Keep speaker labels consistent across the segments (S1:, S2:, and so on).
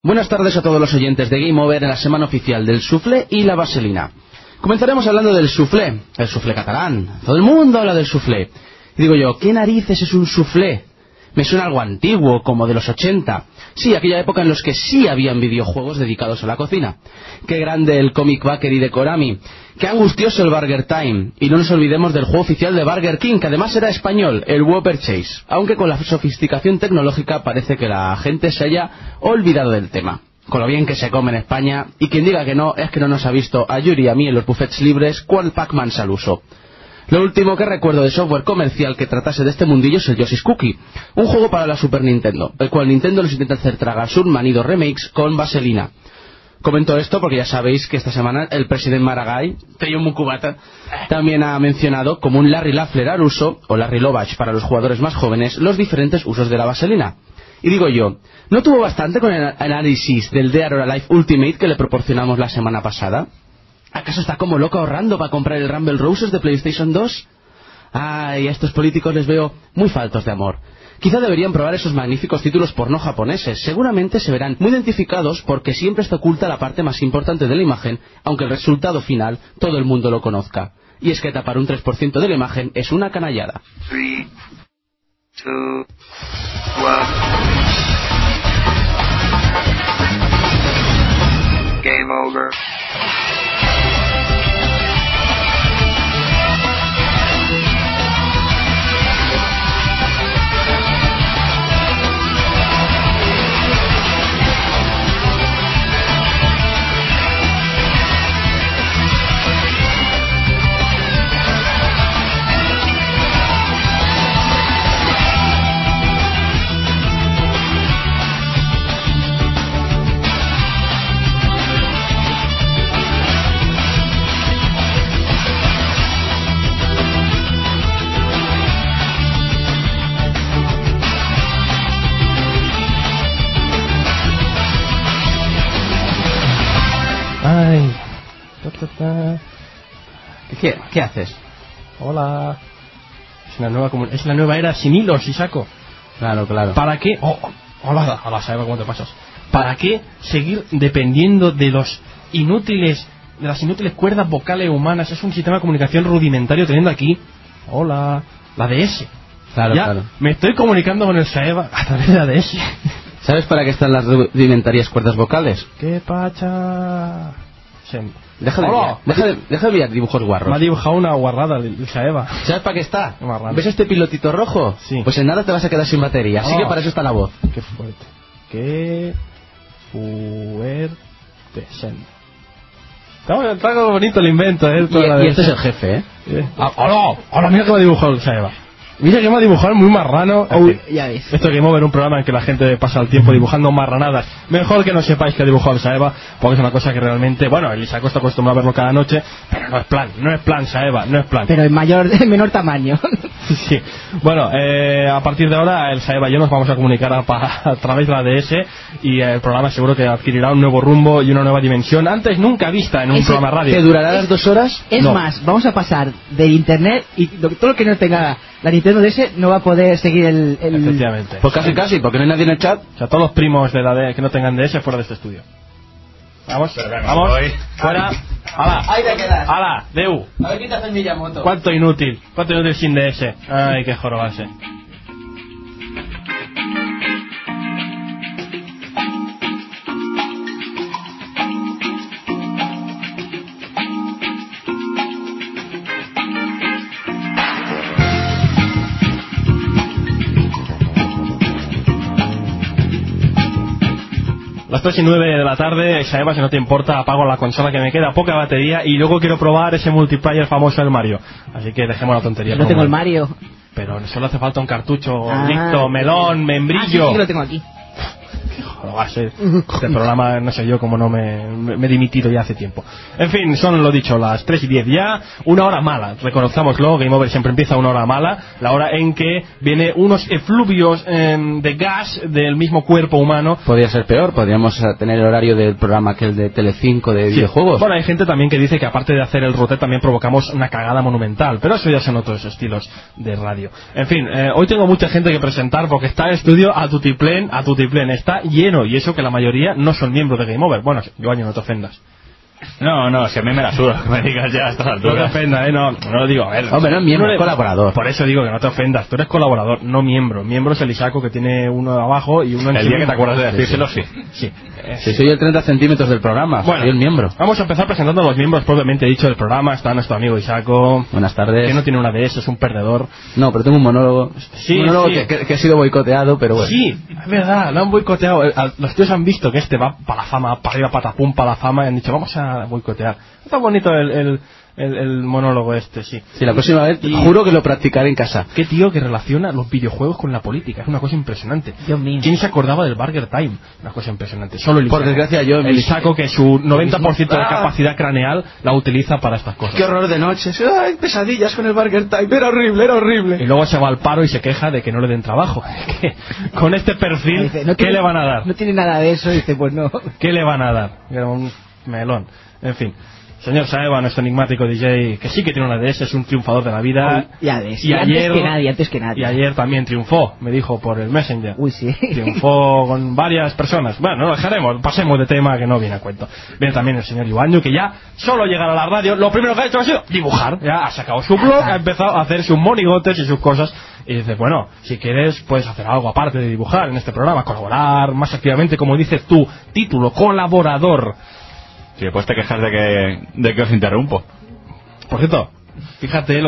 S1: Buenas tardes a todos los oyentes de Game Over en la semana oficial del soufflé y la vaselina. Comenzaremos hablando del soufflé, el soufflé catalán. Todo el mundo habla del soufflé. Y digo yo, ¿qué narices es un soufflé? Me suena algo antiguo, como de los 80. Sí, aquella época en los que sí habían videojuegos dedicados a la cocina. Qué grande el Comic Bakery de Konami. Qué angustioso el Burger Time. Y no nos olvidemos del juego oficial de Burger King, que además era español, el Whopper Chase. Aunque con la sofisticación tecnológica parece que la gente se haya olvidado del tema. Con lo bien que se come en España, y quien diga que no, es que no nos ha visto a Yuri y a mí en los buffets libres cual Pac-Man al uso. Lo último que recuerdo de software comercial que tratase de este mundillo es el Yoshi's Cookie, un juego para la Super Nintendo, el cual Nintendo nos intenta hacer tragar sus manidos remakes con vaselina. Comento esto porque ya sabéis que esta semana el presidente Maragall, Teyo Mukubata, también ha mencionado como un Larry Lafler al uso, o Larry Lovach para los jugadores más jóvenes, los diferentes usos de la vaselina. Y digo yo, ¿no tuvo bastante con el análisis del Dead or Alive Ultimate que le proporcionamos la semana pasada? ¿Acaso está como loco ahorrando para comprar el Rumble Roses de PlayStation 2? Ay, a estos políticos les veo muy faltos de amor. Quizá deberían probar esos magníficos títulos porno japoneses. Seguramente se verán muy identificados porque siempre está oculta la parte más importante de la imagen, aunque el resultado final todo el mundo lo conozca. Y es que tapar un 3% de la imagen es una canallada.
S2: 3, 2, 1. Game over.
S3: Ay.
S1: ¿Qué haces?
S3: Hola. Es la nueva era sin hilos y saco.
S1: Claro.
S3: ¿Para qué? Hola, Saeva, ¿cómo te pasas? ¿Para qué seguir dependiendo de las inútiles cuerdas vocales humanas? Es un sistema de comunicación rudimentario teniendo aquí. Hola. La DS.
S1: Claro.
S3: Me estoy comunicando con el Saeva a través de la DS.
S1: ¿Sabes para qué están las rudimentarias cuerdas vocales?
S3: ¿Qué pacha?
S1: Deja de enviar dibujos guarros.
S3: Me ha dibujado una guarrada el Saeva.
S1: ¿Sabes para qué está? ¿Ves este pilotito rojo?
S3: Sí.
S1: Pues en nada te vas a quedar sin batería, así que para eso está la voz.
S3: Qué fuerte. Qué fuerte. Está bonito el invento, ¿eh?
S1: Y este es el jefe, ¿eh?
S3: Hola, mira que me ha dibujado el Saeva. Mira que me ha dibujado muy marrano.
S1: Ya ves.
S3: Esto que Game Over, un programa en que la gente pasa el tiempo dibujando marranadas. Mejor que no sepáis que ha dibujado el Saeva, porque es una cosa que realmente, bueno, el Isaco está acostumbrado a verlo cada noche, pero no es plan, Saeva, no es plan.
S4: Pero en menor tamaño.
S3: Sí. Bueno, a partir de ahora el Saeva y yo nos vamos a comunicar a través de la DS y el programa seguro que adquirirá un nuevo rumbo y una nueva dimensión antes nunca vista en un programa radio.
S1: ¿Que durará las 2 horas?
S4: Es
S1: No.
S4: más, vamos a pasar del internet y todo lo que no tenga la Nintendo DS no va a poder seguir el...
S3: Efectivamente.
S1: Pues casi, porque no hay nadie en el chat.
S3: O sea, todos los primos de la DS que no tengan DS fuera de este estudio. Vamos, fuera. ¡Hala!
S1: Ahí te quedas.
S3: ¡Hala! ¡Deu!
S1: A ver qué te hace el Miyamoto.
S3: ¿Cuánto inútil sin DS? Ay, qué jorobarse. Las 3:09 de la tarde, Saeva, si no te importa, apago la consola que me queda poca batería y luego quiero probar ese multiplayer famoso del Mario. Así que dejemos la tontería.
S4: No tengo el Mario.
S3: Pero solo hace falta un cartucho, listo, melón, membrillo.
S4: Sí, lo tengo aquí.
S3: Este programa, no sé yo cómo no me he dimitido ya hace tiempo. En fin, son lo dicho, las 3:10 ya, una hora mala, reconozcámoslo. Game Over siempre empieza una hora mala, la hora en que viene unos efluvios de gas del mismo cuerpo humano.
S1: Podría ser peor, podríamos tener el horario del programa aquel de Telecinco de videojuegos.
S3: Bueno, hay gente también que dice que aparte de hacer el rotet también provocamos una cagada monumental, pero eso ya son otros estilos de radio. En fin, hoy tengo mucha gente que presentar porque está el estudio a tutiplén, está lleno bueno, y eso que la mayoría no son miembros de Game Over. Bueno, Joaño, no te ofendas.
S5: No, si a mí me la suda que me digas ya a estas
S3: No te
S5: alturas.
S3: ofendas, no lo digo. A ver,
S1: Hombre, no es miembro, es colaborador.
S3: Por eso digo que no te ofendas, tú eres colaborador, no miembro. Miembro es el Isaco que tiene uno abajo y uno en
S5: El día que te acuerdas de decírselo, sí.
S3: Sí.
S1: Si soy el 30 centímetros del programa, soy el miembro.
S3: Vamos a empezar presentando a los miembros propiamente dicho del programa. Está nuestro amigo Isaco,
S1: Buenas tardes.
S3: que no tiene una de esas, es un perdedor.
S1: No, pero tengo un monólogo.
S3: Sí,
S1: un monólogo
S3: sí.
S1: que ha sido boicoteado, pero bueno.
S3: Sí, es verdad, lo han boicoteado. Los tíos han visto que este va para la fama, para arriba, patapum, para la fama, y han dicho, vamos a boicotear. Está bonito el monólogo este, sí.
S1: Sí, la próxima vez juro que lo practicaré en casa.
S3: Qué tío que relaciona los videojuegos con la política, es una cosa impresionante.
S4: Dios mío.
S3: ¿Quién se acordaba del Burger Time? Una cosa impresionante. Solo el Isaco.
S1: Por desgracia, yo...
S3: El Isaco, que su 90% de capacidad craneal la utiliza para estas cosas.
S1: Qué horror de noches. Ay, pesadillas con el Burger Time. Era horrible, era horrible.
S3: Y luego se va al paro y se queja de que no le den trabajo. Que con este perfil,
S4: Dice, no
S3: ¿qué
S4: tiene-
S3: le van a dar?
S4: No tiene nada de eso, dice, pues no.
S3: ¿Qué le van a dar? Era un melón. En fin. Señor Saeva, nuestro enigmático DJ, que sí que tiene una DS, es un triunfador de la vida.
S4: Ya ves,
S3: Y ayer,
S4: antes que nadie.
S3: Y ayer también triunfó, me dijo por el Messenger.
S4: Uy, sí.
S3: Triunfó con varias personas. Bueno, no lo dejaremos, pasemos de tema que no viene a cuento. Viene también el señor Iwanyu, que ya solo llegar a la radio, lo primero que ha hecho ha sido dibujar. Ya ha sacado su blog, ha empezado a hacer sus monigotes y sus cosas. Y dice, bueno, si quieres puedes hacer algo aparte de dibujar en este programa, colaborar más activamente, como dice tu título, colaborador.
S5: Si después te quejas de que os interrumpo.
S3: Por cierto, fíjate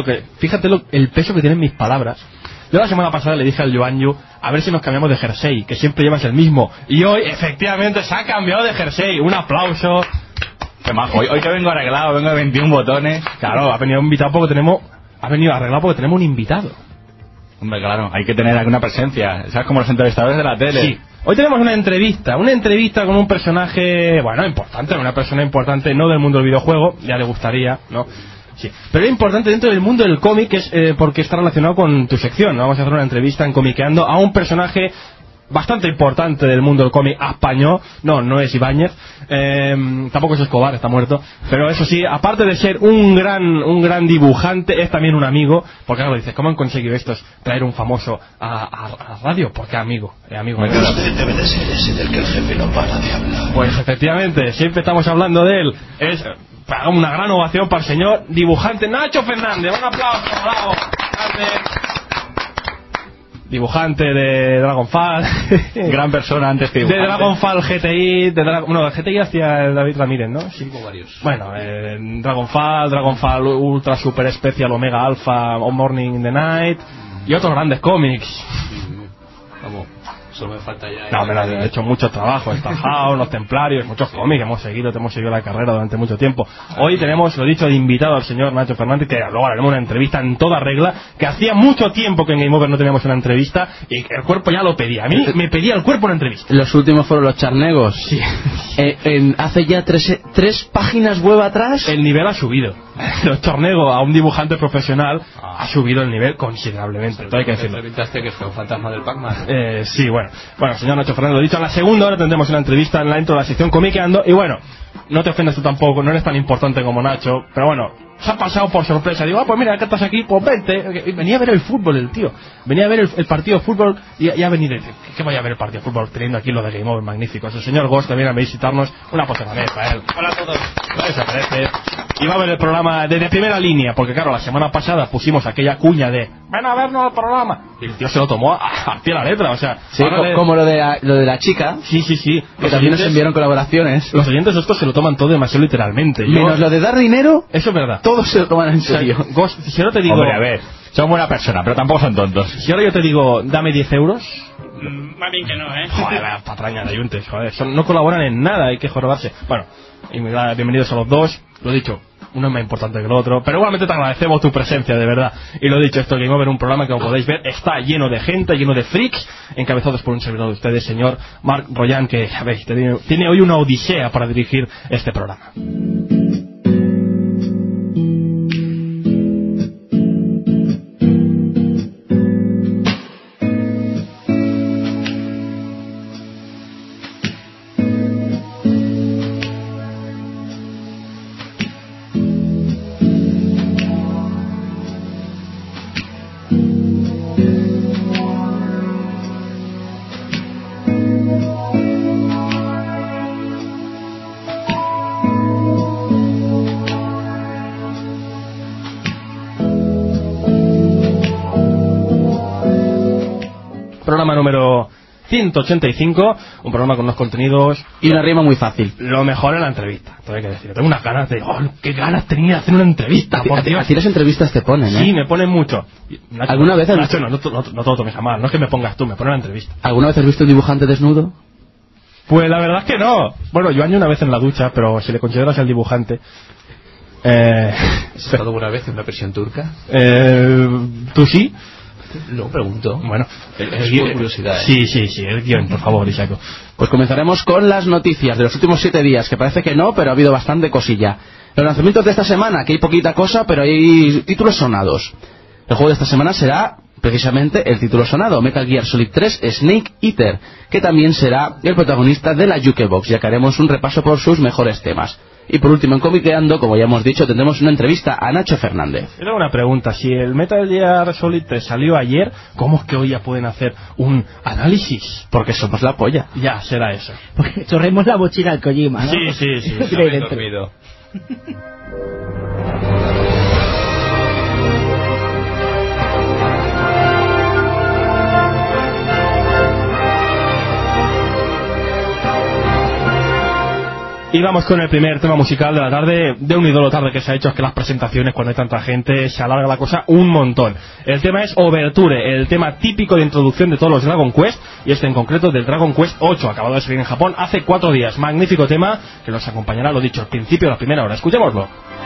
S3: el peso que tienen mis palabras. Yo la semana pasada le dije al Joanyu a ver si nos cambiamos de jersey, que siempre llevas el mismo. Y hoy, efectivamente, se ha cambiado de jersey. Un aplauso.
S5: Qué majo. Hoy que vengo arreglado, vengo de 21 botones.
S3: Claro, ha venido invitado porque tenemos... Ha venido arreglado porque tenemos un invitado.
S5: Hombre, claro, hay que tener alguna presencia. ¿Sabes? Como los entrevistadores de la tele.
S3: Sí. Hoy tenemos una entrevista con un personaje, bueno, importante, una persona importante, no del mundo del videojuego, ya le gustaría, ¿no? Sí, pero es importante dentro del mundo del cómic, porque está relacionado con tu sección, ¿no? Vamos a hacer una entrevista en Comiqueando a un personaje bastante importante del mundo del cómic español. No es Ibáñez, tampoco es Escobar, está muerto, pero eso sí, aparte de ser un gran dibujante, es también un amigo, porque claro, dices, ¿cómo han conseguido estos traer un famoso a la radio? Porque amigo.
S6: Usted debe de ser ese del que el jefe no para de hablar.
S3: Pues efectivamente, siempre estamos hablando de él. Es una gran ovación para el señor dibujante Nacho Fernández. Un aplauso, bravo. Dibujante de Dragonfall.
S5: Gran persona antes que
S3: De
S5: dibujante.
S3: Dragonfall GTI. El GTI hacía el David Ramírez, ¿no? Sí.
S6: Varios.
S3: Bueno, Dragonfall Ultra Super Special Omega Alpha On Morning in the Night. Y otros grandes cómics.
S6: Vamos, solo me falta ya.
S3: No, me ha hecho mucho trabajo, el Tajao, los Templarios, muchos cómics, te hemos seguido la carrera durante mucho tiempo. Hoy tenemos, lo dicho, de invitado al señor Nacho Fernández, que luego haremos una entrevista en toda regla, que hacía mucho tiempo que en Game Over no teníamos una entrevista, y el cuerpo ya lo pedía. A mí me pedía el cuerpo una entrevista.
S1: Los últimos fueron los charnegos. Sí. Hace ya tres páginas web atrás.
S3: El nivel ha subido. Los torneos a un dibujante profesional ha subido el nivel considerablemente. Todo hay que decirlo.
S6: Entrevistaste que fue un fantasma del Pac-Man.
S3: Sí, bueno, señor Nacho Fernández, lo dicho, en la segunda hora tendremos una entrevista en la intro de la sección Comiqueando. Y bueno, no te ofendas tú tampoco, no eres tan importante como Nacho, pero bueno, se ha pasado por sorpresa. Digo, pues mira, que estás aquí, pues vente. Y venía a ver el fútbol el tío. Venía a ver el partido de fútbol y ha venido y dice, ¿qué voy a ver el partido de fútbol teniendo aquí lo de Game Over magníficos? El señor Ghost viene a visitarnos. Una posibilidad para él. Hola a todos. Se aparece. Y va a ver el programa desde primera línea, porque claro, la semana pasada pusimos aquella cuña de ven a vernos al programa. Y el tío se lo tomó a pie la letra, o sea.
S1: Sí, como lo de la chica.
S3: Sí.
S1: Que también nos enviaron colaboraciones.
S3: Los oyentes estos se lo toman todo demasiado literalmente.
S1: Menos lo de dar dinero.
S3: Eso es verdad.
S1: Todos se lo toman en serio.
S3: O sea, Ghost, si ahora te digo...
S5: Hombre, a ver, son buena persona, pero tampoco son tontos.
S3: Si ahora yo te digo, dame 10 euros...
S7: Más bien que no, ¿eh?
S3: Joder, la patraña de ayuntes, joder. No colaboran en nada, hay que jorobarse. Bueno, y bienvenidos a los dos. Lo dicho, uno es más importante que el otro. Pero igualmente te agradecemos tu presencia, de verdad. Y lo dicho, esto Game Over, un programa que como podéis ver está lleno de gente, lleno de freaks, encabezados por un servidor de ustedes, señor Marc Royan, que, a ver, tiene hoy una odisea para dirigir este programa. 185, un programa con unos contenidos
S1: Y una rima muy fácil.
S3: lo mejor en la entrevista, todo hay que decir. Tengo unas ganas de, qué ganas tenía de hacer una entrevista, por Dios.
S1: A ti las entrevistas te ponen, ¿eh?
S3: Sí, me ponen mucho. Nacho,
S1: ¿Alguna vez has
S3: Nacho,
S1: visto-
S3: no te lo tomes a mal, no es que me pongas tú, me ponen la entrevista.
S1: ¿Alguna vez has visto un dibujante desnudo?
S3: Pues la verdad es que no. Bueno, yo año una vez en la ducha, pero si le consideras el dibujante...
S8: ¿Has estado alguna vez en una versión turca?
S3: ¿Tú sí?
S8: Lo pregunto.
S3: Bueno,
S8: Es por curiosidad, ¿eh?
S3: Sí, el guión, por favor, Isaco.
S1: Pues comenzaremos con las noticias de los últimos 7 días, que parece que no, pero ha habido bastante cosilla. Los lanzamientos de esta semana, que hay poquita cosa, pero hay títulos sonados. El juego de esta semana será precisamente el título sonado, Metal Gear Solid 3 Snake Eater, que también será el protagonista de la Jukebox, ya que haremos un repaso por sus mejores temas. Y por último, en Comiqueando, como ya hemos dicho, tendremos una entrevista a Nacho Fernández.
S3: Era una pregunta, si el Metal Gear Solid 3 salió ayer, ¿cómo es que hoy ya pueden hacer un análisis?
S1: Porque somos la polla.
S3: Ya, será eso.
S4: Porque chorremos la mochila al Kojima, ¿no?
S3: Sí.
S4: Lo que hay dentro.
S8: Dormido.
S3: Y vamos con el primer tema musical de la tarde, de un ídolo tarde que se ha hecho, es que las presentaciones cuando hay tanta gente se alarga la cosa un montón. El tema es Overture, el tema típico de introducción de todos los Dragon Quest, y este en concreto del Dragon Quest 8, acabado de salir en Japón hace 4 días. Magnífico tema que nos acompañará, lo dicho, al principio de la primera hora. Escuchémoslo.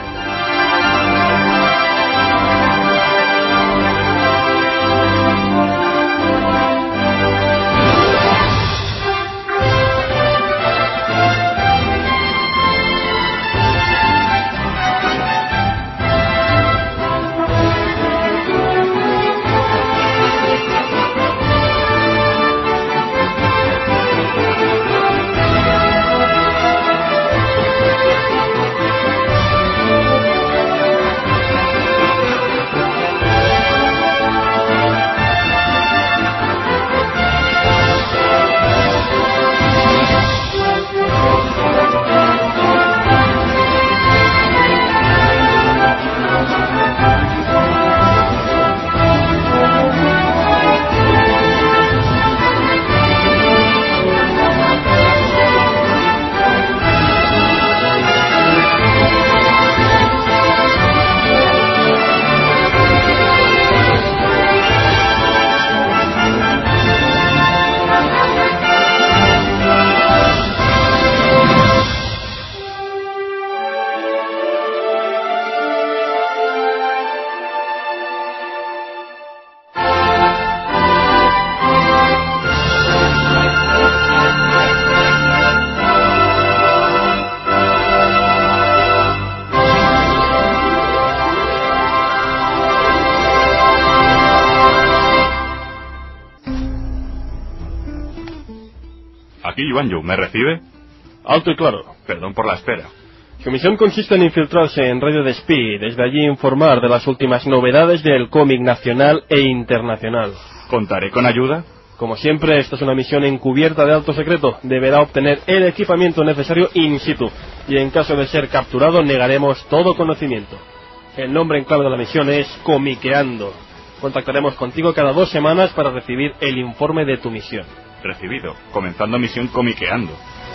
S5: Aquí Yuanyu, ¿me recibe?
S3: Alto y claro.
S5: Perdón por la espera.
S3: Su misión consiste en infiltrarse en Radio Despí, desde allí informar de las últimas novedades del cómic nacional e internacional.
S5: ¿Contaré con ayuda?
S3: Como siempre, esta es una misión encubierta de alto secreto. Deberá obtener el equipamiento necesario in situ, y en caso de ser capturado negaremos todo conocimiento. El nombre en clave de la misión es Comiqueando. Contactaremos contigo cada 2 semanas para recibir el informe de tu misión.
S5: Recibido. Comenzando misión Comiqueando.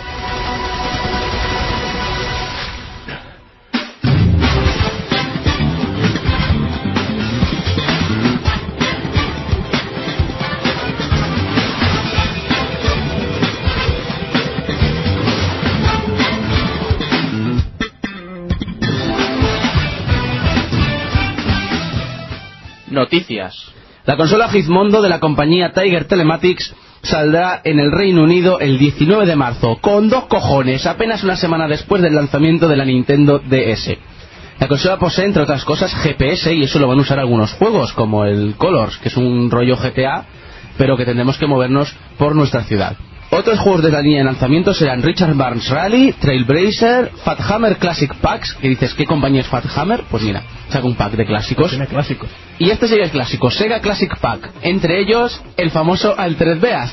S1: Noticias. La consola Gizmondo de la compañía Tiger Telematics saldrá en el Reino Unido el 19 de marzo, con 2 cojones, apenas una semana después del lanzamiento de la Nintendo DS. La consola posee, entre otras cosas, GPS, y eso lo van a usar algunos juegos, como el Colors, que es un rollo GTA, pero que tendremos que movernos por nuestra ciudad. Otros juegos de la línea de lanzamiento serán Richard Barnes Rally, Trailblazer, Fat Hammer Classic Packs, que dices, ¿qué compañía es Fat Hammer? Pues mira, saca un pack de clásicos.
S3: Tiene clásicos.
S1: Y este sería el clásico, Sega Classic Pack, entre ellos el famoso Altered Beast.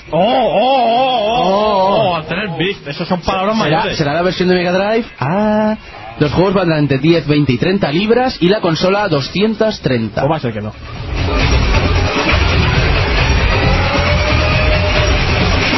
S3: Altered Beast, esos son palabras mayores.
S1: ¿Será la versión de Mega Drive? Los juegos valdrán entre 10, 20 y 30 libras y la consola 230.
S3: ¿O va a ser que no?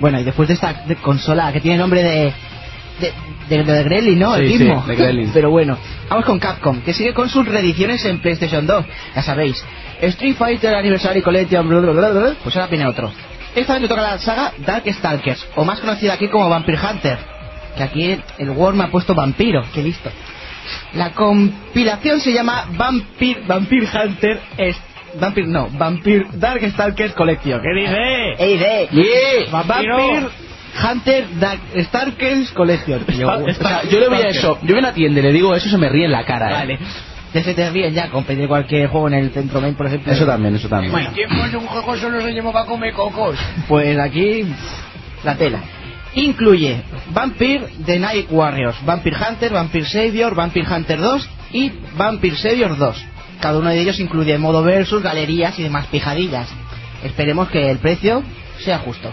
S4: Bueno, y después de esta consola que tiene nombre de Gremlin, ¿no? El
S1: Sí,
S4: mismo.
S1: sí, de Gremlin.
S4: Pero bueno, vamos con Capcom, que sigue con sus reediciones en PlayStation 2. Ya sabéis, Street Fighter Anniversary Collection, pues ahora viene otro. Esta vez le toca la saga Darkstalkers, o más conocida aquí como Vampire Hunter. Que aquí el Word me ha puesto vampiro, qué listo. La compilación se llama Vampire Hunter Vampire Darkstalkers Collection.
S3: ¿Qué dice?
S4: Vampire Hunter Darkstalkers Collection.
S1: O sea, yo le voy a eso, yo voy a una tienda y le digo eso, se me ríe en la cara.
S4: Vale. Ya se te ríen ya con pedir cualquier juego en el centro main, por ejemplo.
S1: Eso también.
S4: Bueno,
S9: ¿Quién pone un juego solo se llama para comer cocos?
S4: pues aquí la tela. Incluye Vampire The Night Warriors, Vampire Hunter, Vampire Savior, Vampire Hunter 2 y Vampire Savior 2. Cada uno de ellos incluye modo versus, galerías y demás pijadillas. Esperemos que el precio sea justo.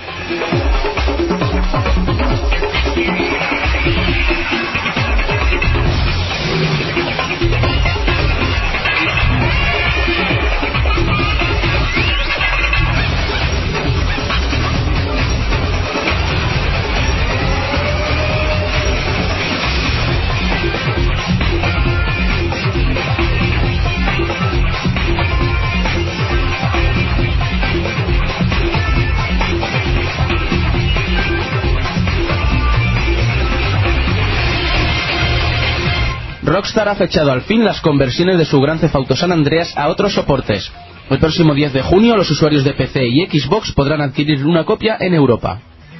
S1: Rockstar ha fechado al fin las conversiones de su Grand Theft Auto San Andreas a otros soportes. El próximo 10 de junio los usuarios de PC y Xbox podrán adquirir una copia en Europa.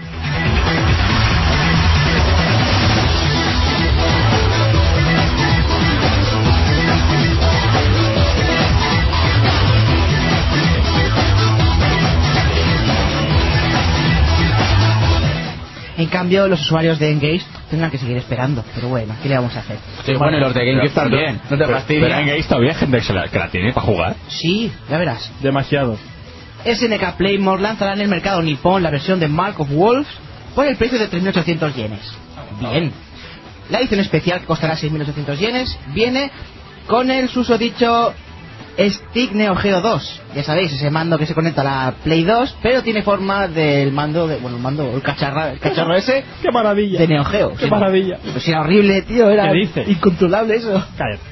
S4: En cambio, los usuarios de Engage tendrán que seguir esperando. Pero bueno, ¿qué le vamos a hacer?
S1: Sí, bueno, y los de GameCube también. No te fastidies.
S5: Pero en Games todavía hay gente que la tiene para jugar.
S4: Sí, ya verás.
S3: Demasiado.
S4: SNK Playmore lanzará en el mercado nipón la versión de Mark of Wolves por el precio de 3.800 yenes. Bien. La edición especial, que costará 6.800 yenes, viene con el susodicho Stick Neo Geo 2. Ya sabéis, ese mando que se conecta a la Play 2, pero tiene forma del mando, el cacharro ese.
S3: ¡Qué maravilla!
S4: De Neo Geo.
S3: ¡Qué maravilla!
S4: Pues era horrible, tío, era
S3: ¿Qué dices?
S4: incontrolable eso.
S3: Cállate.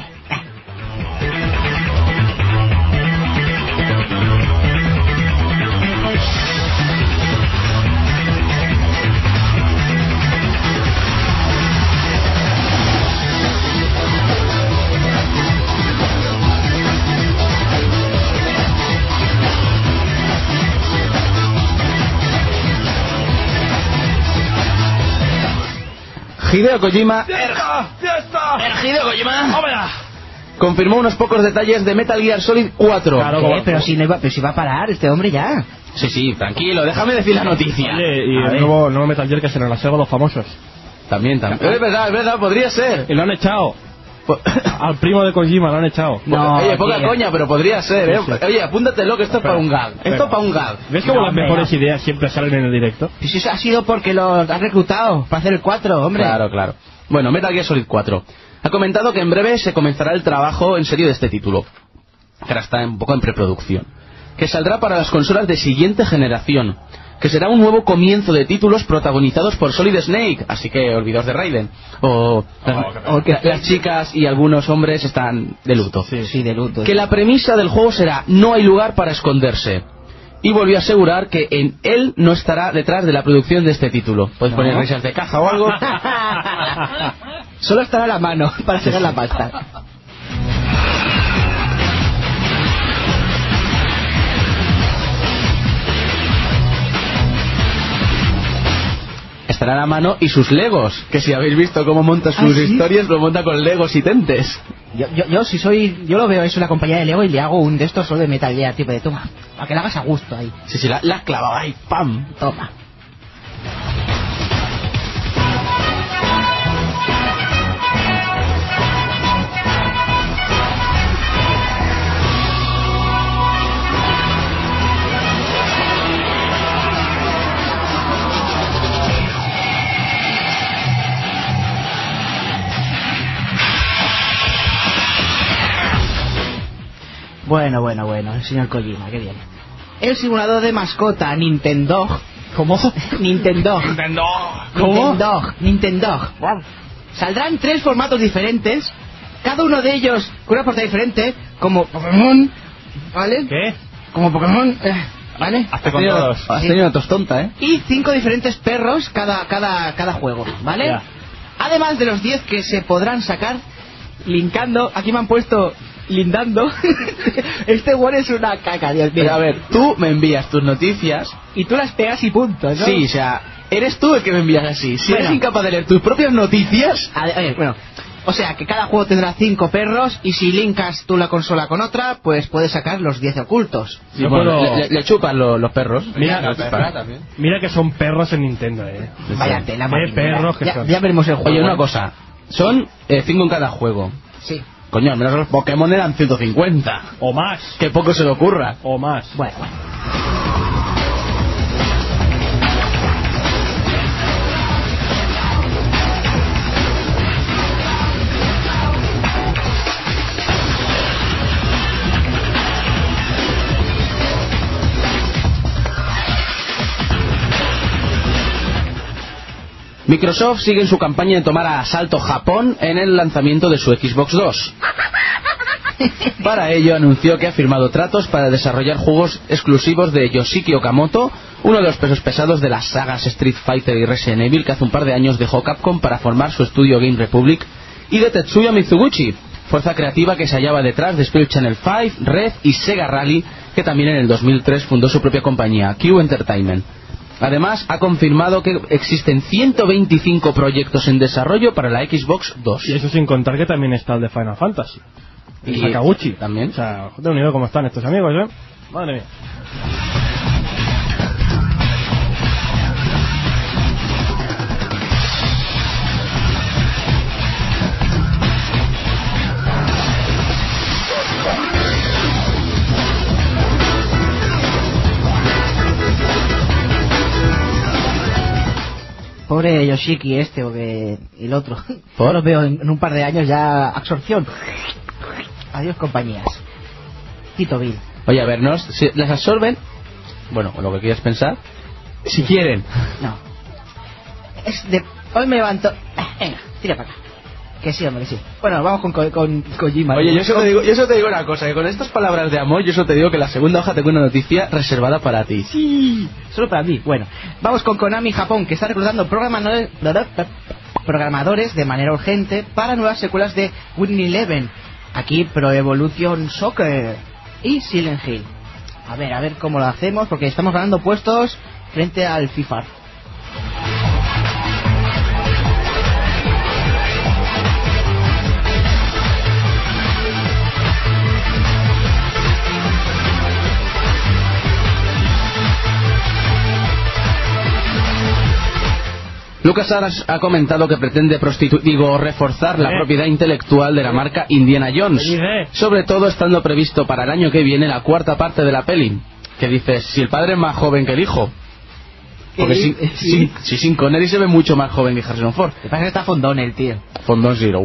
S1: Hideo Kojima
S3: ¡Hideo Kojima! ¡Ómela!
S1: confirmó unos pocos detalles de Metal Gear Solid 4.
S3: Claro,
S4: ¿Qué? Pero si va a parar este hombre ya.
S1: Sí, tranquilo, déjame decir la noticia.
S3: Oye, y
S1: A
S3: el
S1: ver.
S3: nuevo Metal Gear que será la saga de los famosos.
S1: También. Es verdad, podría ser.
S3: Y lo han echado. Al primo de Kojima lo han echado.
S4: No,
S1: Oye, poca
S4: tío.
S1: coña, pero podría ser, ¿eh?
S3: Sí.
S1: Oye, apúntatelo que esto es para un gag. Esto es para un gag.
S3: ¿Ves cómo
S4: No,
S3: las
S4: hombre,
S3: mejores
S4: no.
S3: ideas siempre salen en el directo?
S4: Pues eso ha sido porque los han reclutado para hacer el 4, hombre.
S1: Claro. Bueno, Metal Gear Solid 4. Ha comentado que en breve se comenzará el trabajo en serio de este título. Que ahora está un poco en preproducción. Que saldrá para las consolas de siguiente generación. Que será un nuevo comienzo de títulos protagonizados por Solid Snake. Así que olvidaos de Raiden. O que las chicas y algunos hombres están de luto.
S4: Sí, de luto.
S1: Que la premisa del juego será: no hay lugar para esconderse. Y volvió a asegurar que él no estará detrás de la producción de este título. ¿Puedes poner risas de caja o algo?
S4: Solo estará a la mano para sacar la pasta.
S1: Estará a la mano y sus legos. Que si habéis visto cómo monta sus
S4: ¿sí?
S1: historias, lo monta con legos y tentes.
S4: Yo lo veo, es una compañía de Lego y le hago un de estos solo de Metal Gear, tipo de toma, para que la hagas a gusto ahí.
S1: Sí, la has clavado ahí, ¡pam!
S4: Toma. Bueno, el señor Kojima, qué bien. El simulador de mascota Nintendo,
S3: ¿Cómo?
S4: Nintendo.
S3: ¿Cómo?
S4: Nintendo. Saldrán 3 formatos diferentes, cada uno de ellos con una portada diferente, como Pokémon, ¿vale?
S3: ¿Qué?
S4: Como Pokémon, ¿vale?
S5: Hazte con todos.
S1: Has tenido una tostonta, ¿eh?
S4: Y 5 diferentes perros cada juego, ¿vale?
S3: Ya.
S4: Además de los 10 que se podrán sacar linkando, aquí me han puesto lindando. Este one es una caca, Dios mío.
S1: Pero a ver, tú me envías tus noticias.
S4: Y tú las pegas y punto, ¿no?
S1: Sí, o sea, eres tú el que me envías así. Si
S4: Bueno.
S1: eres incapaz de leer tus propias noticias...
S4: A ver, bueno, o sea, que cada juego tendrá 5 perros y si linkas tú la consola con otra, pues puedes sacar los 10 ocultos.
S1: Sí,
S3: No
S1: bueno,
S3: puedo-
S1: le chupan los perros.
S3: Mira,
S8: también.
S3: mira que son perros en Nintendo,
S4: Vaya tela,
S3: Qué
S4: maquinera.
S3: perros que
S4: ya,
S3: son.
S4: ya veremos el juego.
S1: Oye, una
S4: ¿eh?
S1: cosa. Son 5 en cada juego.
S4: Sí.
S1: Coño, al menos los Pokémon eran 150.
S3: O más.
S1: Que poco se le ocurra.
S3: O más.
S4: Bueno.
S1: Microsoft sigue en su campaña de tomar a asalto Japón en el lanzamiento de su Xbox 2. Para ello anunció que ha firmado tratos para desarrollar juegos exclusivos de Yoshiki Okamoto, uno de los pesos pesados de las sagas Street Fighter y Resident Evil que hace un par de años dejó Capcom para formar su estudio Game Republic, y de Tetsuya Mizuguchi, fuerza creativa que se hallaba detrás de Spirit Channel 5, Red y Sega Rally, que también en el 2003 fundó su propia compañía, Q Entertainment. Además, ha confirmado que existen 125 proyectos en desarrollo para la Xbox 2.
S3: Y eso sin contar que también está el de Final Fantasy.
S1: Y
S3: Y Sakaguchi.
S1: también.
S3: O sea, de unido cómo están estos amigos, ¿eh? Madre mía.
S4: Pobre Yoshiki este o que el otro.
S1: ¿Por?
S4: Yo los veo en un par de años ya absorción. Adiós compañías. Tito Bill.
S1: Oye, a ver, si las absorben, bueno, lo que quieras pensar, si quieren.
S4: No. Es de... Hoy me levanto... Venga, tira para acá. Que sí, hombre, que sí. Bueno, vamos con Kojima.
S1: Oye, yo solo te digo una cosa, que con estas palabras de amor, yo solo te digo que la segunda hoja tengo una noticia reservada para ti.
S4: Sí, solo para mí. Bueno, vamos con Konami Japón, que está reclutando programadores de manera urgente para nuevas secuelas de Winning Eleven. Aquí Pro Evolution Soccer y Silent Hill. A ver cómo lo hacemos, porque estamos ganando puestos frente al FIFA.
S1: LucasArts ha comentado que pretende reforzar la propiedad intelectual de la marca Indiana Jones, sobre todo estando previsto para el año que viene la 4ª parte de la peli. Que dices, si el padre es más joven que el hijo. Porque si Sean Connery se ve mucho más joven que Harrison Ford.
S4: Me parece que está fondón el tío.
S1: Fondón Zero.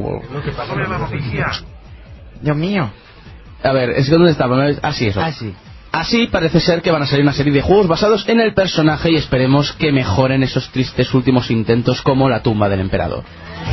S4: Dios mío.
S1: A ver, es que ¿dónde estaba? Así eso.
S4: Así.
S1: Así parece ser que van a salir una serie de juegos basados en el personaje y esperemos que mejoren esos tristes últimos intentos como La tumba del emperador.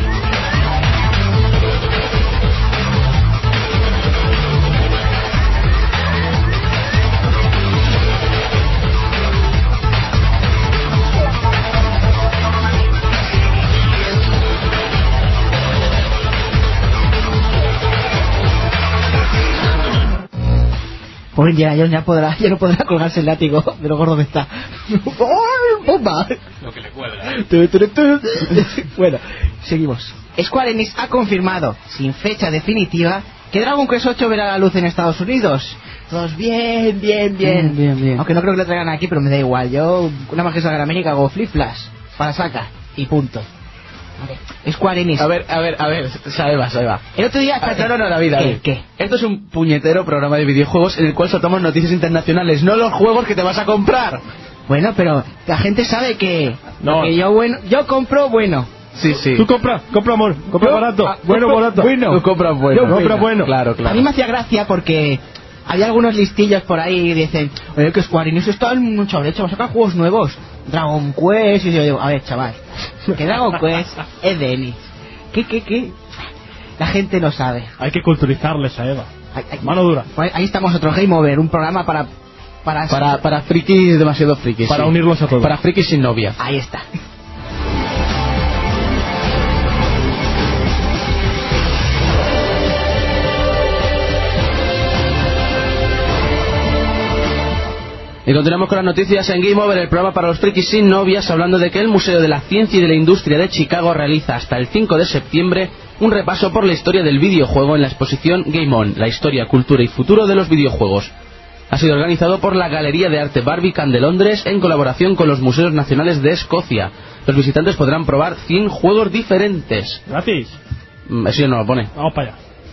S4: Pobre Indiana Jones ya no podrá colgarse el látigo de lo gordo que está. ¡Oh, bomba!
S8: Lo que le cuelga.
S4: Bueno, seguimos. Square Enix ha confirmado, sin fecha definitiva, que Dragon Quest 8 verá la luz en Estados Unidos. Todos bien. Aunque no creo que lo traigan aquí, pero me da igual. Yo, una más que salga en América, hago flip-flash para saca y punto. Square Enix.
S1: A ver, sabe va.
S4: El otro día...
S1: No, David.
S4: ¿Qué?
S1: Esto es un puñetero programa de videojuegos en el cual soltamos noticias internacionales, no los juegos que te vas a comprar.
S4: Bueno, pero la gente sabe que...
S3: No.
S4: Que yo compro bueno.
S1: Sí.
S3: Tú compra amor, compra barato. Barato.
S1: Tú compras bueno.
S3: Yo compra bueno.
S1: Claro.
S4: A mí me hacía gracia porque Había algunos listillos por ahí y dicen, oye, que Square Enix está en mucha brecha, va a sacar juegos nuevos, Dragon Quest, y yo digo, a ver, chaval, que Dragon Quest es de Enix. ¿Qué? La gente no sabe.
S3: Hay que culturizarles a Eva. Mano dura.
S4: Pues ahí estamos, otro Game Over, un programa para
S1: frikis, demasiado frikis.
S3: Para
S1: sí.
S3: unirlos a todos.
S1: Para frikis sin novia.
S4: Ahí está.
S1: Y continuamos con las noticias en Game Over, el programa para los frikis sin novias, hablando de que el Museo de la Ciencia y de la Industria de Chicago realiza hasta el 5 de septiembre un repaso por la historia del videojuego en la exposición Game On, la historia, cultura y futuro de los videojuegos. Ha sido organizado por la Galería de Arte Barbican de Londres en colaboración con los Museos Nacionales de Escocia. Los visitantes podrán probar 100 juegos diferentes.
S3: ¿Gratis?
S1: Eso no lo pone.
S3: Vamos para allá.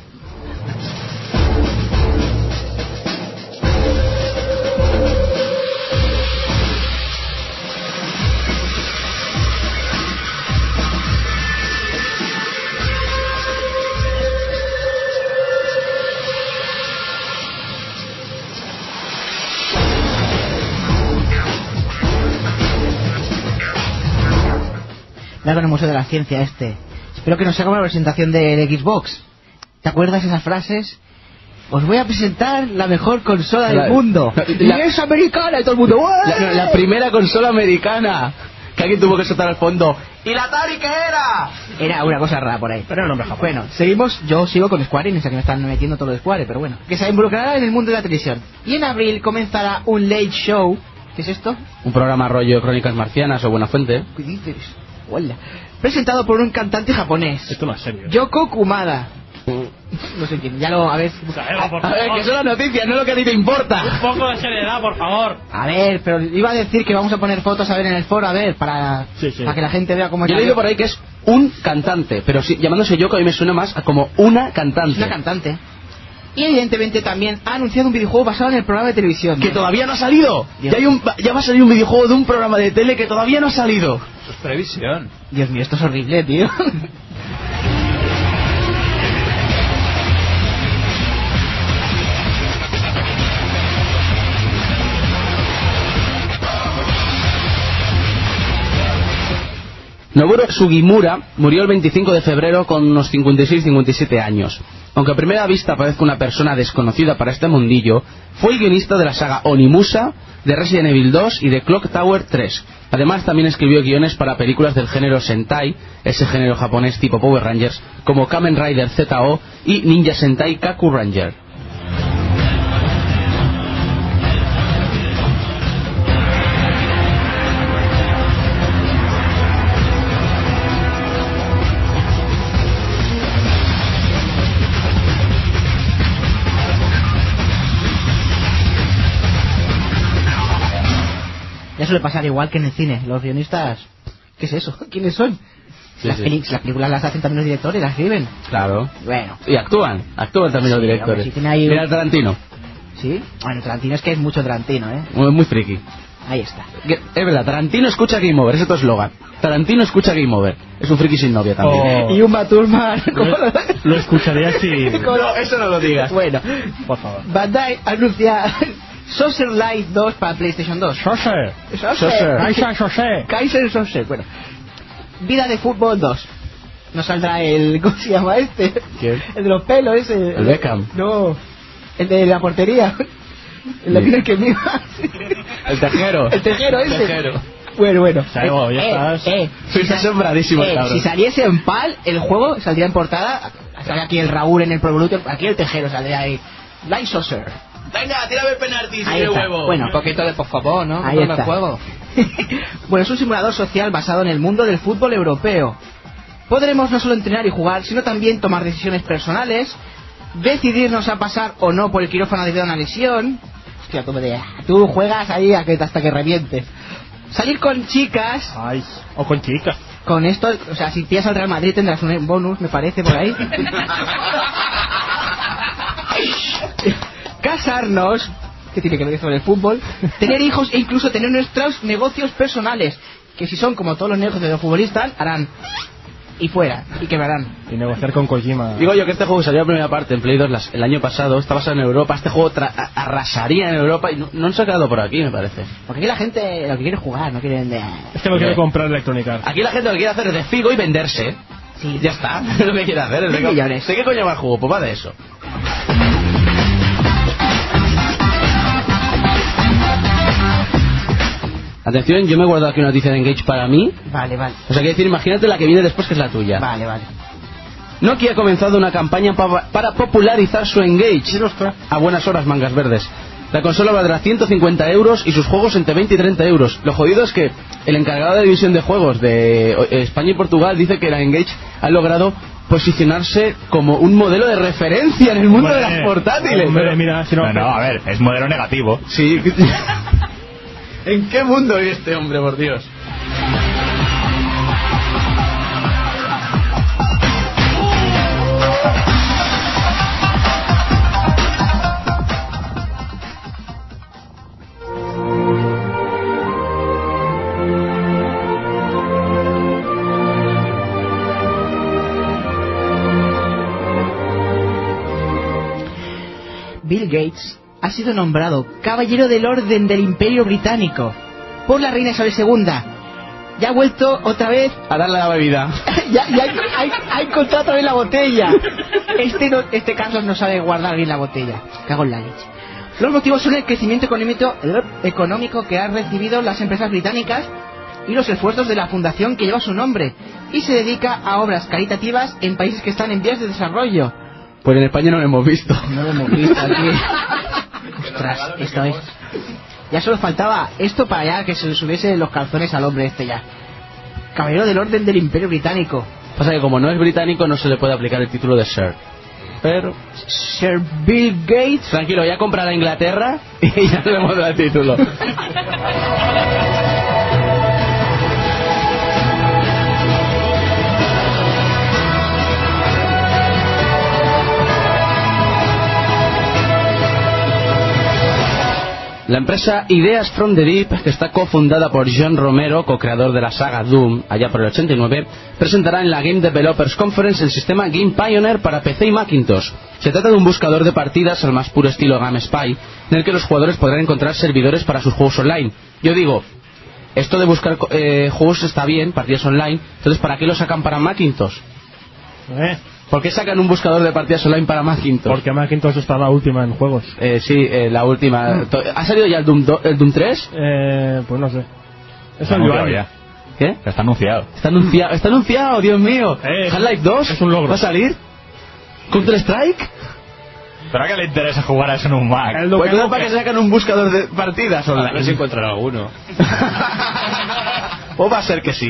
S4: Con el Museo de la Ciencia Espero que nos haga una presentación de Xbox. ¿Te acuerdas esas frases? Os voy a presentar la mejor consola del mundo. Y es americana y todo el mundo.
S1: La primera consola americana. Que alguien tuvo que soltar al fondo. ¿Y la Atari qué era?
S4: Era una cosa rara por ahí.
S3: Pero era un nombre japonés.
S4: Bueno, seguimos. Yo sigo con Square Enix, que me están metiendo todo de Square, pero bueno. Que se involucrará en el mundo de la televisión. Y en abril comenzará un Late Show. ¿Qué es esto?
S1: Un programa rollo Crónicas Marcianas o Buena Fuente.
S4: ¿Qué dices? Hola. Presentado por un cantante japonés.
S3: Esto no es serio.
S4: Yoko Kumada. No sé quién. Ya lo... A ver...
S1: A ver, que son las noticias, no lo que a ti te importa.
S3: Un poco de seriedad, por favor.
S4: A ver, pero iba a decir que vamos a poner fotos a ver en el foro, a ver, para que la gente vea cómo...
S1: Yo he leído por ahí que es un cantante, pero sí, llamándose Yoko a mí me suena más a como una cantante.
S4: Es una cantante. Y evidentemente también ha anunciado un videojuego basado en el programa de televisión.
S1: ¡Que todavía no ha salido! Ya va a salir un videojuego de un programa de tele que todavía no ha salido.
S5: Eso es previsión.
S4: Dios mío, esto es horrible, tío.
S1: Noboru Sugimura murió el 25 de febrero con unos 56-57 años. Aunque a primera vista parezca una persona desconocida para este mundillo, fue el guionista de la saga Onimusha, de Resident Evil 2 y de Clock Tower 3. Además también escribió guiones para películas del género Sentai, ese género japonés tipo Power Rangers, como Kamen Rider ZO y Ninja Sentai Kaku Ranger.
S4: Ya suele pasar igual que en el cine. Los guionistas... ¿Qué es eso? ¿Quiénes son?
S1: Sí,
S4: las películas las hacen también los directores, las escriben.
S1: Claro.
S4: Bueno.
S1: Y actúan también los directores.
S4: Hombre, si ahí...
S1: Mira Tarantino.
S4: ¿Sí? Bueno, Tarantino es que es mucho Tarantino, ¿eh?
S1: Muy friki.
S4: Ahí está.
S1: Es verdad, Tarantino escucha Game Over, ese es tu eslogan. Tarantino escucha Game Over. Es un friki sin novia también.
S4: Y Uma Thurman.
S3: Lo escucharía si...
S1: No, eso no lo digas.
S4: Bueno,
S3: por favor.
S4: Bandai anuncia Saucer Light 2 para PlayStation 2.
S3: Saucer.
S4: Kaiser Saucer. Bueno. Vida de Fútbol 2. No saldrá el... ¿Cómo se llama este?
S1: ¿Quién?
S4: El de los pelos ese.
S1: El Beckham.
S4: No. El de la portería. El que mira.
S1: El tejero.
S4: El tejero ese.
S1: El tejero.
S4: Bueno.
S3: Salgo, ya estás.
S1: Sois asombradísimo, cabrón.
S4: Si saliese en PAL, el juego saldría en portada. Sale aquí el Raúl en el Pro Evolution. Aquí el tejero saldría ahí. Light Saucer.
S1: Venga, tírame el penalti,
S4: ahí está.
S1: Huevo.
S4: Bueno,
S9: un poquito de por favor, ¿no?
S4: Ahí está.
S9: El juego.
S4: Bueno, es un simulador social basado en el mundo del fútbol europeo. Podremos no solo entrenar y jugar, sino también tomar decisiones personales, decidirnos a pasar o no por el quirófano debido a una lesión. Hostia, tú juegas ahí hasta que revientes. Salir con chicas.
S3: Ay, o con chicas.
S4: Con esto, o sea, si pillas al Real Madrid tendrás un bonus, me parece, por ahí. Casarnos, que tiene que ver con el fútbol, tener hijos e incluso tener nuestros negocios personales, que si son como todos los negocios de los futbolistas, harán y fuera, y quebrarán.
S3: Y negociar con Kojima.
S1: Digo yo que este juego salió en primera parte en Play 2 el año pasado, está basado en Europa, este juego arrasaría en Europa y no se ha quedado por aquí, me parece.
S4: Porque aquí la gente lo que quiere es jugar, no quiere vender.
S3: Es que no quiere comprar Electronic Arts.
S1: Aquí la gente lo que quiere hacer es de figo y venderse.
S4: Sí.
S1: Ya está, es lo que quiere hacer.
S4: Millones.
S1: ¿De qué coño va el juego? Pues va de eso. Atención, yo me he guardado aquí una noticia de Engage para mí.
S4: Vale.
S1: O sea, quiero decir, imagínate la que viene después, que es la tuya.
S4: Vale.
S1: Nokia ha comenzado una campaña para popularizar su Engage. A buenas horas, mangas verdes. La consola valdrá 150 euros y sus juegos entre 20 y 30 euros. Lo jodido es que el encargado de división de juegos de España y Portugal dice que la Engage ha logrado posicionarse como un modelo de referencia en el mundo de las portátiles.
S3: Mira, si no,
S5: a ver, es modelo negativo.
S1: Sí. ¿En qué mundo vive este hombre, por Dios?
S4: Bill Gates ha sido nombrado Caballero del Orden del Imperio Británico por la reina Isabel II. Ya ha vuelto otra vez
S1: a darle la bebida.
S4: ya ha encontrado otra vez la botella. Este Carlos no sabe guardar bien la botella. Cago en la leche. Los motivos son el crecimiento económico que han recibido las empresas británicas y los esfuerzos de la fundación que lleva su nombre y se dedica a obras caritativas en países que están en vías de desarrollo.
S1: Pues en España no lo hemos visto.
S4: No lo hemos visto aquí. Ostras, esto es... Ya solo faltaba esto para ya que se le subiese los calzones al hombre este ya. Caballero del Orden del Imperio Británico.
S1: Pasa que como no es británico no se le puede aplicar el título de Sir. Pero...
S4: Sir Bill Gates...
S1: Tranquilo, ya comprará Inglaterra y ya le hemos dado el título. La empresa Ideas from the Deep, que está cofundada por John Romero, co-creador de la saga Doom, allá por el 89, presentará en la Game Developers Conference el sistema Game Pioneer para PC y Macintosh. Se trata de un buscador de partidas al más puro estilo GameSpy, en el que los jugadores podrán encontrar servidores para sus juegos online. Yo digo, esto de buscar juegos está bien, partidas online, entonces ¿para qué lo sacan para Macintosh? ¿Por qué sacan un buscador de partidas online para Macintosh?
S3: Porque Macintosh está la última en juegos.
S1: Sí, la última. ¿Ha salido ya el Doom 3?
S3: Pues no sé.
S5: Está anunciado ya.
S1: ¿Qué?
S5: Está anunciado.
S1: Está anunciado, Dios mío. Half-Life 2
S3: es un logro.
S1: ¿Va a salir? ¿Counter-Strike?
S5: ¿Pero a qué le interesa jugar a eso en un Mac?
S1: Pues no, para que sacan un buscador de partidas online.
S8: A ver si encuentran alguno.
S1: O va a ser que sí.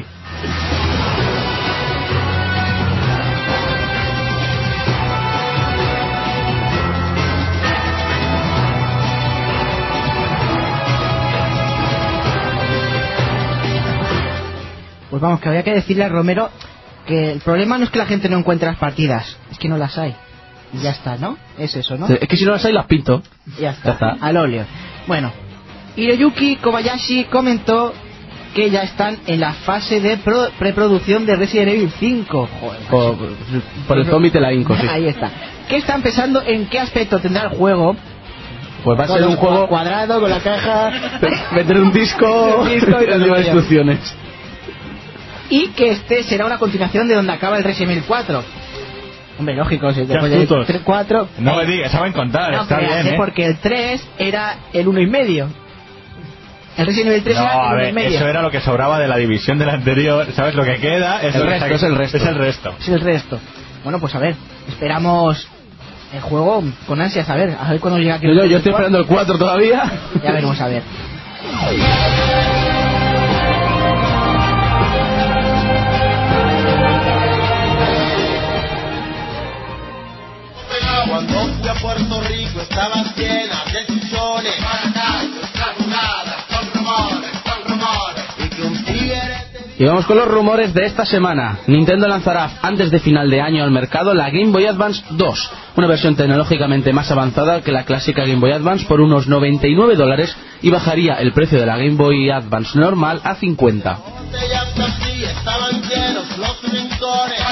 S4: Pues vamos, que había que decirle a Romero que el problema no es que la gente no encuentre las partidas, es que no las hay. Y ya está, ¿no? Es eso, ¿no?
S1: Es que si no las hay, las pinto.
S4: Ya está. Al óleo. Bueno, Hiroyuki Kobayashi comentó que ya están en la fase de preproducción de Resident Evil 5. Joder,
S1: por el zombie te la hinco, sí.
S4: Ahí está. ¿Qué está empezando? ¿En qué aspecto tendrá el juego?
S1: Pues va a ser un juego
S4: cuadrado, con la caja...
S1: meter un disco y las instrucciones.
S4: Y que este será una continuación de donde acaba el Resident Evil 4. Hombre, lógico, si después del 4...
S5: No me digas, saben contar,
S4: no,
S5: está bien,
S4: porque el 3 era el 1,5. El Resident Evil 3 era el 1,5.
S5: Eso era lo que sobraba de la división del anterior. ¿Sabes? Lo que queda es
S1: el resto.
S5: Es el resto.
S4: Bueno, pues a ver, esperamos el juego con ansias, a ver cuándo llega aquí.
S1: Yo estoy esperando el 4 todavía.
S4: Ya veremos, a ver.
S10: Cuando fui a Puerto Rico estaban llenas de chichones.
S1: Y vamos con los rumores de esta semana. Nintendo lanzará antes de final de año al mercado la Game Boy Advance 2, una versión tecnológicamente más avanzada que la clásica Game Boy Advance por unos $99 y bajaría el precio de la Game Boy Advance normal a $50.
S10: Estaban llenos los rincones.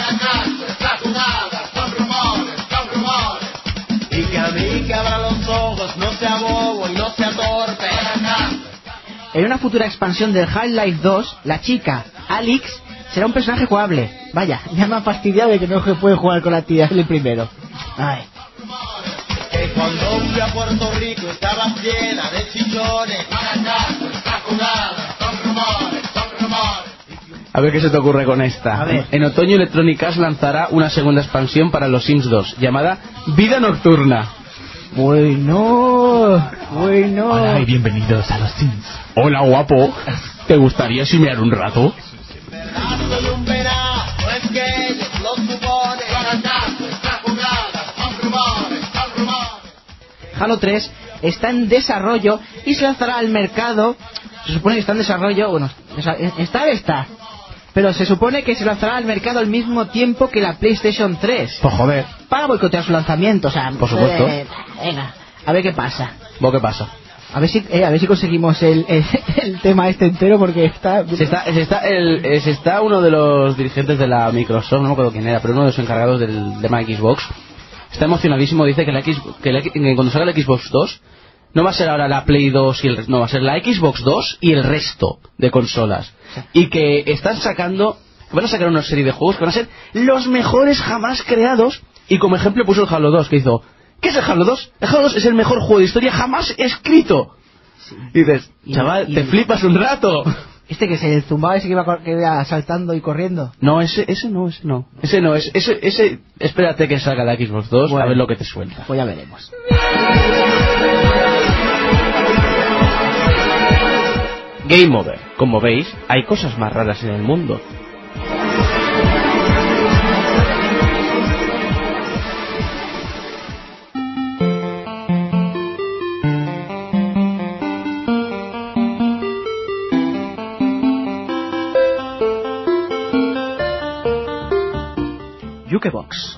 S10: a mí que abra los ojos, no sea bobo y no sea torpe.
S4: En una futura expansión del Half-Life 2, la chica, Alyx, será un personaje jugable. Vaya, ya me ha fastidiado de que no se puede jugar con la tía del primero. Ay.
S10: Que cuando fui a Puerto Rico estaba llena de chichones. Está jugada, son rumores, son rumores.
S1: A ver qué se te ocurre con esta.
S4: A ver.
S1: En otoño Electronic Arts lanzará una segunda expansión para los Sims 2, llamada Vida Nocturna.
S4: Bueno.
S5: Hola y bienvenidos a los Sims.
S1: Hola, guapo. ¿Te gustaría simear un rato?
S10: Soy un venado, no es que ellos lo suponen. Está jugada, son rumores, son rumores.
S4: Halo 3 está en desarrollo y se lanzará al mercado. Se supone que está en desarrollo, bueno, está. Pero se supone que se lanzará al mercado al mismo tiempo que la PlayStation 3.
S1: Pues joder.
S4: Para boicotear su lanzamiento, o sea...
S1: Por supuesto.
S4: Venga, a ver qué pasa.
S1: ¿Vos qué pasa?
S4: A ver si conseguimos el tema este entero porque está...
S1: Se está uno de los dirigentes de la Microsoft, no me acuerdo quién era, pero uno de los encargados del tema Xbox. Está emocionadísimo, dice que cuando salga el Xbox 2 no va a ser ahora la Play 2 no, va a ser la Xbox 2 y el resto de consolas. Y que van a sacar una serie de juegos que van a ser los mejores jamás creados. Y como ejemplo puso el Halo 2, que hizo... ¿Qué es el Halo 2? El Halo 2 es el mejor juego de historia jamás escrito. Sí. Y dices, chaval, te flipas un rato.
S4: ¿Este que es el zumbado ese que iba saltando y corriendo?
S1: No, ese no. Ese, espérate que salga la Xbox 2, bueno, a ver lo que te suelta.
S4: Pues ya veremos.
S1: Game Over. Como veis, hay cosas más raras en el mundo.
S4: Jukebox.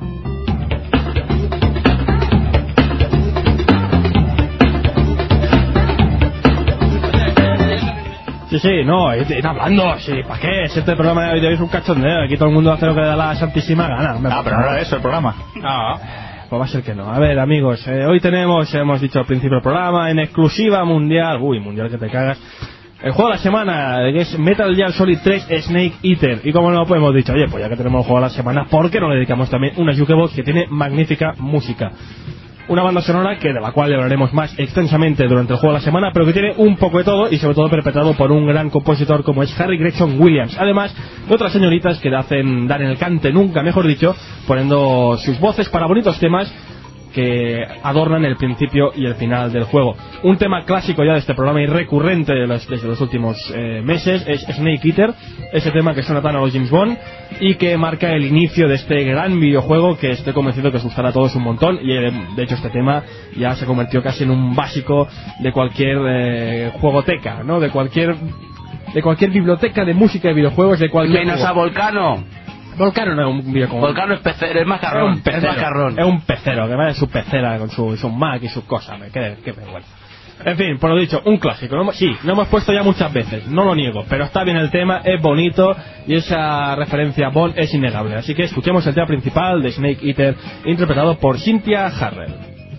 S3: Sí, no, ir hablando, sí, ¿para qué? Este programa de hoy es un cachondeo, aquí todo el mundo hace lo que le da la santísima gana.
S5: Pero no era eso el programa.
S3: Pues va a ser que no. A ver, amigos, hoy hemos dicho al principio del programa, en exclusiva mundial, mundial que te cagas, el juego de la semana, que es Metal Gear Solid 3 Snake Eater. Y como no, pues hemos dicho, oye, pues ya que tenemos el juego de la semana, ¿por qué no le dedicamos también una Jukebox que tiene magnífica música? Una banda sonora de la cual le hablaremos más extensamente durante el juego de la semana, pero que tiene un poco de todo y sobre todo perpetrado por un gran compositor como es Harry Gregson Williams. Además de otras señoritas que le hacen dar en el cante, nunca mejor dicho, poniendo sus voces para bonitos temas que adornan el principio y el final del juego. Un tema clásico ya de este programa y recurrente desde los últimos meses es Snake Eater, ese tema que suena tan a los James Bond y que marca el inicio de este gran videojuego que estoy convencido que os gustará a todos un montón. Y de hecho este tema ya se convirtió casi en un básico de cualquier juegoteca, ¿no? De cualquier biblioteca de música de videojuegos, de cualquier
S1: menos
S3: juego.
S1: A Volcano.
S3: Volcano no es un videojuego.
S1: Volcano es pecero, es macarrón.
S3: Es un pecero, que vaya su pecera con su Mac y sus cosas. Qué vergüenza. En fin, por lo dicho, un clásico. Lo hemos puesto ya muchas veces, no lo niego, pero está bien el tema, es bonito y esa referencia a Bond es innegable. Así que escuchemos el tema principal de Snake Eater, interpretado por Cynthia Harrell.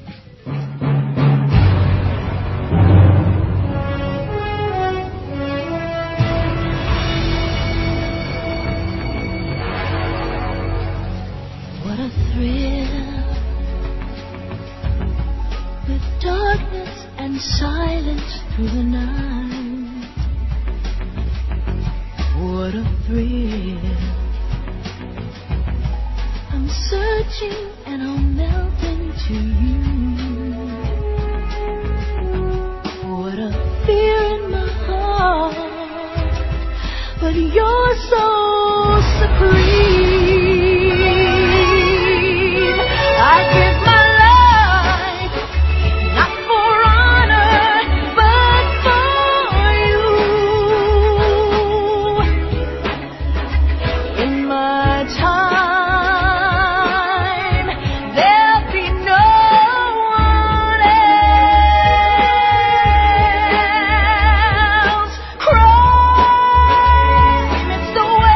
S11: Darkness and silence through the night. What a thrill. I'm searching and I'll melt into you. What a fear in my heart, but you're so supreme. I give my
S12: It's the way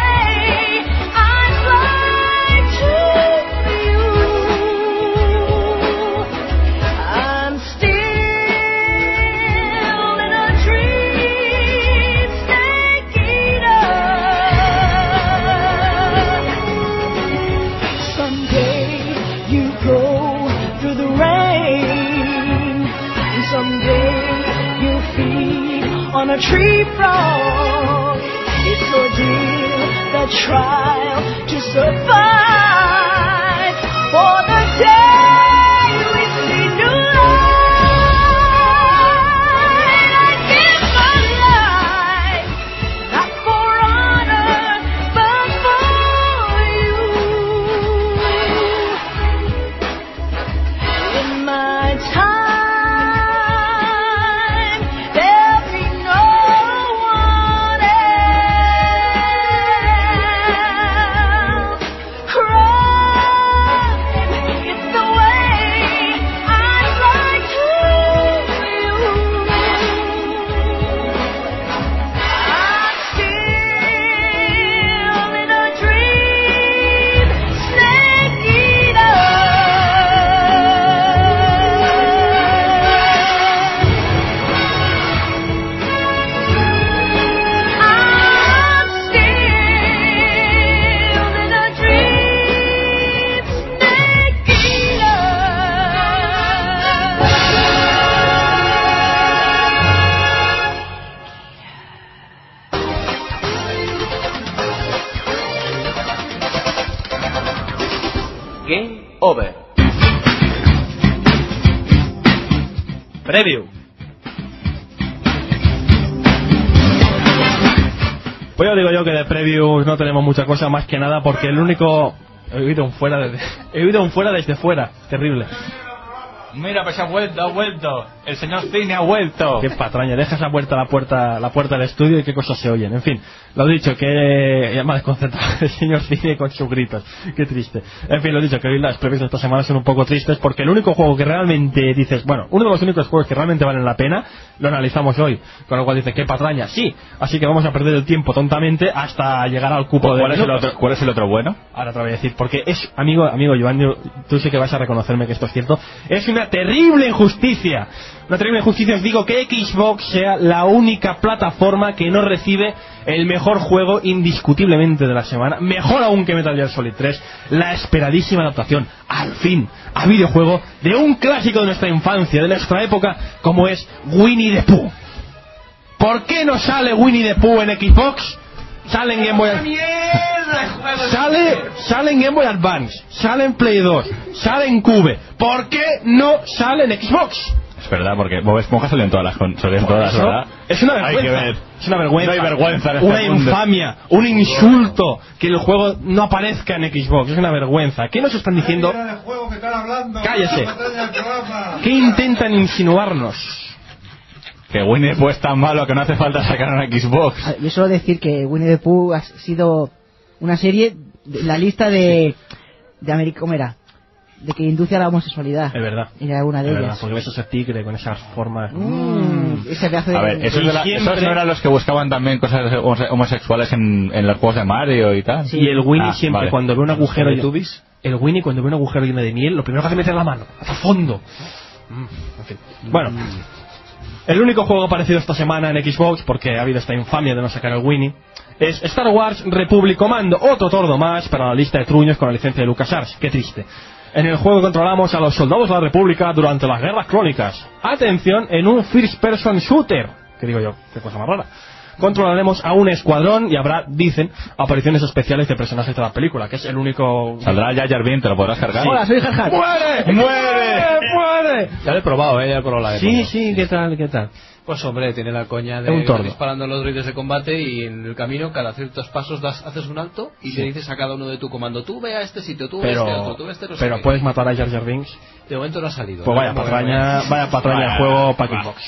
S11: tree frog. It's ordeal, the trial to survive for the day we see new light. I give my life, not for honor, but for you. In my time, there'll be no one else. Crime, it's the way I'd like to use. I'm still in a dream, snake eater. I'm still in a dream, snake eater.
S12: Game over.
S3: Preview. Pues yo digo yo que de previews no tenemos mucha cosa, más que nada porque el único... He oído un fuera desde fuera. Terrible.
S5: Mira, pues ha vuelto. El señor Cine ha vuelto.
S3: Qué patraña, dejas abierta la puerta del estudio y qué cosas se oyen. En fin, lo dicho, que ya me ha desconcentrado el señor Cine con sus gritos. Qué triste. En fin, lo dicho, que hoy las previas de esta semana son un poco tristes porque el único juego que realmente dices, bueno, uno de los únicos juegos que realmente valen la pena, lo analizamos hoy. Con lo cual dice, qué patraña, sí. Así que vamos a perder el tiempo tontamente hasta llegar al cupo de...
S5: ¿Cuál es el otro bueno?
S3: Ahora te lo voy a decir, porque es, amigo Giovanni, tú sé que vas a reconocerme que esto es cierto, es una terrible injusticia. Una terrible injusticia, os digo, que Xbox sea la única plataforma que no recibe el mejor juego indiscutiblemente de la semana, mejor aún que Metal Gear Solid 3, la esperadísima adaptación, al fin, a videojuego de un clásico de nuestra infancia, de nuestra época, como es Winnie the Pooh. ¿Por qué no sale Winnie the Pooh en Xbox? Sale en Game Boy sale en Game Boy Advance, sale en Play 2, sale en Cube. ¿Por qué no sale en Xbox?
S5: Es verdad, porque Bob Esponja salió en todas las consolas, ¿verdad?
S3: Es una vergüenza.
S5: Hay que ver.
S3: Es una vergüenza.
S5: No hay vergüenza en este
S3: una
S5: mundo.
S3: infamia, un insulto que el juego no aparezca en Xbox. Es una vergüenza. ¿Qué nos están diciendo? Cállese. ¿Qué intentan insinuarnos?
S5: Que Winnie the Pooh es tan malo que no hace falta sacar una Xbox.
S4: Yo solo decir que Winnie the Pooh ha sido una serie, la lista de América, ¿cómo era? De que induce a la homosexualidad.
S3: Es verdad.
S4: Y era una de
S3: Es
S4: ellas.
S3: verdad, porque ves ese tigre con esas formas.
S4: Ese pedazo de...
S5: A ver, esos no eran los que buscaban también cosas homosexuales en los juegos de Mario y tal.
S3: Sí. Y el Winnie siempre,
S5: vale.
S3: cuando ve un agujero...
S5: ¿Tubis?
S3: El Winnie, cuando ve un agujero lleno de miel, lo primero que hace es meter la mano, hasta fondo. En fin. Bueno. El único juego aparecido esta semana en Xbox, porque ha habido esta infamia de no sacar el Winnie, es Star Wars Republic Commando, otro tordo más para la lista de truños con la licencia de LucasArts. Qué triste. En el juego controlamos a los soldados de la República durante las guerras clónicas. Atención, en un first person shooter. ¿Qué digo yo? Qué cosa más rara. Controlaremos a un escuadrón y habrá, dicen, apariciones especiales de personajes de la película, que es el único...
S5: Saldrá Jar Jar Binks, ¿te lo podrás cargar?
S4: Sí. Hola, soy Jar Jar.
S3: ¡Muere!
S1: ¡Muere! Ya lo he probado, ya he probado la demo.
S3: Sí, ¿qué tal?
S8: Pues hombre, tiene la coña
S3: Es un
S8: de
S3: tordo.
S8: disparando a los droides de combate y en el camino, cada ciertos pasos haces un alto y le dices a cada uno de tu comando, tú ve a este sitio, tú ve a este otro, tú ve a este no sé
S3: pero
S8: qué.
S3: puedes matar a Jar Jar Binks.
S8: De momento no ha salido.
S3: Pues vaya patraña el juego para Xbox.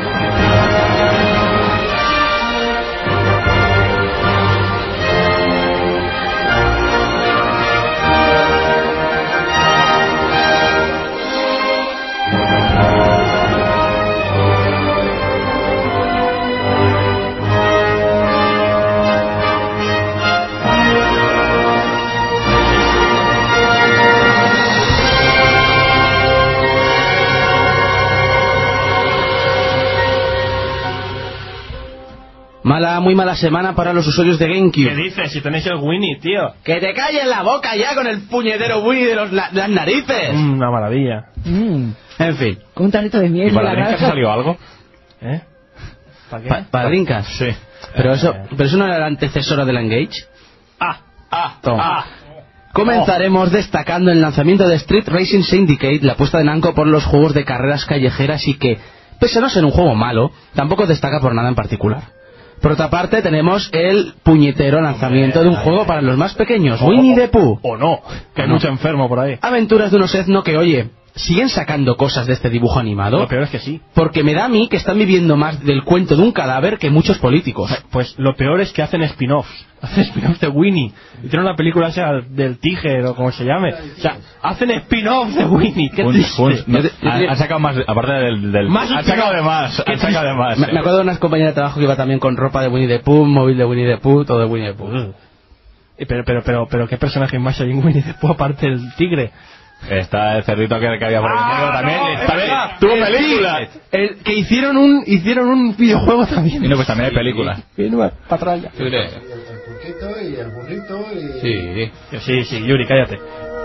S1: Muy mala semana para los usuarios de GameCube.
S3: ¿Qué dices? Si tenéis el Winnie, tío.
S1: ¡Que te calles la boca ya con el puñetero Winnie de las narices!
S3: Una maravilla.
S1: En fin.
S4: Con un tarrito de miel.
S5: ¿Y para la Dreamcast ha salido algo?
S3: ¿Eh? ¿Para qué?
S1: Para Dreamcast.
S5: Sí.
S1: Pero eso no era la antecesora de la Engage. Toma. Comenzaremos destacando el lanzamiento de Street Racing Syndicate, la apuesta de Namco por los juegos de carreras callejeras y que, pese a no ser un juego malo, tampoco destaca por nada en particular. Por otra parte, tenemos el puñetero lanzamiento de un juego para los más pequeños, Winnie the Pooh.
S3: O no, que hay mucho enfermo por ahí.
S1: Aventuras de unos etno que, oye, siguen sacando cosas de este dibujo animado.
S3: Lo peor es que sí.
S1: Porque me da a mí que están viviendo más del cuento de un cadáver que muchos políticos.
S3: Pues lo peor es que hacen spin-offs. Hacen spin-offs de Winnie. Hicieron una película esa del Tigre o como se llame. O sea, hacen spin-offs de Winnie. Qué triste.
S5: Han sacado más, aparte del
S3: Más
S5: han sacado de más. Han sacado de más.
S1: Me acuerdo de unas compañeras de trabajo que iba también con ropa de Winnie the Pooh, móvil de Winnie the Pooh, todo de Winnie the Pooh.
S3: Pero ¿qué personaje más hay en Winnie the Pooh aparte del tigre?
S5: Está el cerdito que había por el medio también. Tuvo película.
S3: Que hicieron un videojuego también.
S5: Y no, pues también hay película.
S3: Patralla.
S10: El pulquito y el burrito y...
S3: Sí, Yuri, cállate.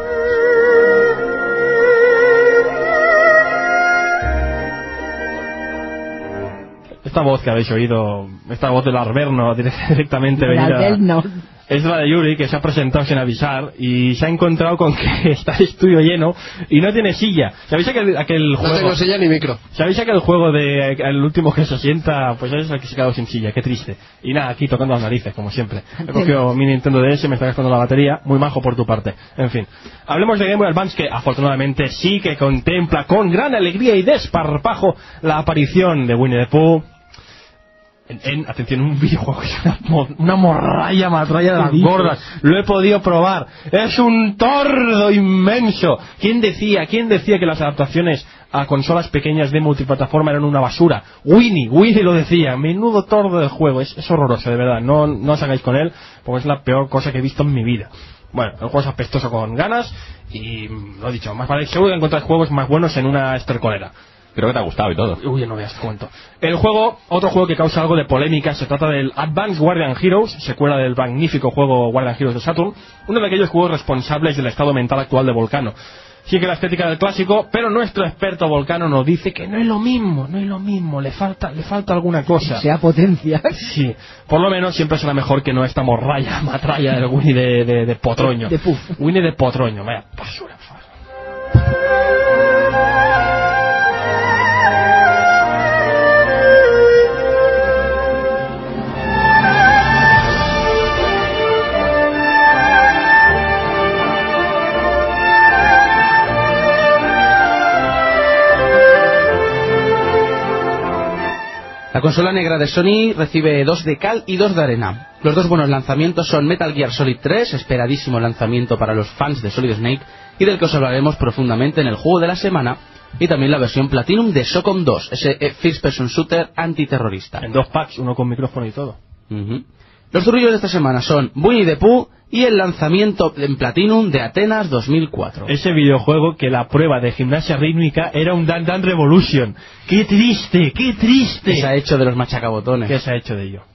S3: Esta voz que habéis oído, esta voz del Arverno directamente venida, es la de Yuri, que se ha presentado sin avisar y se ha encontrado con que está el estudio lleno y no tiene silla. ¿Sabéis aquel juego?
S8: No tengo silla ni micro.
S3: ¿Sabéis aquel juego de el último que se sienta? Pues es el que se ha quedado sin silla, qué triste. Y nada, aquí tocando las narices, como siempre. He cogido mi Nintendo DS, me está gastando la batería, muy majo por tu parte. En fin, hablemos de Game Boy Advance, que afortunadamente sí que contempla con gran alegría y desparpajo la aparición de Winnie the Pooh. Atención, un videojuego que es una morralla matralla de las gordas. Lo he podido probar. Es un tordo inmenso. ¿Quién decía que las adaptaciones a consolas pequeñas de multiplataforma eran una basura? Winnie lo decía. Menudo tordo de juego. Es horroroso, de verdad. No os hagáis con él, porque es la peor cosa que he visto en mi vida. Bueno, el juego es apestoso con ganas y, lo he dicho, más vale seguro que encontrar juegos más buenos en una estercolera.
S5: Creo que te ha gustado y todo.
S3: Uy, no veas cuento. Otro juego que causa algo de polémica, se trata del Advanced Guardian Heroes, secuela del magnífico juego Guardian Heroes de Saturn, uno de aquellos juegos responsables del estado mental actual de Volcano. Sigue la estética del clásico, pero nuestro experto Volcano nos dice que no es lo mismo, le falta alguna cosa.
S4: Sea potencia.
S3: Sí, por lo menos siempre será mejor que no esta morralla, matralla del Winnie de Potroño.
S4: De Puff.
S3: Winnie de Potroño, vaya basura.
S1: La consola negra de Sony recibe 2 de cal y 2 de arena. Los dos buenos lanzamientos son Metal Gear Solid 3, esperadísimo lanzamiento para los fans de Solid Snake, y del que os hablaremos profundamente en el juego de la semana, y también la versión Platinum de SOCOM 2, ese First Person Shooter antiterrorista.
S3: En 2 packs, uno con micrófono y todo.
S1: Los zurrillos de esta semana son Winnie the Pooh y el lanzamiento en Platinum de Atenas 2004.
S3: Ese videojuego que la prueba de gimnasia rítmica era un Dan Dan Revolution. ¡Qué triste!
S1: ¿Qué se ha hecho de los machacabotones?
S3: ¿Qué se ha hecho de ello?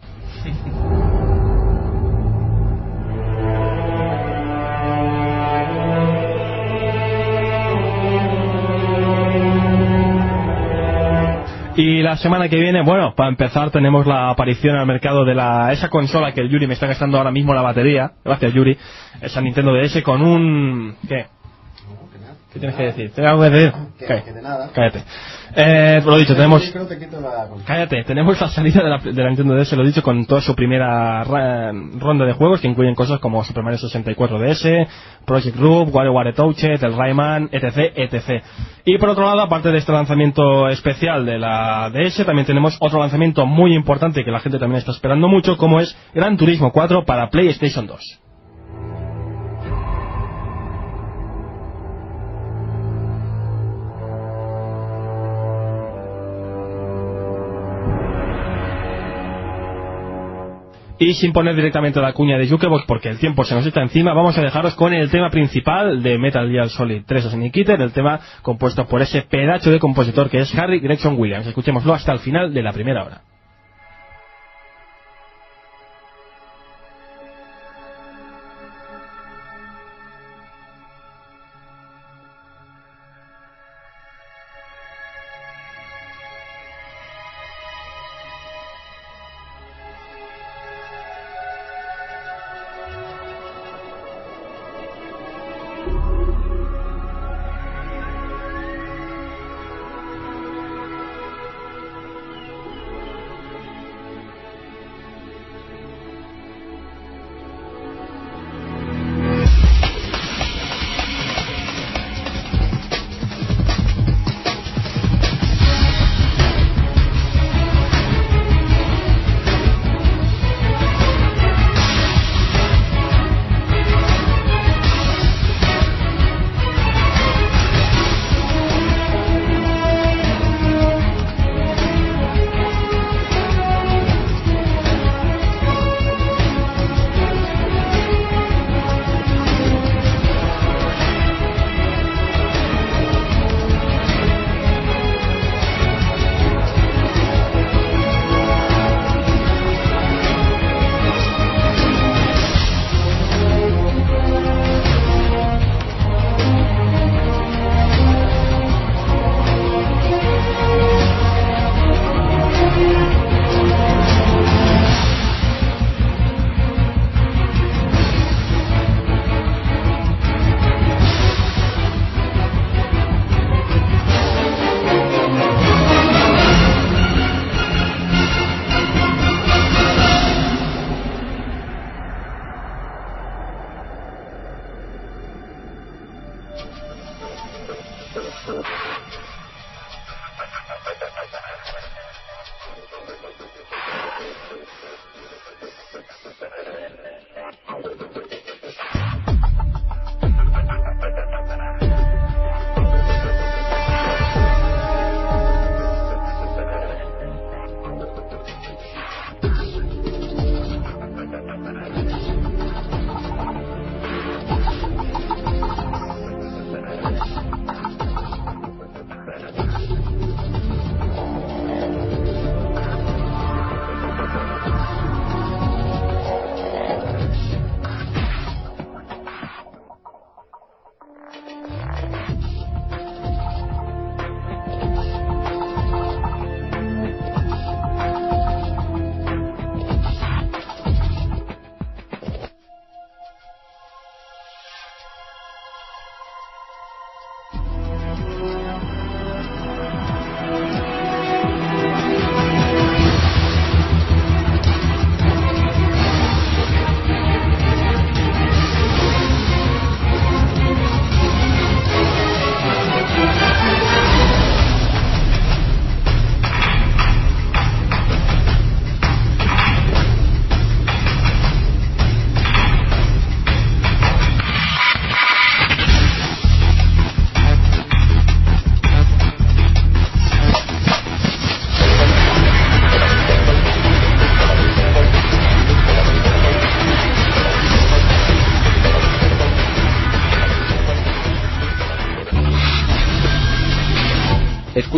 S3: Y la semana que viene, bueno, para empezar tenemos la aparición al mercado de esa consola que el Yuri me está gastando ahora mismo la batería. Gracias, Yuri. Esa Nintendo DS con un... ¿Qué? ¿Qué tienes que decir? ¿Tienes algo que decir?
S10: Que de nada.
S3: Cállate. Lo dicho, tenemos... Cállate, tenemos la salida de la Nintendo DS, lo he dicho, con toda su primera ronda de juegos que incluyen cosas como Super Mario 64 DS, Project Rube, WarioWare Touchet, el Rayman, etc. Y por otro lado, aparte de este lanzamiento especial de la DS, también tenemos otro lanzamiento muy importante que la gente también está esperando mucho, como es Gran Turismo 4 para PlayStation 2. Y sin poner directamente la cuña de Jukebox porque el tiempo se nos está encima, vamos a dejaros con el tema principal de Metal Gear Solid 3 Snake Eater, el tema compuesto por ese pedazo de compositor que es Harry Gregson Williams. Escuchémoslo hasta el final de la primera hora.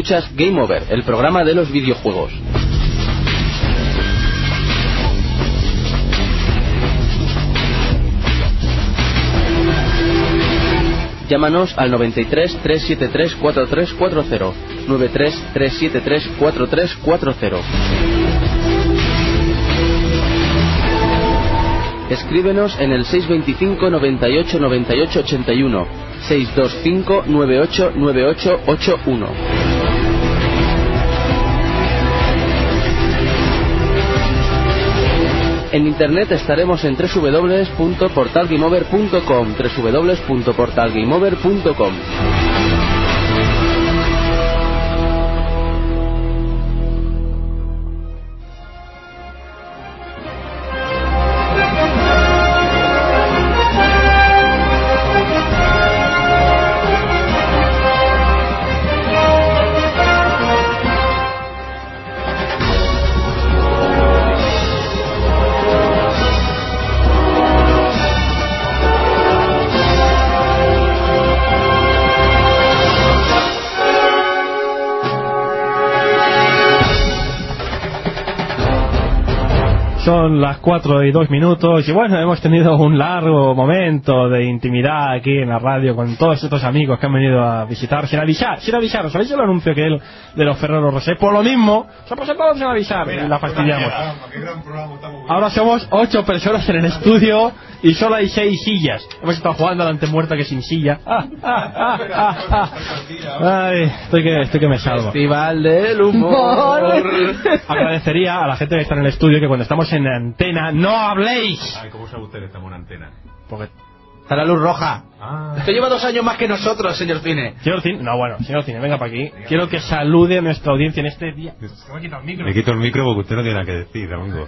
S1: Escuchas Game Over, el programa de los videojuegos. Llámanos al 93 373 4340, 93 373 4340. Escríbenos en el 625 98 98 81, 625 98 98 81. En internet estaremos en www.portalgameover.com, www.portalgameover.com.
S3: Son las 4:02 y bueno, hemos tenido un largo momento de intimidad aquí en la radio con todos estos amigos que han venido a visitar sin avisar. ¿Os habéis el anuncio que él de los Ferrero Rocher? Por lo mismo, se ha presentado sin avisar y la fastidiamos. Ahora somos 8 personas en el estudio y solo hay 6 sillas. Hemos estado jugando a la antemuerta que sin silla. Ay, estoy que me salvo.
S1: Festival del humor.
S3: Agradecería a la gente que está en el estudio que cuando estamos en antena no habléis.
S13: Ay, ¿cómo sabe usted que estamos en antena?
S3: Porque
S1: está la luz roja.
S4: Usted lleva 2 años más que nosotros, señor Cine.
S3: Señor Cine, no, bueno, señor Cine, venga para aquí. Quiero que salude a nuestra audiencia en este día.
S13: Le quito el micro porque usted no tiene nada que decir, amigo.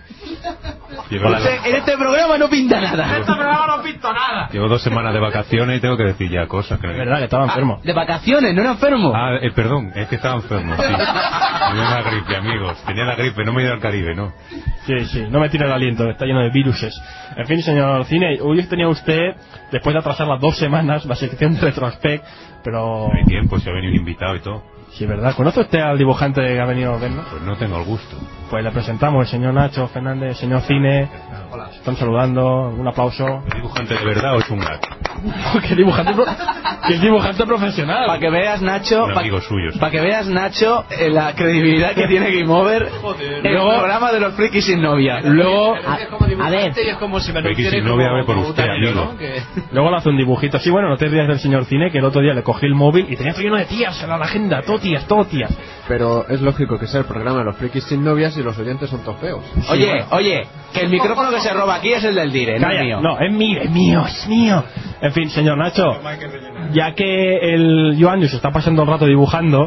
S4: En este programa no pinta nada.
S3: En este programa no pinto nada.
S13: Llevo 2 semanas de vacaciones y tengo que decir ya cosas.
S3: Es verdad que estaba enfermo.
S4: De vacaciones, no era enfermo.
S13: Perdón, es que estaba enfermo, sí. Tenía la gripe, amigos. Tenía la gripe, no me he ido al Caribe, ¿no?
S3: Sí, no me tire el aliento, está lleno de viruses. En fin, señor Cine, hoy tenía usted, después de atrasar las 2 semanas, la sección Retrospect, pero...
S13: No hay tiempo, si ha venido un invitado y todo.
S3: Sí, ¿verdad? ¿Conoce usted al dibujante que ha venido a vernos?
S13: Pues no tengo el gusto.
S3: Pues le presentamos el señor Nacho Fernández, señor Cine. Hola. Están saludando, un aplauso.
S13: ¿Es dibujante de verdad o es un gato?
S3: ¿Qué dibujante profesional?
S1: Para que veas, Nacho,
S13: para
S1: que veas, Nacho, la credibilidad que tiene Game Over, el programa de los frikis sin novia.
S3: Luego,
S8: a ver, es como si me
S13: frikis sin novia, a ver por usted, amigo.
S8: ¿no?
S3: Luego le hace un dibujito. Sí, bueno, no te rías del señor Cine, que el otro día le cogí el móvil y tenía todo lleno de tías en la agenda, todo tías.
S14: Pero es lógico que sea el programa de los frikis sin novias y los oyentes son todos feos.
S1: Oye, que el micrófono que se roba aquí es el del Dire, no es mío.
S3: No, es mío. En fin, señor Nacho, ya que el Joan se está pasando el rato dibujando,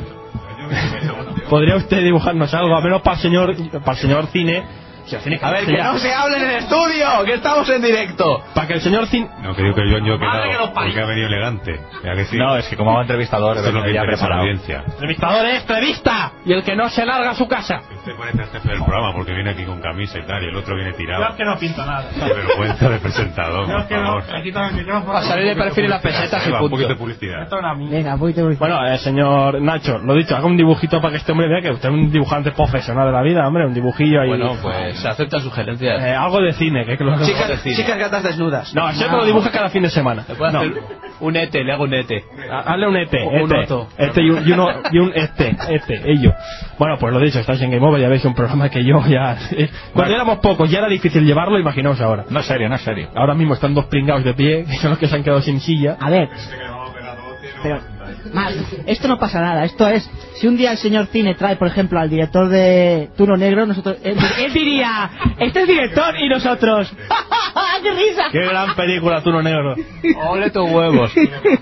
S3: ¿podría usted dibujarnos algo? A menos para el señor Cine.
S1: A ver, que no se hable en el estudio, que estamos en directo.
S3: Para que el señor Cine...
S13: No, que digo que yo he quedado porque ha venido elegante. Que sí.
S5: No, es que como entrevistador,
S13: eso es lo que interesa a la audiencia.
S3: Entrevistador es entrevista y el que no se larga a su casa.
S13: Usted parece el jefe del programa porque viene aquí con camisa y tal, y el otro viene tirado.
S3: Yo es que no pinto nada.
S13: Qué vergüenza de presentador, por favor.
S3: Le quitan el micrófono.
S8: Para salir de perfil y las pesetas y
S13: Un
S8: punto.
S13: poquito de publicidad.
S4: Venga, un poquito de publicidad.
S3: Bueno, señor Nacho, lo dicho, haga un dibujito para que este hombre vea que usted es un dibujante profesional de la vida, hombre, un dibujillo ahí.
S8: Bueno, pues se aceptan sugerencias.
S3: Algo de cine, que lo
S1: Chicas gatas desnudas.
S3: No, eso me lo dibuja cada fin de semana.
S8: Le puedo hacer un ET, le hago un ET.
S3: Hazle un ET,
S8: un Otto.
S3: y un ello. Bueno, pues lo dicho, estáis en Game Over, ya veis un programa que yo ya... Cuando éramos pocos ya era difícil llevarlo, imaginaos ahora.
S5: No es serio.
S3: Ahora mismo están 2 pringados de pie, que son los que se han quedado sin silla.
S4: A ver, pero esto no pasa nada, esto es, si un día el señor Cine trae, por ejemplo, al director de Turno Negro, nosotros, él diría, este es director, y nosotros, ¡qué risa!
S3: ¡Qué gran película, Turno Negro!
S8: ¡Ole tus huevos!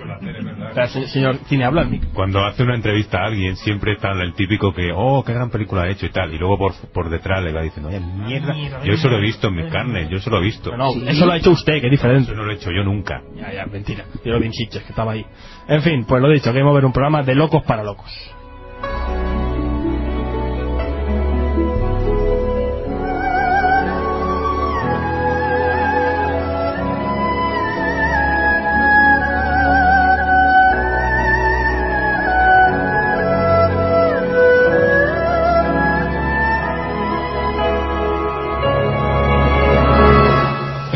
S3: Señor Cine, habla al micro.
S13: Cuando hace una entrevista a alguien siempre está el típico que, qué gran película ha hecho y tal, y luego por detrás le va diciendo, oye, mierda, yo eso lo he visto en mis carnes, yo eso lo he visto.
S3: No, eso lo ha hecho usted, que es diferente.
S13: Eso no lo he hecho yo nunca.
S3: Ya, mentira. Yo lo vi en Sitges, que estaba ahí. En fin, pues lo dicho, Game Over, un programa de locos para locos.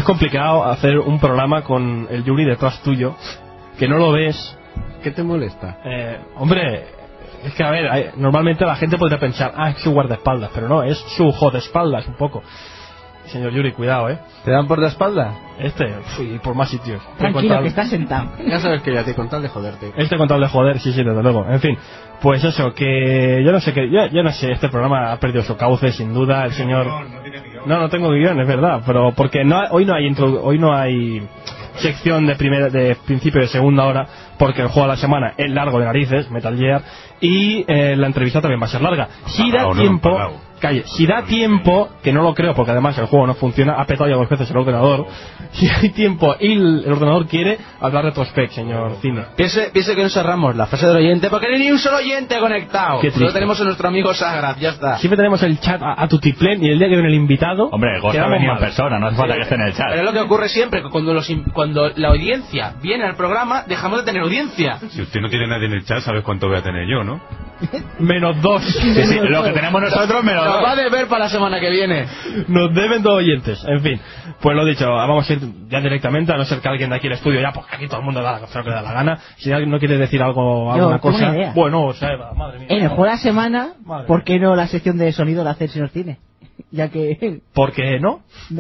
S3: complicado hacer un programa con el Yuri detrás tuyo, que no lo ves.
S14: ¿Qué te molesta?
S3: Hombre, es que a ver, normalmente la gente podría pensar, es su guardaespaldas, pero no, es su jodeespaldas un poco. Señor Yuri, cuidado,
S1: ¿Te dan por la espalda?
S3: Y por más sitios.
S4: Tranquilo, que estás sentado.
S14: Ya sabes que ya te con tal de joderte.
S3: Con tal de joder, sí, desde luego. En fin, pues eso, que yo no sé, este programa ha perdido su cauce, sin duda, el señor... No tengo guión, es verdad, pero porque hoy no hay sección de principio de segunda hora, porque el juego de la semana es largo de narices, Metal Gear, y la entrevista también va a ser larga. Si da tiempo... Si da tiempo, que no lo creo porque además el juego no funciona, ha petado ya 2 veces el ordenador. Si hay tiempo y el ordenador quiere hablar retrospect, señor Cine.
S1: Piense que no cerramos la frase del oyente porque no hay ni un solo oyente conectado. Solo tenemos a nuestro amigo Sagraz, ya está.
S3: Siempre tenemos el chat a tutiplén y el día que viene el invitado.
S5: Hombre, el Ghost ha venido en persona, no hace falta que esté en el chat.
S1: Pero es lo que ocurre siempre, que cuando la audiencia viene al programa, dejamos de tener audiencia.
S13: Si usted no tiene nadie en el chat, ¿sabes cuánto voy a tener yo, no?
S3: -2.
S5: Sí, lo que tenemos nosotros, menos 2.
S1: Nos va a deber para la semana que viene.
S3: Nos deben 2 oyentes. En fin, pues lo dicho, vamos a ir ya directamente, a no ser que alguien de aquí el estudio, ya porque aquí todo el mundo da lo que le da la gana. Si alguien no quiere decir alguna cosa, bueno, o sea, madre mía.
S4: En el juego de la semana, ¿por qué no la sección de sonido la hace el señor Cine? Ya que...
S3: ¿Por qué no?
S4: No.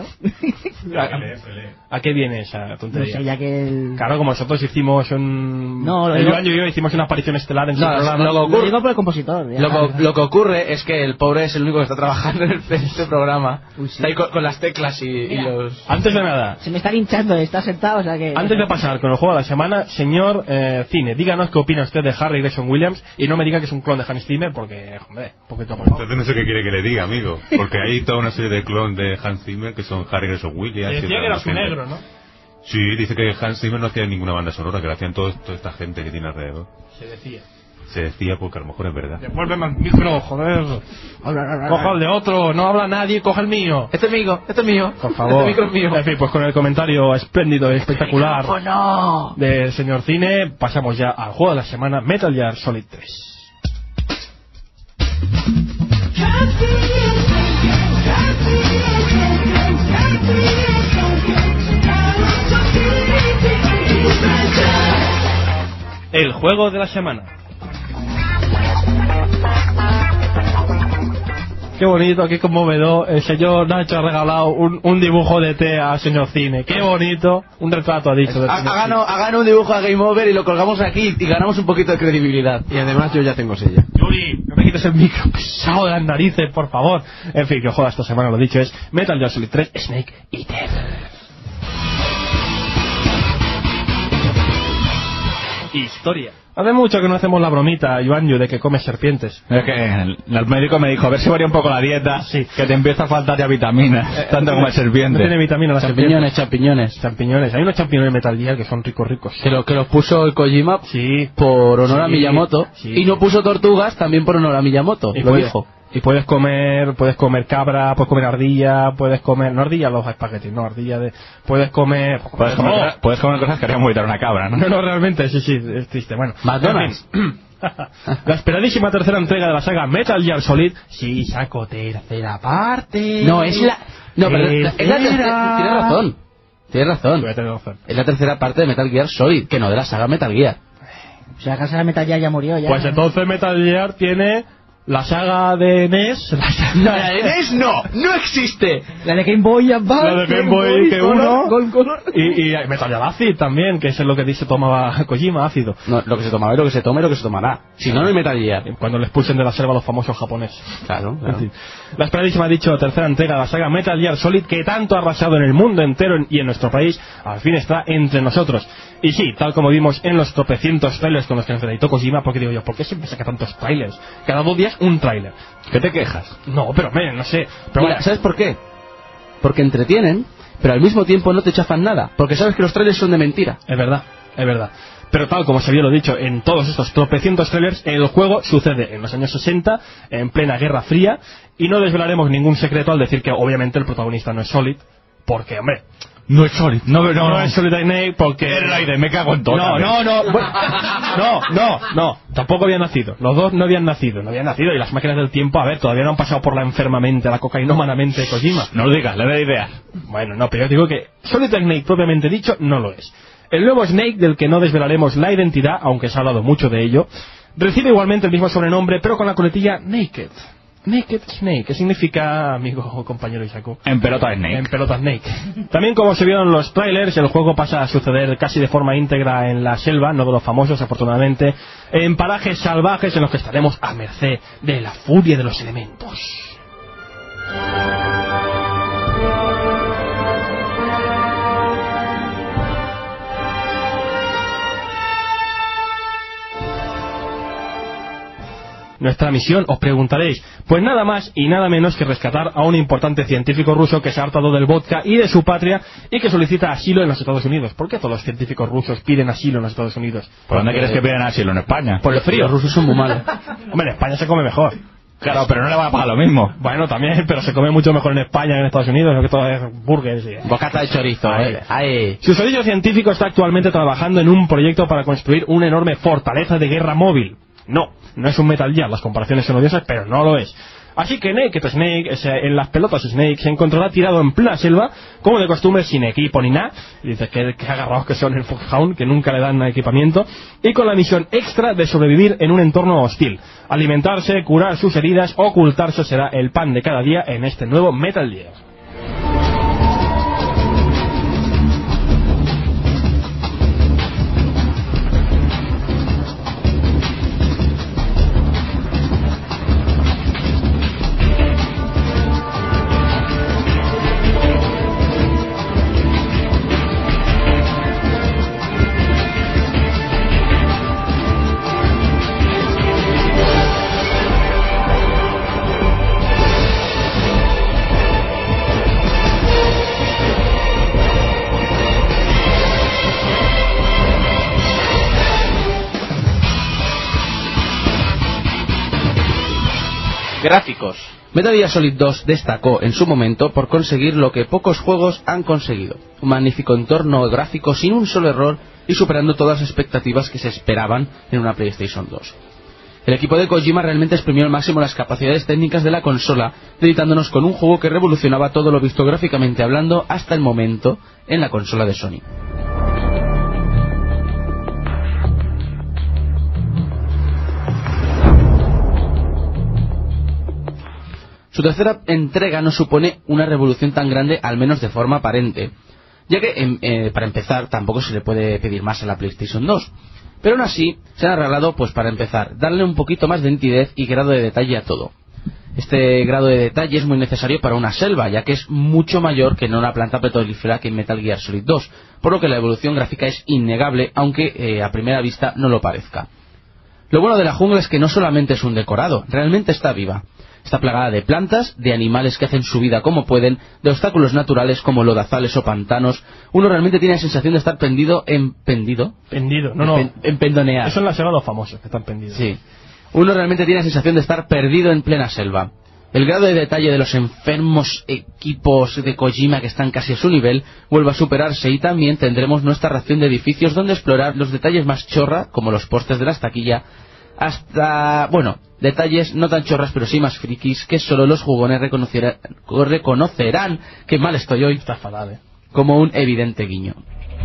S3: ¿A qué viene esa tontería?
S4: No sé, ya que
S3: Claro, como nosotros hicimos Iván y yo hicimos una aparición estelar en su programa.
S4: Lo digo por el compositor.
S1: Lo que ocurre es que el pobre es el único que está trabajando en este programa. Está ahí con las teclas y los...
S3: Antes de nada...
S4: Se me está hinchando, está sentado, o sea que...
S3: Antes de pasar con el juego de la semana, señor Cine, díganos qué opina usted de Harry Gregson Williams y no me diga que es un clon de Hans Zimmer porque, joder,
S13: Entonces no sé qué quiere que le diga, amigo. Porque hay toda una serie de clones de Hans Zimmer que son Harry Gregson Williams.
S3: Decía que era su negro, ¿no?
S13: Sí, dice que Hans Zimmer no hacía ninguna banda sonora, que la hacían toda esta gente que tiene alrededor. Se decía porque a lo mejor es verdad.
S3: Devuélveme el micro, joder. Coja el de otro, no habla nadie, coja el mío.
S1: Este es mío.
S3: Por favor.
S1: Este micro es mío.
S3: En fin, pues con el comentario espléndido y espectacular del señor Cine, pasamos ya al juego de la semana, Metal Gear Solid 3. El juego de la semana. Qué bonito, qué conmovedor. El señor Nacho ha regalado un dibujo de T al señor Cine. Qué bonito. Un retrato ha dicho.
S1: Hagan un dibujo a Game Over y lo colgamos aquí y ganamos un poquito de credibilidad.
S14: Y además yo ya tengo silla.
S3: Yuri, no me quites el micro pesado de las narices, por favor. En fin, que joda esta semana, lo dicho, es Metal Gear Solid 3 Snake Eater. Historia. Hace mucho que no hacemos la bromita, Iván, de que comes serpientes.
S5: Es que el médico me dijo, a ver si varía un poco la dieta, que te empieza a faltar ya vitaminas, tanto como el serpiente.
S3: No tiene vitaminas las
S1: champiñones.
S3: Hay unos champiñones de Metal Gear que son ricos.
S1: Que los puso el Kojima por honor a Miyamoto. Y no puso tortugas también por honor a Miyamoto, lo dijo.
S3: Y puedes comer cabra, puedes comer ardilla, puedes comer... No ardilla los espaguetis, no, ardilla de... Puedes comer
S5: cosas que harían vomitar una cabra, ¿no?
S3: No, realmente, sí, es triste. Bueno,
S1: McDonald's.
S3: La esperadísima tercera entrega de la saga Metal Gear Solid. Sí, saco tercera parte.
S1: No, es la... No, pero es la tercera... Tienes razón. Es la tercera parte de Metal Gear Solid, que no de la saga Metal Gear.
S4: O sea, la saga Metal Gear ya murió, ya.
S3: Pues entonces Metal Gear tiene... La saga de NES...
S1: No, la de NES no existe.
S4: La de Game Boy Advance.
S3: La de Game Boy que uno...
S4: Color.
S3: Y Metal Gear Acid también, que es lo que dice tomaba Kojima, ácido.
S1: No, lo que se tomaba es lo que se toma y lo que se tomará. Si no, no hay Metal Gear.
S3: Cuando le expulsen de la selva a los famosos japoneses.
S1: Claro.
S3: En fin. La esperadísima, ha dicho, tercera entrega de la saga Metal Gear Solid, que tanto ha arrasado en el mundo entero y en nuestro país, al fin está entre nosotros. Y sí, tal como vimos en los tropecientos trailers con los que nos editó Kojima, porque digo yo, ¿por qué siempre saca tantos trailers? Cada 2 días un trailer.
S5: ¿Qué te quejas?
S3: No, pero no sé. Pero
S1: mira, ¿sabes por qué? Porque entretienen, pero al mismo tiempo no te chafan nada, porque sabes que los trailers son de mentira.
S3: Es verdad. Pero tal como se había lo dicho, en todos estos tropecientos trailers, el juego sucede en los años 60, en plena Guerra Fría, y no desvelaremos ningún secreto al decir que obviamente el protagonista no es Solid, porque, hombre,
S5: No es Solid.
S3: No es Solid Snake porque...
S5: Es Raiden, me cago en todo.
S3: No. Tampoco había nacido. Los dos no habían nacido. Y las máquinas del tiempo, a ver, todavía no han pasado por la enfermamente, la cocainómanamente de Kojima.
S5: No lo digas, le doy idea.
S3: Bueno, no, pero yo digo que Solid Snake propiamente dicho no lo es. El nuevo Snake, del que no desvelaremos la identidad, aunque se ha hablado mucho de ello, recibe igualmente el mismo sobrenombre, pero con la coletilla Naked. Naked Snake, que significa, amigo o compañero Isaku,
S5: en pelota Snake.
S3: En pelota Snake. También, como se vio en los trailers, el juego pasa a suceder casi de forma íntegra en la selva, no de los famosos, afortunadamente, en parajes salvajes en los que estaremos a merced de la furia de los elementos. Nuestra misión, os preguntaréis, pues nada más y nada menos que rescatar a un importante científico ruso que se ha hartado del vodka y de su patria y que solicita asilo en los Estados Unidos. ¿Por qué todos los científicos rusos piden asilo en los Estados Unidos?
S5: ¿Por dónde crees que piden asilo? ¿En España?
S3: Por el frío.
S1: Los rusos son muy malos.
S3: Hombre, en España se come mejor.
S5: Claro, pero no le va a pagar lo mismo.
S3: Bueno, también, pero se come mucho mejor en España que en Estados Unidos, que todo es burgers.
S1: Bocata de chorizo,
S3: Su servicio científico está actualmente trabajando en un proyecto para construir una enorme fortaleza de guerra móvil. No es un Metal Gear, las comparaciones son odiosas, pero no lo es. Así que Naked Snake, en las pelotas Snake, se encontrará tirado en plena selva, como de costumbre, sin equipo ni nada. Y dices que agarrados que son el Foxhound, que nunca le dan equipamiento. Y con la misión extra de sobrevivir en un entorno hostil. Alimentarse, curar sus heridas, ocultarse será el pan de cada día en este nuevo Metal Gear.
S12: Gráficos.
S1: Metal Gear Solid 2 destacó en su momento por conseguir lo que pocos juegos han conseguido: un magnífico entorno gráfico sin un solo error y superando todas las expectativas que se esperaban en una PlayStation 2. El equipo de Kojima realmente exprimió al máximo las capacidades técnicas de la consola, deleitándonos con un juego que revolucionaba todo lo visto gráficamente hablando hasta el momento en la consola de Sony. Su tercera entrega no supone una revolución tan grande, al menos de forma aparente, ya que, para empezar, tampoco se le puede pedir más a la PlayStation 2. Pero aún así, se han arreglado, pues para empezar, darle un poquito más de nitidez y grado de detalle a todo. Este grado de detalle es muy necesario para una selva, ya que es mucho mayor que en una planta petrolífera que en Metal Gear Solid 2, por lo que la evolución gráfica es innegable, aunque a primera vista no lo parezca. Lo bueno de la jungla es que no solamente es un decorado, realmente está viva. Está plagada de plantas, de animales que hacen su vida como pueden, de obstáculos naturales como lodazales o pantanos. Uno realmente tiene la sensación de estar pendido, pendonear.
S3: Eso en la selva los famosos, que están pendidos.
S1: Sí. Uno realmente tiene la sensación de estar perdido en plena selva. El grado de detalle de los enfermos equipos de Kojima, que están casi a su nivel, vuelve a superarse, y también tendremos nuestra ración de edificios donde explorar los detalles más chorra, como los postes de la estaquilla, hasta, bueno, detalles no tan chorras pero sí más frikis que solo los jugones reconocerán, que mal estoy hoy,
S3: está fatal,
S1: como un evidente guiño.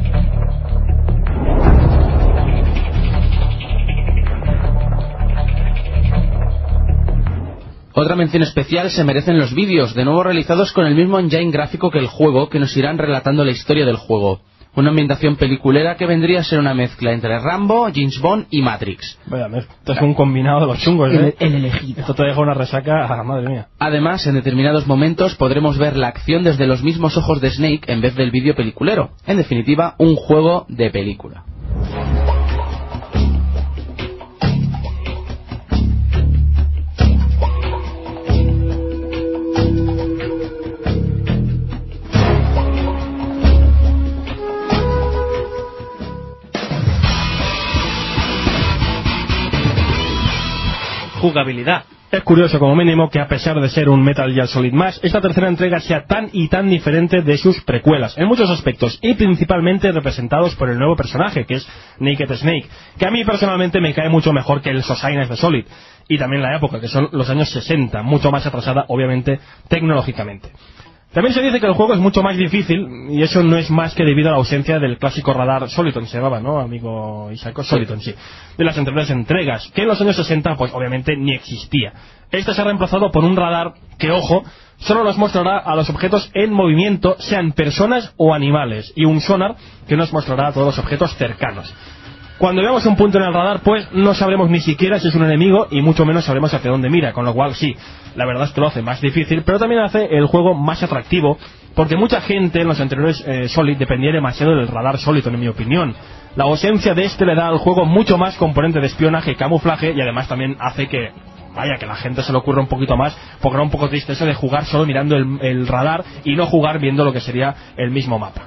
S1: Otra mención especial se merecen los vídeos, de nuevo realizados con el mismo engine gráfico que el juego, que nos irán relatando la historia del juego. Una ambientación peliculera que vendría a ser una mezcla entre Rambo, James Bond y Matrix.
S3: Vaya, esto es un combinado de los chungos, ¿eh?
S4: El elegido.
S3: Esto te deja una resaca, madre mía.
S1: Además, en determinados momentos podremos ver la acción desde los mismos ojos de Snake en vez del vídeo peliculero. En definitiva, un juego de película.
S3: Jugabilidad. Es curioso, como mínimo, que a pesar de ser un Metal Gear Solid más, esta tercera entrega sea tan y tan diferente de sus precuelas, en muchos aspectos, y principalmente representados por el nuevo personaje, que es Naked Snake, que a mí personalmente me cae mucho mejor que el Sosaines de Solid, y también la época, que son los años 60, mucho más atrasada, obviamente, tecnológicamente. También se dice que el juego es mucho más difícil, y eso no es más que debido a la ausencia del clásico radar Soliton, se llamaba, ¿no, amigo Isaac? Soliton, sí. De las anteriores entregas, que en los años 60, pues obviamente ni existía. Este se ha reemplazado por un radar que, ojo, solo nos mostrará a los objetos en movimiento, sean personas o animales, y un sonar que nos mostrará a todos los objetos cercanos. Cuando veamos un punto en el radar, pues no sabremos ni siquiera si es un enemigo y mucho menos sabremos hacia dónde mira, con lo cual sí, la verdad es que lo hace más difícil, pero también hace el juego más atractivo, porque mucha gente en los anteriores Solid dependía demasiado del radar Soliton, en mi opinión. La ausencia de este le da al juego mucho más componente de espionaje y camuflaje, y además también hace que, vaya, que la gente se le ocurra un poquito más, porque era un poco triste eso de jugar solo mirando el radar y no jugar viendo lo que sería el mismo mapa.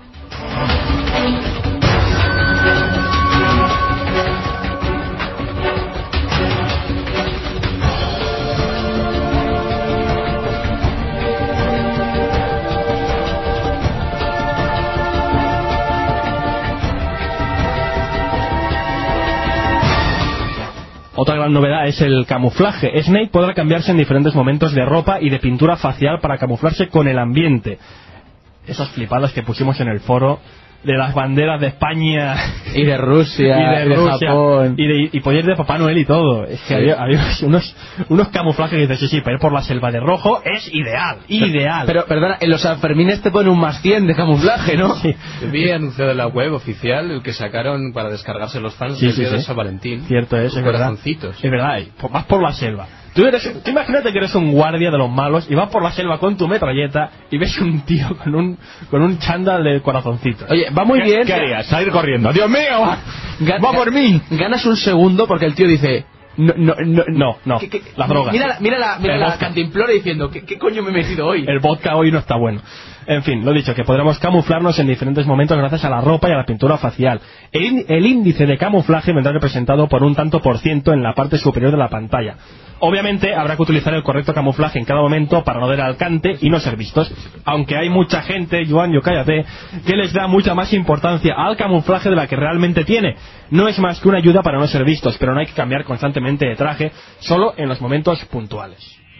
S3: Otra gran novedad es el camuflaje. Snake podrá cambiarse en diferentes momentos de ropa y de pintura facial para camuflarse con el ambiente. Esas flipadas que pusimos en el foro de las banderas de España
S1: y de Rusia,
S3: y de
S1: Japón
S3: y poder de Papá Noel y todo. Es que había unos camuflajes que dices, sí, para ir por la selva de rojo es ideal.
S1: Pero perdona, en los Sanfermines te pone un +100 de camuflaje, ¿no?
S3: Sí.
S8: Vi anunciado en la web oficial el que sacaron para descargarse los fans del día de San Valentín.
S3: Cierto es verdad.
S8: Corazoncitos.
S3: Es verdad, vas por la selva. Tú imagínate que eres un guardia de los malos y vas por la selva con tu metralleta y ves un tío con un chándal de corazoncitos.
S1: Oye, va muy bien.
S5: ¿Qué harías? Salir corriendo. ¡Dios mío! ¡Va por mí!
S1: Ganas un segundo porque el tío dice...
S3: No. La droga.
S1: Mira la cantimplora diciendo, ¿qué coño me he metido hoy?
S3: El vodka hoy no está bueno. En fin, lo dicho, que podremos camuflarnos en diferentes momentos gracias a la ropa y a la pintura facial. El índice de camuflaje vendrá representado por un tanto por ciento en la parte superior de la pantalla. Obviamente habrá que utilizar el correcto camuflaje en cada momento para no dar alcance y no ser vistos. Aunque hay mucha gente, Joan, yo cállate, que les da mucha más importancia al camuflaje de la que realmente tiene. No es más que una ayuda para no ser vistos, pero no hay que cambiar constantemente de traje, solo en los momentos puntuales.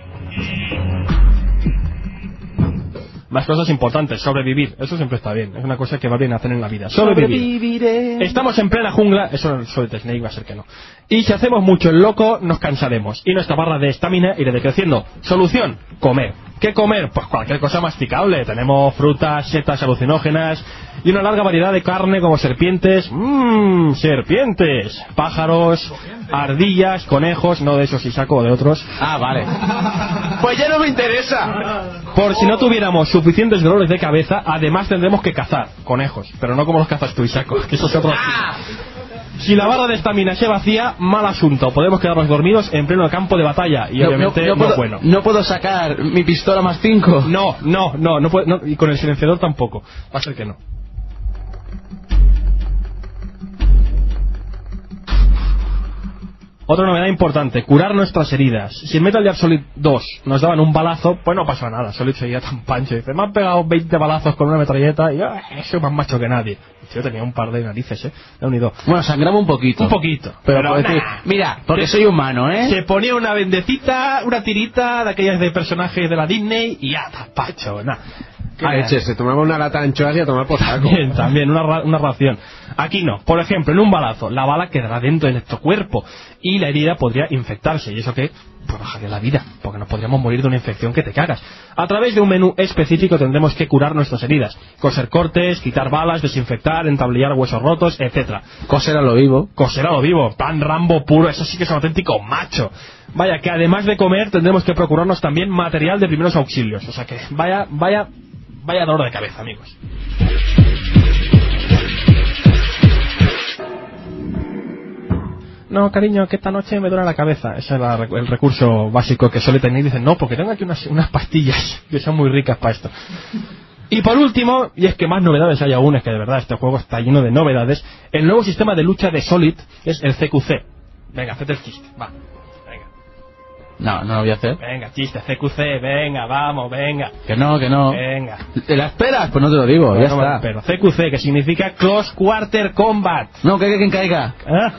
S3: Más cosas importantes, sobrevivir, eso siempre está bien, es una cosa que va bien hacer en la vida. Sobreviviré. Estamos en plena jungla, eso el Solid Snake va a ser que no. Y si hacemos mucho el loco, nos cansaremos. Y nuestra barra de estamina irá decreciendo. Solución, comer. ¿Qué comer? Pues cualquier cosa masticable. Tenemos frutas, setas alucinógenas y una larga variedad de carne como serpientes. Serpientes. Pájaros, ardillas, conejos, no de esos Isaco o de otros.
S1: Ah, vale. Pues ya no me interesa.
S3: Por si no tuviéramos suficientes dolores de cabeza, además tendremos que cazar conejos. Pero no como los cazas tú, Isaco, que eso es otro. Si la barra de estamina se vacía, mal asunto. Podemos quedarnos dormidos en pleno campo de batalla. Y obviamente no es bueno.
S1: No puedo sacar mi pistola +5.
S3: No puedo, y con el silenciador tampoco. Va a ser que no. Otra novedad importante, curar nuestras heridas. Si en Metal Gear Solid 2 nos daban un balazo, pues no pasaba nada. Solid seguía tan pancho. Dice, me han pegado 20 balazos con una metralleta y soy más macho que nadie. Yo tenía un par de narices, de unido.
S1: Bueno, sangraba un poquito. Pero decir, mira, porque soy humano,
S3: Se ponía una vendecita, una tirita de aquellas de personajes de la Disney y ya, tapacho, nada.
S14: Se tomaba una lata de anchoas y a tomar por saco.
S3: También una ración. Aquí no. Por ejemplo, en un balazo, la bala quedará dentro de nuestro cuerpo y la herida podría infectarse. Y eso que, pues bajaría la vida, porque nos podríamos morir de una infección que te cagas. A través de un menú específico tendremos que curar nuestras heridas. Coser cortes, quitar balas, desinfectar, entablillar huesos rotos, etcétera.
S1: Coser a lo vivo.
S3: Plan Rambo puro, eso sí que es un auténtico macho. Vaya, que además de comer tendremos que procurarnos también material de primeros auxilios. O sea que, vaya dolor de cabeza, amigos. No, cariño, que esta noche me duele la cabeza. Ese es el recurso básico que suele tener. Dicen, no, porque tengo aquí unas pastillas que son muy ricas para esto. Y por último, y es que más novedades hay aún, es que de verdad este juego está lleno de novedades, el nuevo sistema de lucha de Solid es el CQC. Venga, hacete el chiste, va.
S1: No, no lo voy a hacer.
S3: Venga, chiste, CQC, venga, vamos, venga.
S1: Que no.
S3: Venga.
S1: ¿Te la esperas? Pues no te lo digo,
S3: Bueno,
S1: ya está.
S3: Pero CQC, que significa Close Quarter Combat.
S1: No, que quien caiga.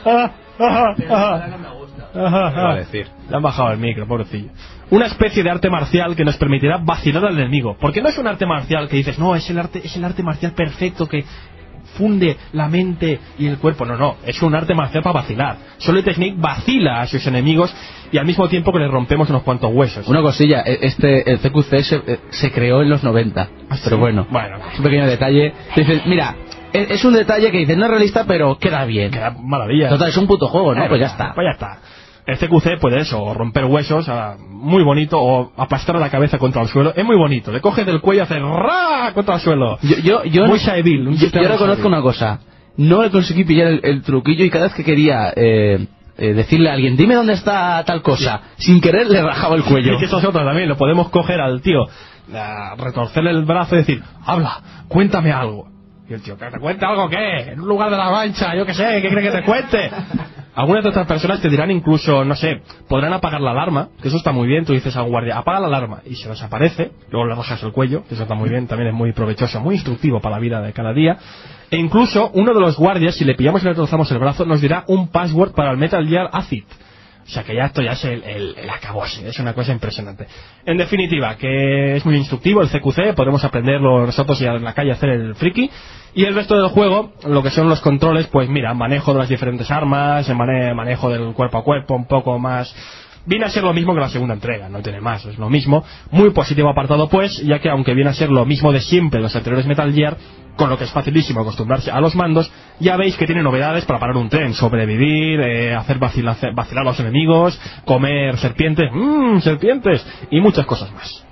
S3: Va
S14: a decir.
S3: Le han bajado el micro, pobrecillo. Una especie de arte marcial que nos permitirá vacilar al enemigo. Porque no es un arte marcial que dices, no, es el arte marcial perfecto que funde la mente y el cuerpo. No, es un arte marcial para vacilar. Solid Technique vacila a sus enemigos y al mismo tiempo que les rompemos unos cuantos huesos.
S1: Una cosilla, el CQC se creó en los 90. Pero bueno, es un pequeño detalle. Dices, mira, es un detalle que dices, no es realista, pero queda bien.
S3: Queda maravilla.
S1: Total, es un puto juego, ¿no? Pues ya está.
S3: Pues ya está. El CQC puede eso, romper huesos, muy bonito, o aplastar la cabeza contra el suelo, es muy bonito. Le coge del cuello y hace ¡ra! Contra el suelo.
S1: Yo
S3: muy Shaeville.
S1: Yo reconozco una cosa. No le conseguí pillar el truquillo y cada vez que quería decirle a alguien, dime dónde está tal cosa, sin querer le rajaba el cuello.
S3: Y que eso es otra también, lo podemos coger al tío, retorcerle el brazo y decir, habla, cuéntame algo. Y el tío, ¿que te cuente algo qué? En un lugar de la Mancha, yo qué sé, ¿qué crees que te cuente? Algunas de estas personas te dirán incluso, no sé, podrán apagar la alarma, que eso está muy bien, tú dices al guardia, apaga la alarma, y se desaparece, luego le bajas el cuello, que eso está muy bien, también es muy provechoso, muy instructivo para la vida de cada día, e incluso uno de los guardias, si le pillamos y le trozamos el brazo, nos dirá un password para el Metal Gear Acid. O sea que ya esto ya es el acabose, es una cosa impresionante. En definitiva, que es muy instructivo el CQC, podemos aprenderlo nosotros y en la calle hacer el friki. Y el resto del juego, lo que son los controles, pues mira, manejo de las diferentes armas, manejo del cuerpo a cuerpo, un poco más... Viene a ser lo mismo que la segunda entrega, no tiene más, es lo mismo. Muy positivo apartado pues, ya que aunque viene a ser lo mismo de siempre en los anteriores Metal Gear, con lo que es facilísimo acostumbrarse a los mandos, ya veis que tiene novedades para parar un tren, sobrevivir, hacer vacilar a los enemigos, comer serpientes, serpientes, y muchas cosas más.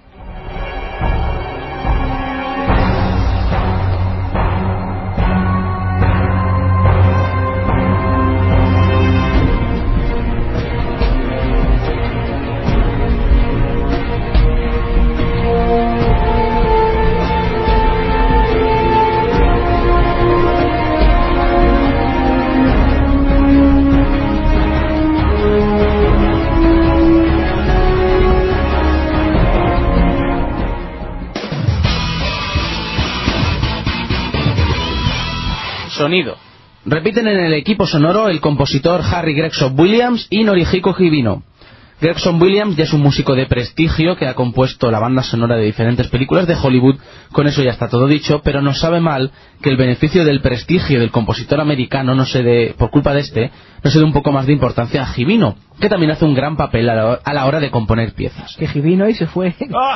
S1: Sonido. Repiten en el equipo sonoro el compositor Harry Gregson Williams y Norihiko Hibino. Gregson Williams ya es un músico de prestigio que ha compuesto la banda sonora de diferentes películas de Hollywood, con eso ya está todo dicho, pero nos sabe mal que el beneficio del prestigio del compositor americano por culpa de no se dé un poco más de importancia a Hibino, que también hace un gran papel a la hora de componer piezas.
S4: Que Hibino ahí se fue.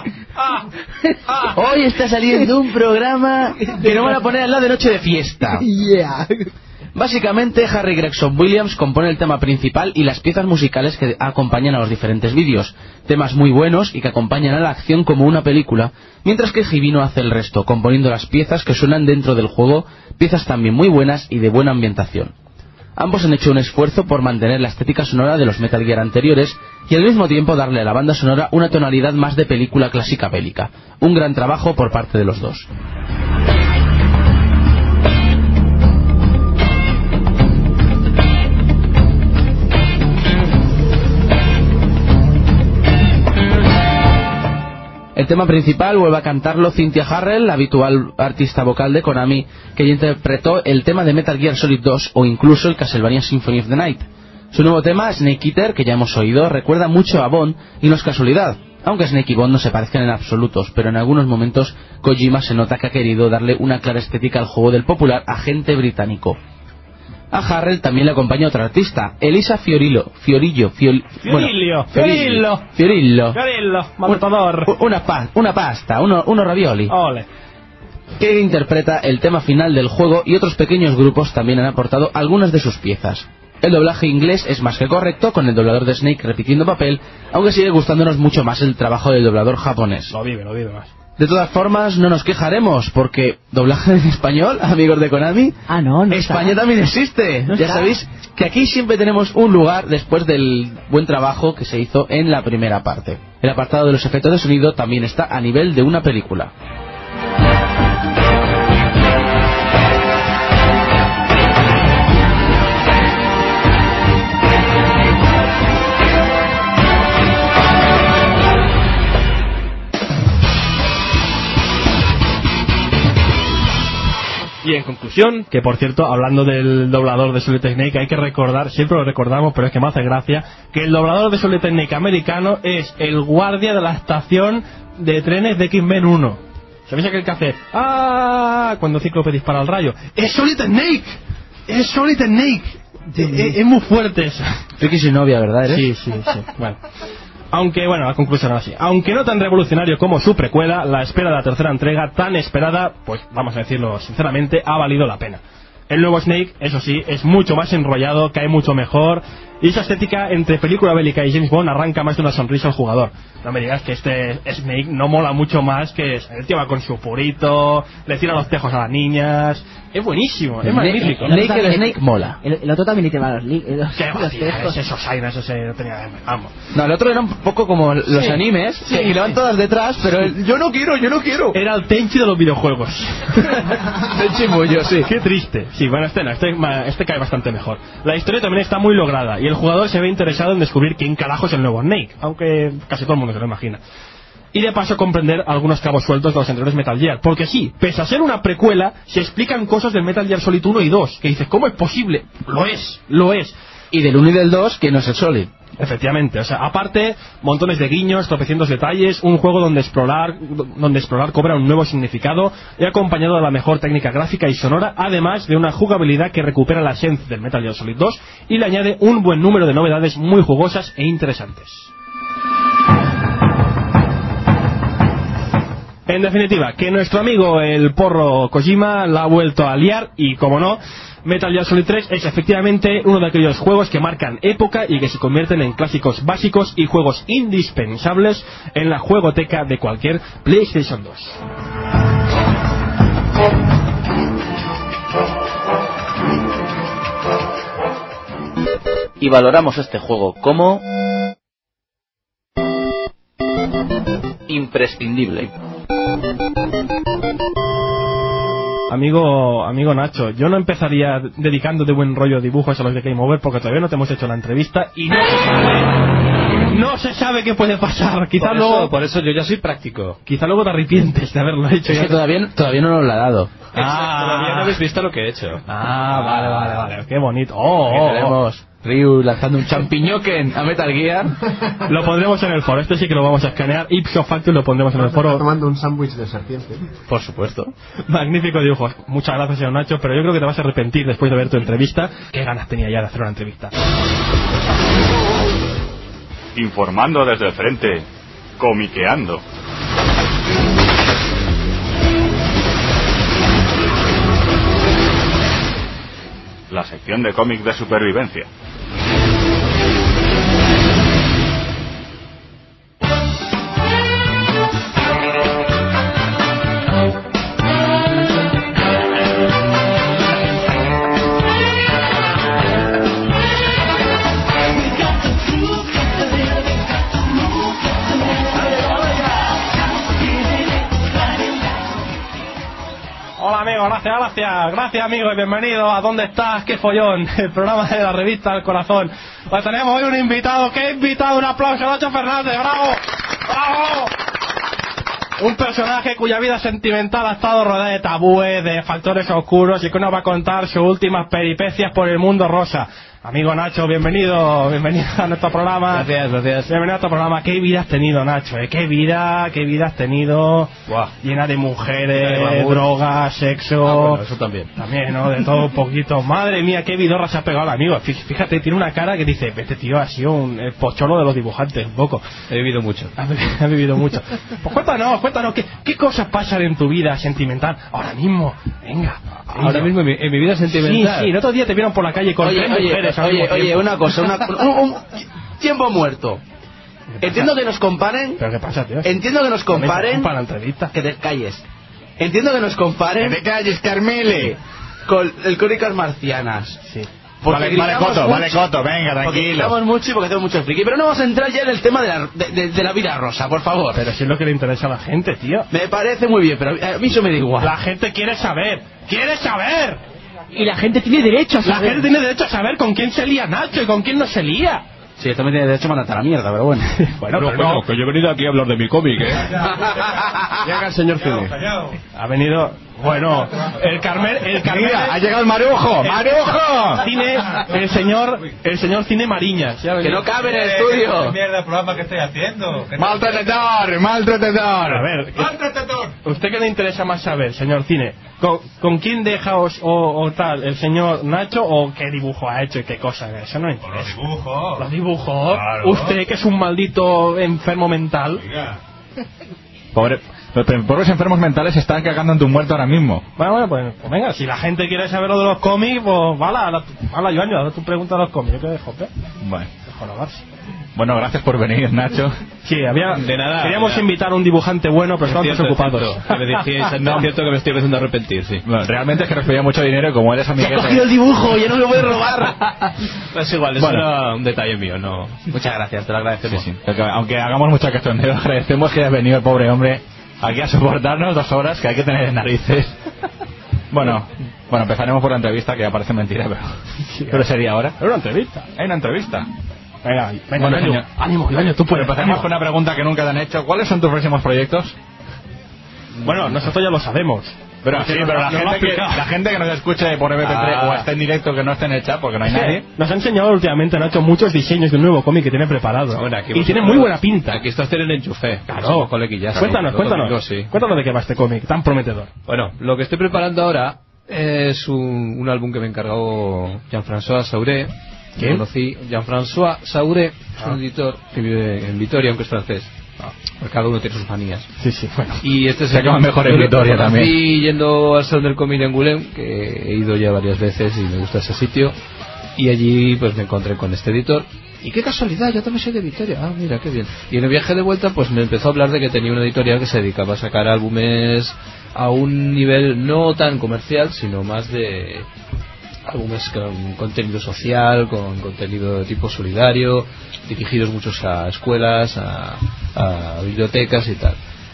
S1: Hoy está saliendo un programa que no van a poner al lado de Noche de Fiesta.
S4: Yeah.
S1: Básicamente, Harry Gregson Williams compone el tema principal y las piezas musicales que acompañan a los diferentes vídeos, temas muy buenos y que acompañan a la acción como una película, mientras que Hibino hace el resto, componiendo las piezas que suenan dentro del juego, piezas también muy buenas y de buena ambientación. Ambos han hecho un esfuerzo por mantener la estética sonora de los Metal Gear anteriores y al mismo tiempo darle a la banda sonora una tonalidad más de película clásica bélica. Un gran trabajo por parte de los dos. El tema principal vuelve a cantarlo Cynthia Harrell, la habitual artista vocal de Konami, que ya interpretó el tema de Metal Gear Solid 2 o incluso el Castlevania Symphony of the Night. Su nuevo tema, Snake Eater, que ya hemos oído, recuerda mucho a Bond y no es casualidad, aunque Snake y Bond no se parezcan en absolutos, pero en algunos momentos Kojima se nota que ha querido darle una clara estética al juego del popular agente británico. A Harrell también le acompaña otra artista, Elisa Fiorillo,
S3: matador.
S1: Una pasta, unos ravioli.
S3: Ole.
S1: Que interpreta el tema final del juego y otros pequeños grupos también han aportado algunas de sus piezas. El doblaje inglés es más que correcto, con el doblador de Snake repitiendo papel, aunque sigue gustándonos mucho más el trabajo del doblador japonés.
S3: Lo vive más.
S1: De todas formas, no nos quejaremos, porque doblaje en español, amigos de Konami,
S4: no
S1: España
S4: está.
S1: también existe.
S4: No
S1: ya
S4: está.
S1: sabéis que aquí siempre tenemos un lugar después del buen trabajo que se hizo en la primera parte. El apartado de los efectos de sonido también está a nivel de una película.
S3: Y en conclusión, que por cierto, hablando del doblador de Solid Snake, hay que recordar, siempre lo recordamos, pero es que me hace gracia, que el doblador de Solid Snake americano es el guardia de la estación de trenes de X-Men 1. ¿Sabéis aquel que hace ¡ah! Cuando Cíclope dispara al rayo? ¡Es Solid Snake! ¡Es Solid Snake! Es muy fuerte eso.
S1: Friki sin novia, ¿verdad?
S3: Sí. Bueno. Aunque, bueno, la conclusión ahora sí. Aunque no tan revolucionario como su precuela, la espera de la tercera entrega, tan esperada, pues vamos a decirlo sinceramente, ha valido la pena. El nuevo Snake, eso sí, es mucho más enrollado, cae mucho mejor, y esa estética entre película bélica y James Bond arranca más de una sonrisa al jugador. No me digas que este Snake no mola mucho más, que el tío va con su purito, le tira los tejos a las niñas. Es buenísimo, es magnífico.
S1: El Snake mola.
S4: El otro también le tira los tejos.
S3: Esos aires, eso no tenía... Vamos.
S1: No, el otro era un poco como los animes, que le van todas detrás, pero yo no quiero.
S3: Era el Tenchi de los videojuegos.
S1: Tenchi Muyo, sí.
S3: Qué triste. Sí, bueno, este cae bastante mejor. La historia también está muy lograda, y el jugador se ve interesado en descubrir quién carajo es el nuevo Snake, aunque casi todo el mundo se lo imagina. Y de paso comprender algunos cabos sueltos de los anteriores Metal Gear, porque sí, pese a ser una precuela, se explican cosas del Metal Gear Solid 1 y 2, que dices, ¿cómo es posible? Lo es.
S1: Y del 1 y del 2, que no es el Solid.
S3: Efectivamente, o sea, aparte, montones de guiños, tropecientos detalles, un juego donde explorar cobra un nuevo significado, y acompañado de la mejor técnica gráfica y sonora, además de una jugabilidad que recupera la esencia del Metal Gear Solid 2 y le añade un buen número de novedades muy jugosas e interesantes. En definitiva, que nuestro amigo el porro Kojima la ha vuelto a liar y, como no, Metal Gear Solid 3 es efectivamente uno de aquellos juegos que marcan época y que se convierten en clásicos básicos y juegos indispensables en la juegoteca de cualquier PlayStation 2.
S12: Y valoramos este juego como imprescindible.
S3: Amigo Nacho, yo no empezaría dedicando de buen rollo dibujos a los de Game Over porque todavía no te hemos hecho la entrevista y no se sabe qué puede pasar. Quizá
S8: por eso yo ya soy práctico.
S3: Quizá luego te arrepientes de haberlo hecho.
S1: Es que todavía no nos lo ha dado.
S8: Todavía no habéis visto lo que he hecho.
S3: Vale. Qué bonito.
S1: Tenemos Ryu lanzando un champiñoken a Metal Gear.
S3: Lo pondremos en el foro. Este sí que lo vamos a escanear. Ipso facto lo pondremos en el foro.
S14: Tomando un sándwich de serpiente.
S1: Por supuesto.
S3: Magnífico dibujo. Muchas gracias, señor Nacho. Pero yo creo que te vas a arrepentir después de ver tu entrevista. Qué ganas tenía ya de hacer una entrevista.
S15: Informando desde el frente. Comiqueando. La sección de cómic de supervivencia.
S3: Hola amigo, gracias amigo y bienvenido a ¿Dónde estás? ¡Qué follón! El programa de la revista El Corazón. Pues tenemos hoy un invitado, ¿qué invitado? Un aplauso a Nacho Fernández, ¡bravo! Un personaje cuya vida sentimental ha estado rodeada de tabúes, de factores oscuros y que nos va a contar sus últimas peripecias por el mundo rosa. Amigo Nacho, bienvenido a nuestro programa.
S8: Gracias.
S3: Bienvenido a nuestro programa. ¿Qué vida has tenido, Nacho? ¿Qué vida has tenido?
S8: Buah.
S3: Llena de mujeres, drogas, sexo.
S8: Bueno, eso también.
S3: También, ¿no? De todo un poquito. Madre mía, qué vidorra se ha pegado el amigo. Fíjate, tiene una cara que dice, este tío ha sido el pocholo de los dibujantes, un poco.
S8: He vivido mucho.
S3: Ha vivido mucho. Pues cuéntanos, ¿qué cosas pasan en tu vida sentimental ahora mismo? Venga.
S8: Ahora mismo en mi vida sentimental.
S3: Sí, el otro día te vieron por la calle con tres mujeres.
S1: Oye, una cosa, un tiempo muerto. Entiendo que nos comparen.
S3: ¿Pero qué pasa, tío?
S1: Entiendo que nos comparen.
S3: Para la entrevista.
S1: Que te calles. Entiendo que nos comparen.
S14: Que te calles, Carmele.
S1: Con el Crónicas Marcianas.
S3: Sí.
S14: Vale, Coto, venga, tranquilo.
S1: Porque gritamos mucho y porque hacemos mucho friki. Pero no vamos a entrar ya en el tema de la vida rosa, por favor.
S3: Pero si es lo que le interesa a la gente, tío.
S1: Me parece muy bien, pero a mí eso me da igual.
S3: La gente quiere saber.
S4: Y la gente tiene derecho a saber.
S3: La gente tiene derecho a saber con quién se lía Nacho y con quién no se lía.
S1: Sí, esto me tiene derecho a mandarte a la mierda, pero bueno.
S15: Que yo he venido aquí a hablar de mi cómic,
S14: Llega el señor Cine.
S3: Ha venido... Bueno, el Carmel...
S5: Mira, ha llegado el Marujo. ¡Marujo!
S3: El señor Cine Mariñas.
S8: Que no cabe en el estudio.
S13: ¿Qué mierda de programa que estoy haciendo?
S5: ¡Maltratador!
S3: A ver, ¿usted qué le interesa más saber, señor Cine? ¿Con quién deja o tal? ¿El señor Nacho o qué dibujo ha hecho y qué cosa? Eso no interesa. Los dibujos. Claro. Usted que es un maldito enfermo mental.
S5: Pobres enfermos mentales se están cagando en tu muerto ahora mismo.
S3: Bueno, pues venga, si la gente quiere saber lo de los cómics, pues hala, Joan, ahora tú preguntas a los cómics, yo te dejo, ¿qué?
S5: Bueno.
S3: Dejo lavarse.
S5: Bueno, gracias por venir, Nacho.
S3: Sí,
S8: de nada.
S3: Queríamos invitar a un dibujante bueno, pero estamos desocupados.
S8: Es cierto que me estoy empezando a arrepentir, sí.
S5: Bueno, realmente es que nos pedía mucho dinero y como eres amiguete...
S4: ¡Se ha cogido el dibujo! ¡Ya no me lo puedes robar!
S8: Es igual, era un detalle mío, no...
S4: Muchas gracias, te lo agradecemos.
S5: Sí. Aunque hagamos mucho cachondeo, agradecemos que hayas venido el pobre hombre aquí a soportarnos 2 horas que hay que tener en narices. Bueno, empezaremos por la entrevista, que ya parece mentira, pero sería ahora.
S3: ¿Es una entrevista?
S5: Hay una entrevista.
S3: Venga,
S5: bueno,
S3: señor. Ánimo, tú puedes.
S5: Empezamos con una pregunta que nunca te han hecho. ¿Cuáles son tus próximos proyectos?
S3: Bueno, nosotros ya lo sabemos.
S5: Pero la gente que nos escuche por MP3 o esté en directo, que no esté en el chat, porque no hay nadie.
S3: Nos ha enseñado últimamente, Nacho, muchos diseños de un nuevo cómic que tiene preparado. Y tiene muy buena pinta.
S8: Aquí está hacer el enchufe.
S3: Claro. Cuéntanos de qué va este cómic tan prometedor.
S8: Bueno, lo que estoy preparando ahora es un álbum que me encargó Jean-François Sauré.
S3: ¿Quién?
S8: Conocí Jean-François Sauré, es un editor que vive en Vitoria, aunque es francés. Porque cada uno tiene sus manías.
S3: Sí, bueno.
S8: Y este
S5: se acaba mejor en Vitoria también.
S8: Estoy yendo al Salón del Cómic de Angoulême, que he ido ya varias veces y me gusta ese sitio. Y allí pues me encontré con este editor. Y qué casualidad, yo también soy de Vitoria. Ah, mira, qué bien. Y en el viaje de vuelta pues me empezó a hablar de que tenía una editorial que se dedicaba a sacar álbumes a un nivel no tan comercial, sino más de... álbumes con contenido social, con contenido de tipo solidario, dirigidos muchos a escuelas, a bibliotecas y tal.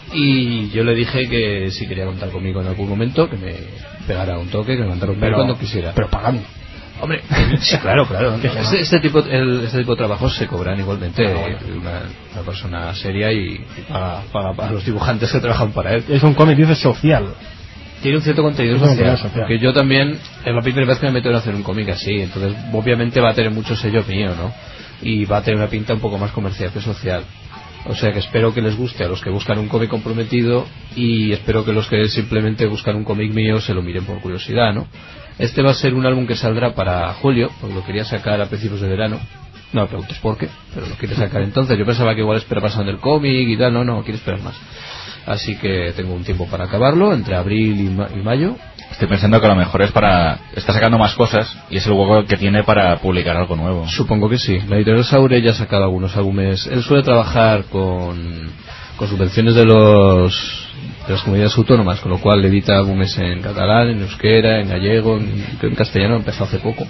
S8: Y yo le dije que si quería contar conmigo en algún momento, que me pegara un toque, que me mandara un mail cuando quisiera.
S3: Pero pagando.
S8: Hombre, sí, claro. Este tipo de trabajos se cobran igualmente. Una persona seria y paga para los dibujantes que trabajan para él.
S3: Es un cómic, dice, social.
S8: Tiene un cierto contenido social, porque yo también es la primera vez que me meto en hacer un cómic así, entonces obviamente va a tener mucho sello mío, ¿no? Y va a tener una pinta un poco más comercial que social. O sea que espero que les guste a los que buscan un cómic comprometido y espero que los que simplemente buscan un cómic mío se lo miren por curiosidad, ¿no? Este va a ser un álbum que saldrá para julio, porque lo quería sacar a principios de verano. No me preguntes por qué, pero lo quiere sacar entonces. Yo pensaba que igual espera pasando el cómic y tal, no, quiere esperar más. Así que tengo un tiempo para acabarlo, entre abril y mayo.
S5: Estoy pensando que a lo mejor está sacando más cosas y es el hueco que tiene para publicar algo nuevo.
S8: Supongo que sí. La editorial Sauré ya ha sacado algunos álbumes. Él suele trabajar con subvenciones de las comunidades autónomas, con lo cual edita álbumes en catalán, en euskera, en gallego, en castellano. Empezó hace poco.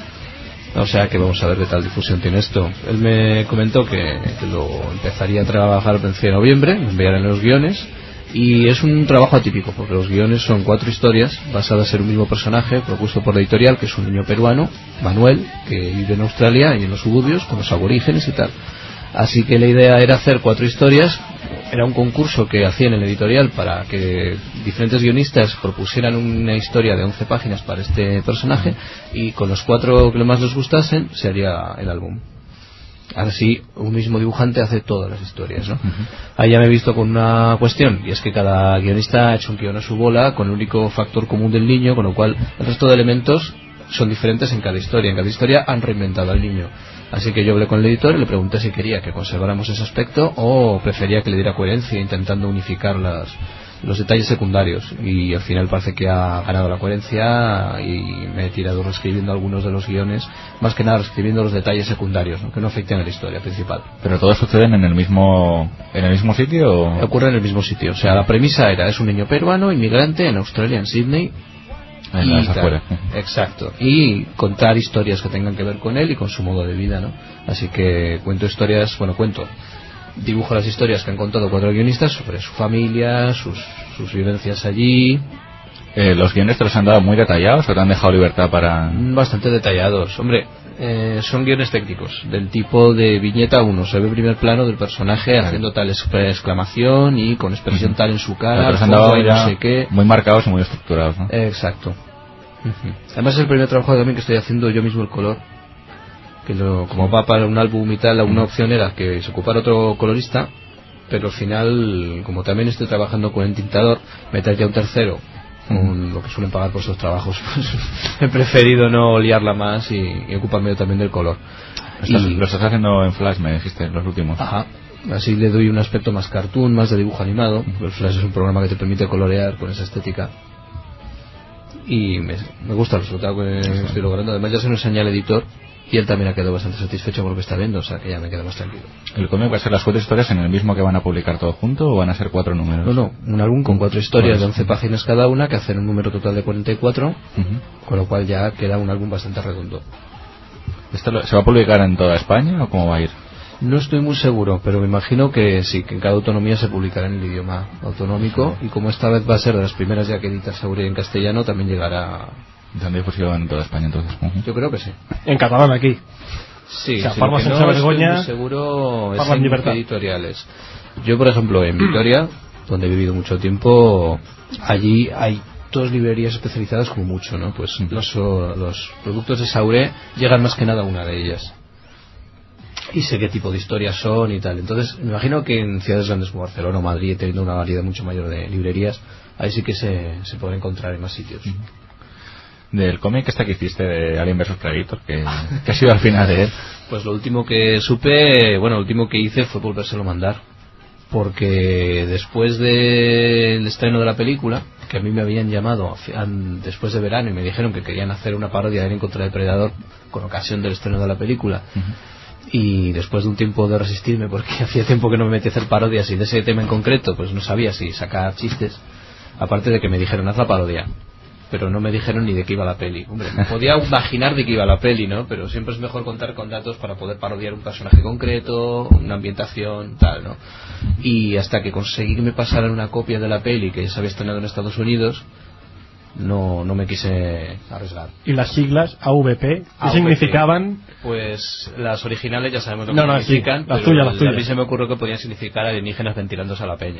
S8: O sea que vamos a ver qué tal difusión tiene esto. Él me comentó que lo empezaría a trabajar a principios de noviembre, me enviarán los guiones. Y es un trabajo atípico, porque los guiones son 4 historias basadas en un mismo personaje propuesto por la editorial, que es un niño peruano, Manuel, que vive en Australia y en los suburbios con los aborígenes y tal. Así que la idea era hacer 4 historias. Era un concurso que hacían en la editorial para que diferentes guionistas propusieran una historia de 11 páginas para este personaje, y con los 4 que más les gustasen se haría el álbum. Así un mismo dibujante hace todas las historias, ¿no? Ahí ya me he visto con una cuestión, y es que cada guionista ha hecho un guion a su bola con el único factor común del niño, con lo cual el resto de elementos son diferentes en cada historia. En cada historia han reinventado al niño. Así que yo hablé con el editor y le pregunté si quería que conserváramos ese aspecto o prefería que le diera coherencia intentando unificar los detalles secundarios. Y al final parece que ha ganado la coherencia y me he tirado reescribiendo algunos de los guiones, más que nada reescribiendo los detalles secundarios, ¿no? Que no afecten a la historia principal.
S5: ¿Pero todos suceden en el mismo sitio? ¿O?
S8: Ocurre en el mismo sitio. O sea, la premisa es un niño peruano, inmigrante en Australia, en Sydney. Exacto, y contar historias que tengan que ver con él y con su modo de vida, ¿no? Así que dibujo las historias que han contado 4 guionistas sobre su familia, sus vivencias allí.
S5: ¿Los guiones te los han dado muy detallados o te han dejado libertad para...?
S8: Bastante detallados, hombre. son guiones técnicos, del tipo de viñeta 1. Se ve primer plano del personaje haciendo tal exclamación y con expresión tal en su cara,
S5: y
S8: no sé qué.
S5: Muy marcados y muy estructurados, ¿no?
S8: Exacto. Además es el primer trabajo también que estoy haciendo yo mismo el color. Que como va para un álbum y tal, una opción era que se ocupara otro colorista, pero al final, como también estoy trabajando con el tintador, meter ya un tercero con lo que suelen pagar por esos trabajos, pues he preferido no liarla más y ocuparme yo también del color.
S5: Lo estás haciendo en Flash, me dijiste, los últimos.
S8: Ajá. Así le doy un aspecto más cartoon, más de dibujo animado. El Flash es un programa que te permite colorear con esa estética. Y me gusta el resultado que estoy logrando. Además ya se lo enseñé al editor y él también ha quedado bastante satisfecho por lo que está viendo, o sea que ya me quedo más tranquilo.
S5: ¿El cómic va a ser las 4 historias en el mismo que van a publicar todo junto o van a ser 4 números?
S8: No, un álbum con 4 historias de 11 páginas cada una, que hacen un número total de 44, con lo cual ya queda un álbum bastante redondo.
S5: ¿Esto se va a publicar en toda España o cómo va a ir?
S8: No estoy muy seguro, pero me imagino que sí, que en cada autonomía se publicará en el idioma autonómico, y como esta vez va a ser de las primeras ya que edita Saure en castellano, también llegará...
S5: ¿Se han difusión en toda España entonces?
S8: Yo creo que sí.
S3: En catalán aquí.
S8: Sí,
S3: o sea,
S8: sí,
S3: Farmas
S8: lo que
S3: en
S8: no
S3: Vergoña,
S8: estoy muy seguro es
S3: Farmas
S8: en
S3: Libertad.
S8: editoriales. Yo, por ejemplo, en Vitoria, donde he vivido mucho tiempo, allí hay 2 librerías especializadas como mucho, ¿no? Pues los productos de Saure llegan más que nada a una de ellas. Y sé qué tipo de historias son y tal. Entonces, me imagino que en ciudades grandes como Barcelona o Madrid, teniendo una variedad mucho mayor de librerías, ahí sí que se puede encontrar en más sitios.
S5: Del cómic que hiciste de Alien vs Predator, que ha sido al final de él.
S8: Pues lo último que supe, lo último que hice fue volvérselo a mandar, porque después del estreno de la película, que a mí me habían llamado después de verano y me dijeron que querían hacer una parodia de Alien contra el Depredador con ocasión del estreno de la película, y después de un tiempo de resistirme, porque hacía tiempo que no me metí a hacer parodias y de ese tema en concreto pues no sabía si sacar chistes, aparte de que me dijeron haz la parodia, pero no me dijeron ni de qué iba la peli. Hombre, me podía imaginar de qué iba la peli, ¿no? Pero siempre es mejor contar con datos para poder parodiar un personaje concreto, una ambientación, tal, ¿no? Y hasta que conseguí que me pasaran una copia de la peli que se había estrenado en Estados Unidos, no me quise arriesgar.
S3: ¿Y las siglas AVP qué significaban?
S8: Pues las originales ya sabemos lo que
S3: No,
S8: significan,
S3: sí, las
S8: pero
S3: tuyas.
S8: a mí se me ocurrió que podían significar alienígenas ventilándose a la peña.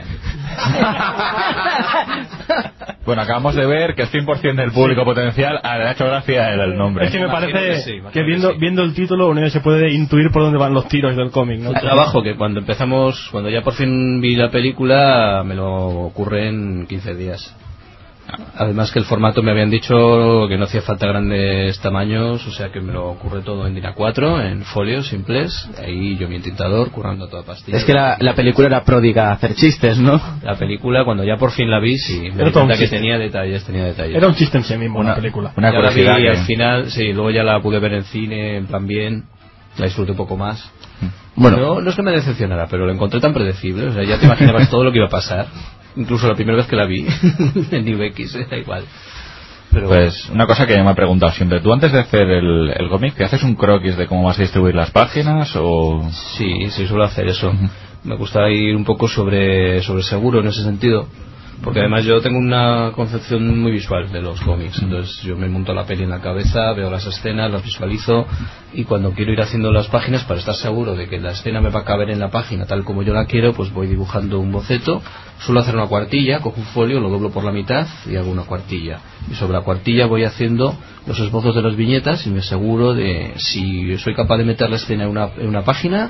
S5: Bueno, acabamos de ver que el 100% del público potencial le ha hecho gracia el nombre.
S3: Es que me parece que viendo el título uno se puede intuir por dónde van los tiros del cómic, ¿no?
S8: Un trabajo que cuando ya por fin vi la película, me lo ocurre en 15 días. Además que el formato me habían dicho que no hacía falta grandes tamaños, o sea que me lo ocurre todo en DIN A4, en folios simples, ahí yo mi tintador currando toda pastilla.
S1: Es que la película era pródiga a hacer chistes, ¿no?
S8: La película cuando ya por fin la vi, sí, me di cuenta que tenía detalles.
S3: Era un chiste en sí mismo una película.
S5: Una curiosidad
S8: y al final, sí, luego ya la pude ver en cine, en plan bien, la disfruté un poco más.
S1: Bueno,
S8: No es que me decepcionara, pero lo encontré tan predecible, o sea, ya te imaginabas todo lo que iba a pasar. Incluso la primera vez que la vi en UX, da igual. Pero
S5: pues una cosa que me ha preguntado siempre, ¿tú antes de hacer el cómic te haces un croquis de cómo vas a distribuir las páginas o...?
S8: Sí, suelo hacer eso. Me gusta ir un poco sobre seguro en ese sentido, porque además yo tengo una concepción muy visual de los cómics. Entonces yo me monto la peli en la cabeza, veo las escenas, las visualizo, y cuando quiero ir haciendo las páginas, para estar seguro de que la escena me va a caber en la página tal como yo la quiero, pues voy dibujando un boceto. Suelo hacer una cuartilla, cojo un folio, lo doblo por la mitad y hago una cuartilla, y sobre la cuartilla voy haciendo los esbozos de las viñetas y me aseguro de si soy capaz de meter la escena en una página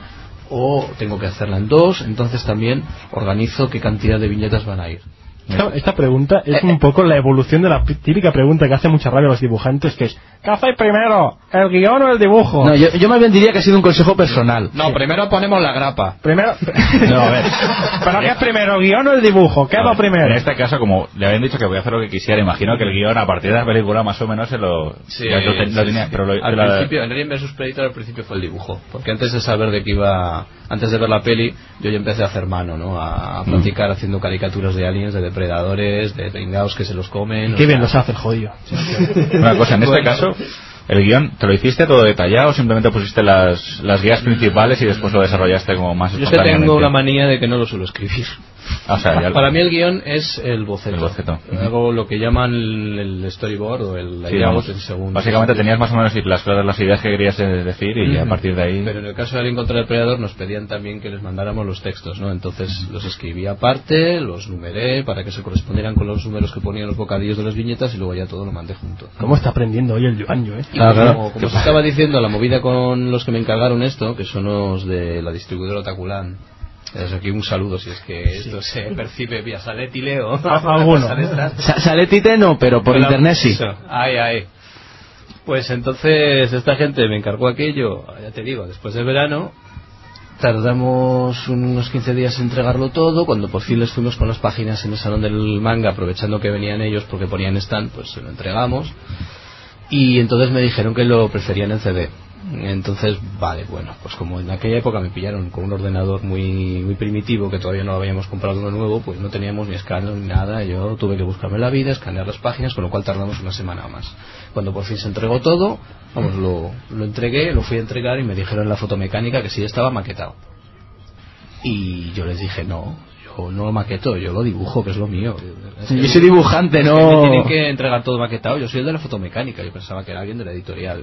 S8: o tengo que hacerla en 2. Entonces también organizo qué cantidad de viñetas van a ir.
S3: Esta pregunta es un poco la evolución de la típica pregunta que hace mucha rabia a los dibujantes, que es ¿qué hacéis primero? ¿El guión o el dibujo?
S1: No, yo más bien diría que ha sido un consejo personal.
S8: No, primero ponemos la grapa.
S3: Primero...
S5: No, a ver.
S3: ¿Pero qué es primero, el guión o el dibujo? ¿Qué va primero?
S5: En este caso, como le habían dicho que voy a hacer lo que quisiera, imagino que el guión a partir de la película más o menos se lo...
S8: Sí,
S5: lo tenía, pero
S8: al principio, en Alien vs Predator al principio fue el dibujo, porque antes de saber de qué iba, antes de ver la peli, yo ya empecé a hacer mano, ¿no? A practicar haciendo caricaturas de aliens, de depredadores, de pringaos que se los comen.
S3: Qué bien los hace el jodido.
S5: Una cosa, en este caso, el guión, ¿te lo hiciste todo detallado o simplemente pusiste las guías principales y después lo desarrollaste como más
S8: espontáneamente? Yo es que tengo una manía de que no lo suelo escribir.
S5: O sea,
S8: Para mí el guión es el boceto.
S5: El boceto.
S8: Hago lo que llaman el storyboard o el
S5: Sí,
S8: layout
S5: vamos,
S8: en segundo.
S5: básicamente tenías más o menos las ideas que querías decir y a partir de ahí...
S8: Pero en el caso de Alien contra el Predador nos pedían también que les mandáramos los textos, ¿no? Entonces los escribí aparte, los numeré para que se correspondieran con los números que ponían los bocadillos de las viñetas y luego ya todo lo mandé junto.
S3: ¿Cómo está aprendiendo hoy el Joanjo,
S8: Y como os estaba diciendo, la movida con los que me encargaron esto, que son los de la distribuidora Otakulán. Desde aquí un saludo si es que esto se percibe vía Saletti, Leo.
S3: Alguno.
S1: Saletite no, pero por internet sí.
S8: Eso. Ay. Pues entonces esta gente me encargó aquello, ya te digo, después del verano. Tardamos unos 15 días en entregarlo todo. Cuando por fin les fuimos con las páginas en el salón del manga, aprovechando que venían ellos porque ponían stand, pues se lo entregamos. Y entonces me dijeron que lo preferían en CD. Entonces, vale, bueno, pues como en aquella época me pillaron con un ordenador muy primitivo, que todavía no habíamos comprado uno nuevo, pues no teníamos ni escáner ni nada. Yo tuve que buscarme la vida, escanear las páginas, con lo cual tardamos una semana más. Cuando por fin se entregó todo, vamos, lo entregué, lo fui a entregar y me dijeron en la fotomecánica que sí estaba maquetado. Y yo les dije, no lo maqueto, yo lo dibujo, que es lo mío.
S1: Yo soy dibujante, no...
S8: Es que me tienen que entregar todo maquetado, yo soy el de la fotomecánica, yo pensaba que era alguien de la editorial.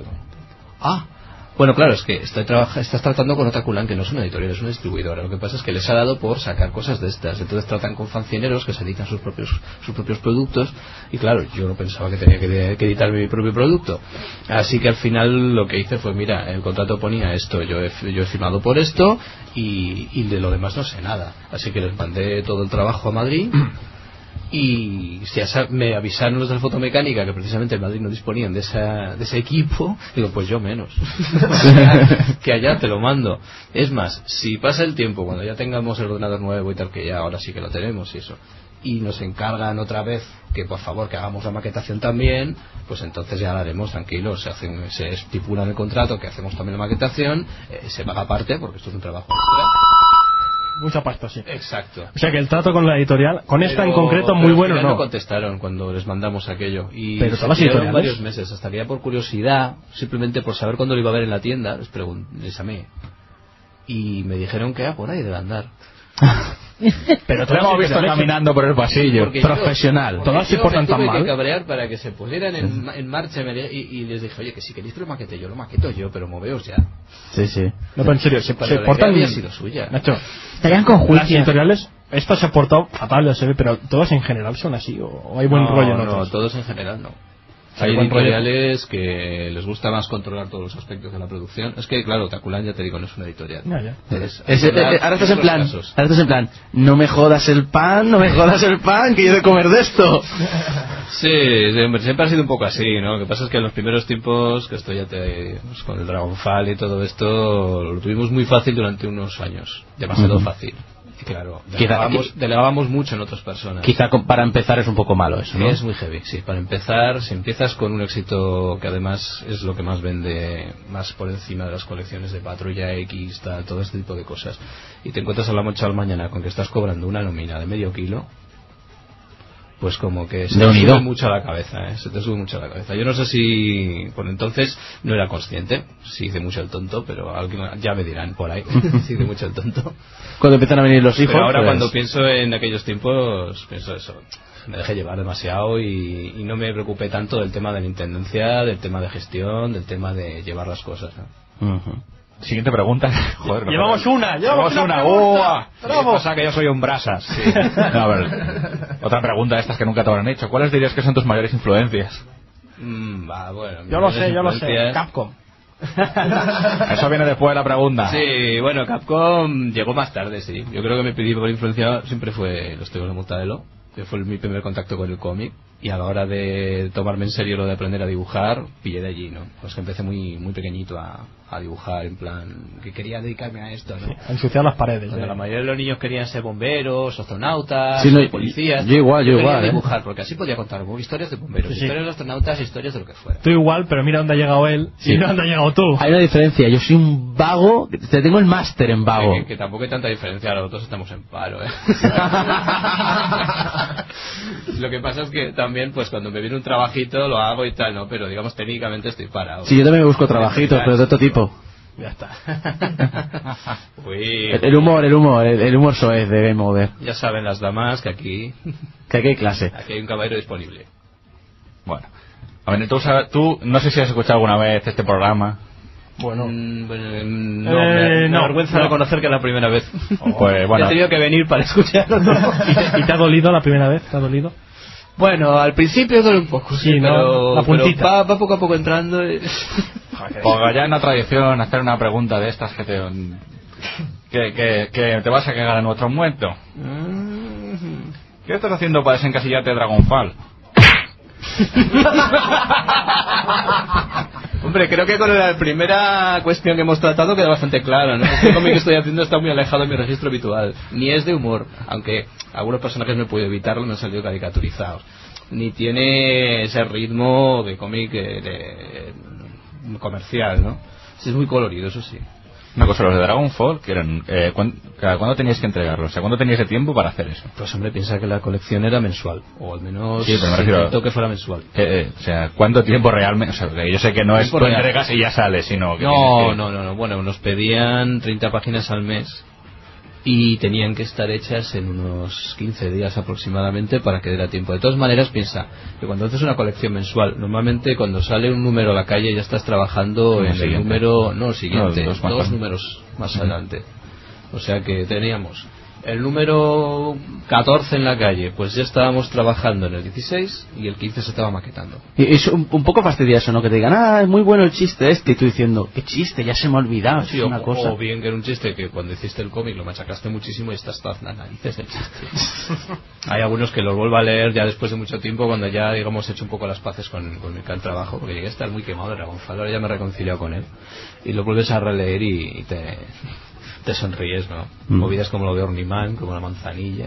S8: Bueno, claro, es que estás tratando con Otakulán, que no es una editorial, es una distribuidora. Lo que pasa es que les ha dado por sacar cosas de estas. Entonces tratan con fanzineros que se editan sus propios productos. Y claro, yo no pensaba que tenía que editar mi propio producto. Así que al final lo que hice fue, mira, el contrato ponía esto, yo he firmado por esto y de lo demás no sé nada. Así que les mandé todo el trabajo a Madrid. Y si me avisaron los de la fotomecánica que precisamente en Madrid no disponían de ese equipo, digo, pues yo menos. O sea, que allá te lo mando. Es más, si pasa el tiempo, cuando ya tengamos el ordenador nuevo y tal, que ya ahora sí que lo tenemos y eso, y nos encargan otra vez que por favor que hagamos la maquetación también, pues entonces ya la haremos tranquilos. Se estipula en el contrato que hacemos también la maquetación, se paga aparte porque esto es un trabajo extra.
S3: Mucha pasta, sí.
S8: Exacto.
S3: O sea que el trato con la editorial, con esta en concreto, muy bueno,
S8: no
S3: ¿no?
S8: contestaron cuando les mandamos aquello. Y
S3: pero todas las
S8: editoriales varios meses, hasta que ya por curiosidad, simplemente por saber cuándo lo iba a ver en la tienda, les llamé. Y me dijeron que era por ahí debe andar.
S5: Pero te lo hemos visto caminando por el pasillo.
S1: Profesional.
S3: Todas se portan tan mal.
S8: Tuve que cabrear para que se pusieran en marcha y les dije, oye, que si queréis que lo maquete yo, lo maqueto yo, pero moveos ya.
S1: Sí.
S3: No, pero en serio, se portan bien.
S8: Sido suya.
S3: Nacho,
S4: estarían con juicio.
S3: Las editoriales, esto se ha portado fatal, ya se ve, pero todos en general son así, o hay buen rollo en otros.
S8: No, todos en general no. Hay editoriales que les gusta más controlar todos los aspectos de la producción. Es que, claro, Otakulán, ya te digo, no es una editorial.
S3: Ya.
S1: Ahora estás en plan, no me jodas el pan, que yo he de comer de esto.
S8: Sí, hombre, siempre ha sido un poco así, ¿no? Lo que pasa es que en los primeros tiempos, que esto ya pues, con el Dragonfall y todo esto, lo tuvimos muy fácil durante unos años. Demasiado fácil. Y claro, delegábamos mucho en otras personas.
S1: Quizá para empezar es un poco malo eso, ¿no?
S8: Es muy heavy, sí. Para empezar, si empiezas con un éxito que además es lo que más vende, más por encima de las colecciones de Patrulla X, todo este tipo de cosas, y te encuentras a la noche al mañana con que estás cobrando una nómina de medio kilo, pues como que se te sube mucho a la cabeza, se te sube mucho a la cabeza. Yo no sé si por entonces no era consciente, si hice mucho el tonto, pero alguien ya me dirán por ahí si hice mucho el tonto.
S1: Cuando empiezan a venir los hijos,
S8: pero ahora
S1: pues...
S8: cuando pienso en aquellos tiempos, pienso eso, me dejé llevar demasiado y no me preocupé tanto del tema de la intendencia, del tema de gestión, del tema de llevar las cosas, ¿no?
S5: Siguiente pregunta. Joder,
S3: llevamos una.
S5: ¡Uah! O sea que yo soy un brasas. Sí. No, a ver, otra pregunta de estas que nunca te habrán hecho. ¿Cuáles dirías que son tus mayores influencias?
S8: Bueno,
S3: yo lo sé. Capcom.
S5: Eso viene después de la pregunta.
S8: Sí, bueno, Capcom llegó más tarde, sí. Yo creo que mi principal influencia siempre fue los Tegos de Mortadelo, que fue mi primer contacto con el cómic. Y a la hora de tomarme en serio lo de aprender a dibujar, pillé de allí, ¿no? Pues que empecé muy pequeñito a dibujar, en plan, que quería dedicarme a esto, ¿no?
S3: Sí, a ensuciar las paredes.
S8: Cuando la mayoría de los niños querían ser bomberos, astronautas, policías.
S1: Yo igual,
S8: quería dibujar, porque así podía contar historias de bomberos, historias de astronautas, historias de lo que fuera.
S3: Tú igual, pero mira dónde ha llegado él y no dónde has llegado tú.
S1: Hay una diferencia, yo soy un vago, tengo el máster en vago.
S8: Que tampoco hay tanta diferencia, los dos estamos en paro, Lo que pasa es que también, pues cuando me viene un trabajito lo hago y tal, ¿no? Pero digamos técnicamente estoy parado.
S1: Sí, yo también busco trabajitos, pero de otro tipo.
S3: Ya está.
S8: Uy,
S1: El humor soez de Game Over.
S8: ya saben las damas que aquí
S1: Que hay clase.
S8: hay un caballero disponible. Bueno, a ver, tú no sé si has escuchado alguna vez este programa.
S3: Bueno,
S8: Me vergüenza reconocer que es la primera vez. Pues bueno,
S4: He tenido que venir para escucharlo.
S3: ¿Y te ha dolido la primera vez? ¿Te ha dolido?
S4: Bueno, al principio duele un poco,
S3: Sí, ¿no?
S4: pero,
S3: La puntita.
S4: va poco a poco entrando.
S5: Pues ya es una tradición hacer una pregunta de estas que te vas a cagar en nuestro muerto. ¿Qué estás haciendo para desencasillarte de Dragonfall?
S4: Hombre, creo que con la primera cuestión que hemos tratado queda bastante claro, ¿no? Este cómic que estoy haciendo está muy alejado de mi registro habitual. Ni es de humor, aunque algunos personajes no he podido evitarlo, me han salido caricaturizados. Ni tiene ese ritmo de cómic comercial, ¿no? Sí, es muy colorido, eso sí.
S5: Una cosa, los de Dragonfall, que eran, ¿cuándo teníais que entregarlos? O sea, ¿cuándo teníais el tiempo para hacer eso?
S8: Pues hombre, piensa que la colección era mensual, o al menos
S5: Sí, pero me
S8: se
S5: refiero-
S8: intentó que fuera mensual.
S5: O sea, ¿cuánto tiempo realmente? O sea, porque yo sé que no es tú
S8: Tiempo real.
S5: entregas y ya sale, sino que
S8: No, bueno, nos pedían 30 páginas al mes y tenían que estar hechas en unos 15 días aproximadamente para que diera tiempo. De todas maneras, piensa que cuando haces una colección mensual, normalmente cuando sale un número a la calle ya estás trabajando en el
S5: siguiente.
S8: número, no el siguiente,
S5: No,
S8: dos
S5: más
S8: números más adelante. O sea que teníamos el número 14 en la calle, pues ya estábamos trabajando en el 16 y el 15 se estaba maquetando.
S1: Y es un poco fastidioso, ¿no? Que te digan, es muy bueno el chiste este, y tú diciendo, ¿qué chiste? Ya se me ha olvidado,
S8: Sí,
S1: es una cosa.
S8: o bien que era un chiste que cuando hiciste el cómic lo machacaste muchísimo y estás todas las narices del chiste. Hay algunos que los vuelvo a leer ya después de mucho tiempo, cuando ya, digamos, he hecho un poco las paces con el trabajo, porque llegué a estar muy quemado de Dragonfall, ahora ya me he reconciliado con él. Y lo vuelves a releer y te sonríes, ¿no? Movidas como lo de Orniman, como la manzanilla.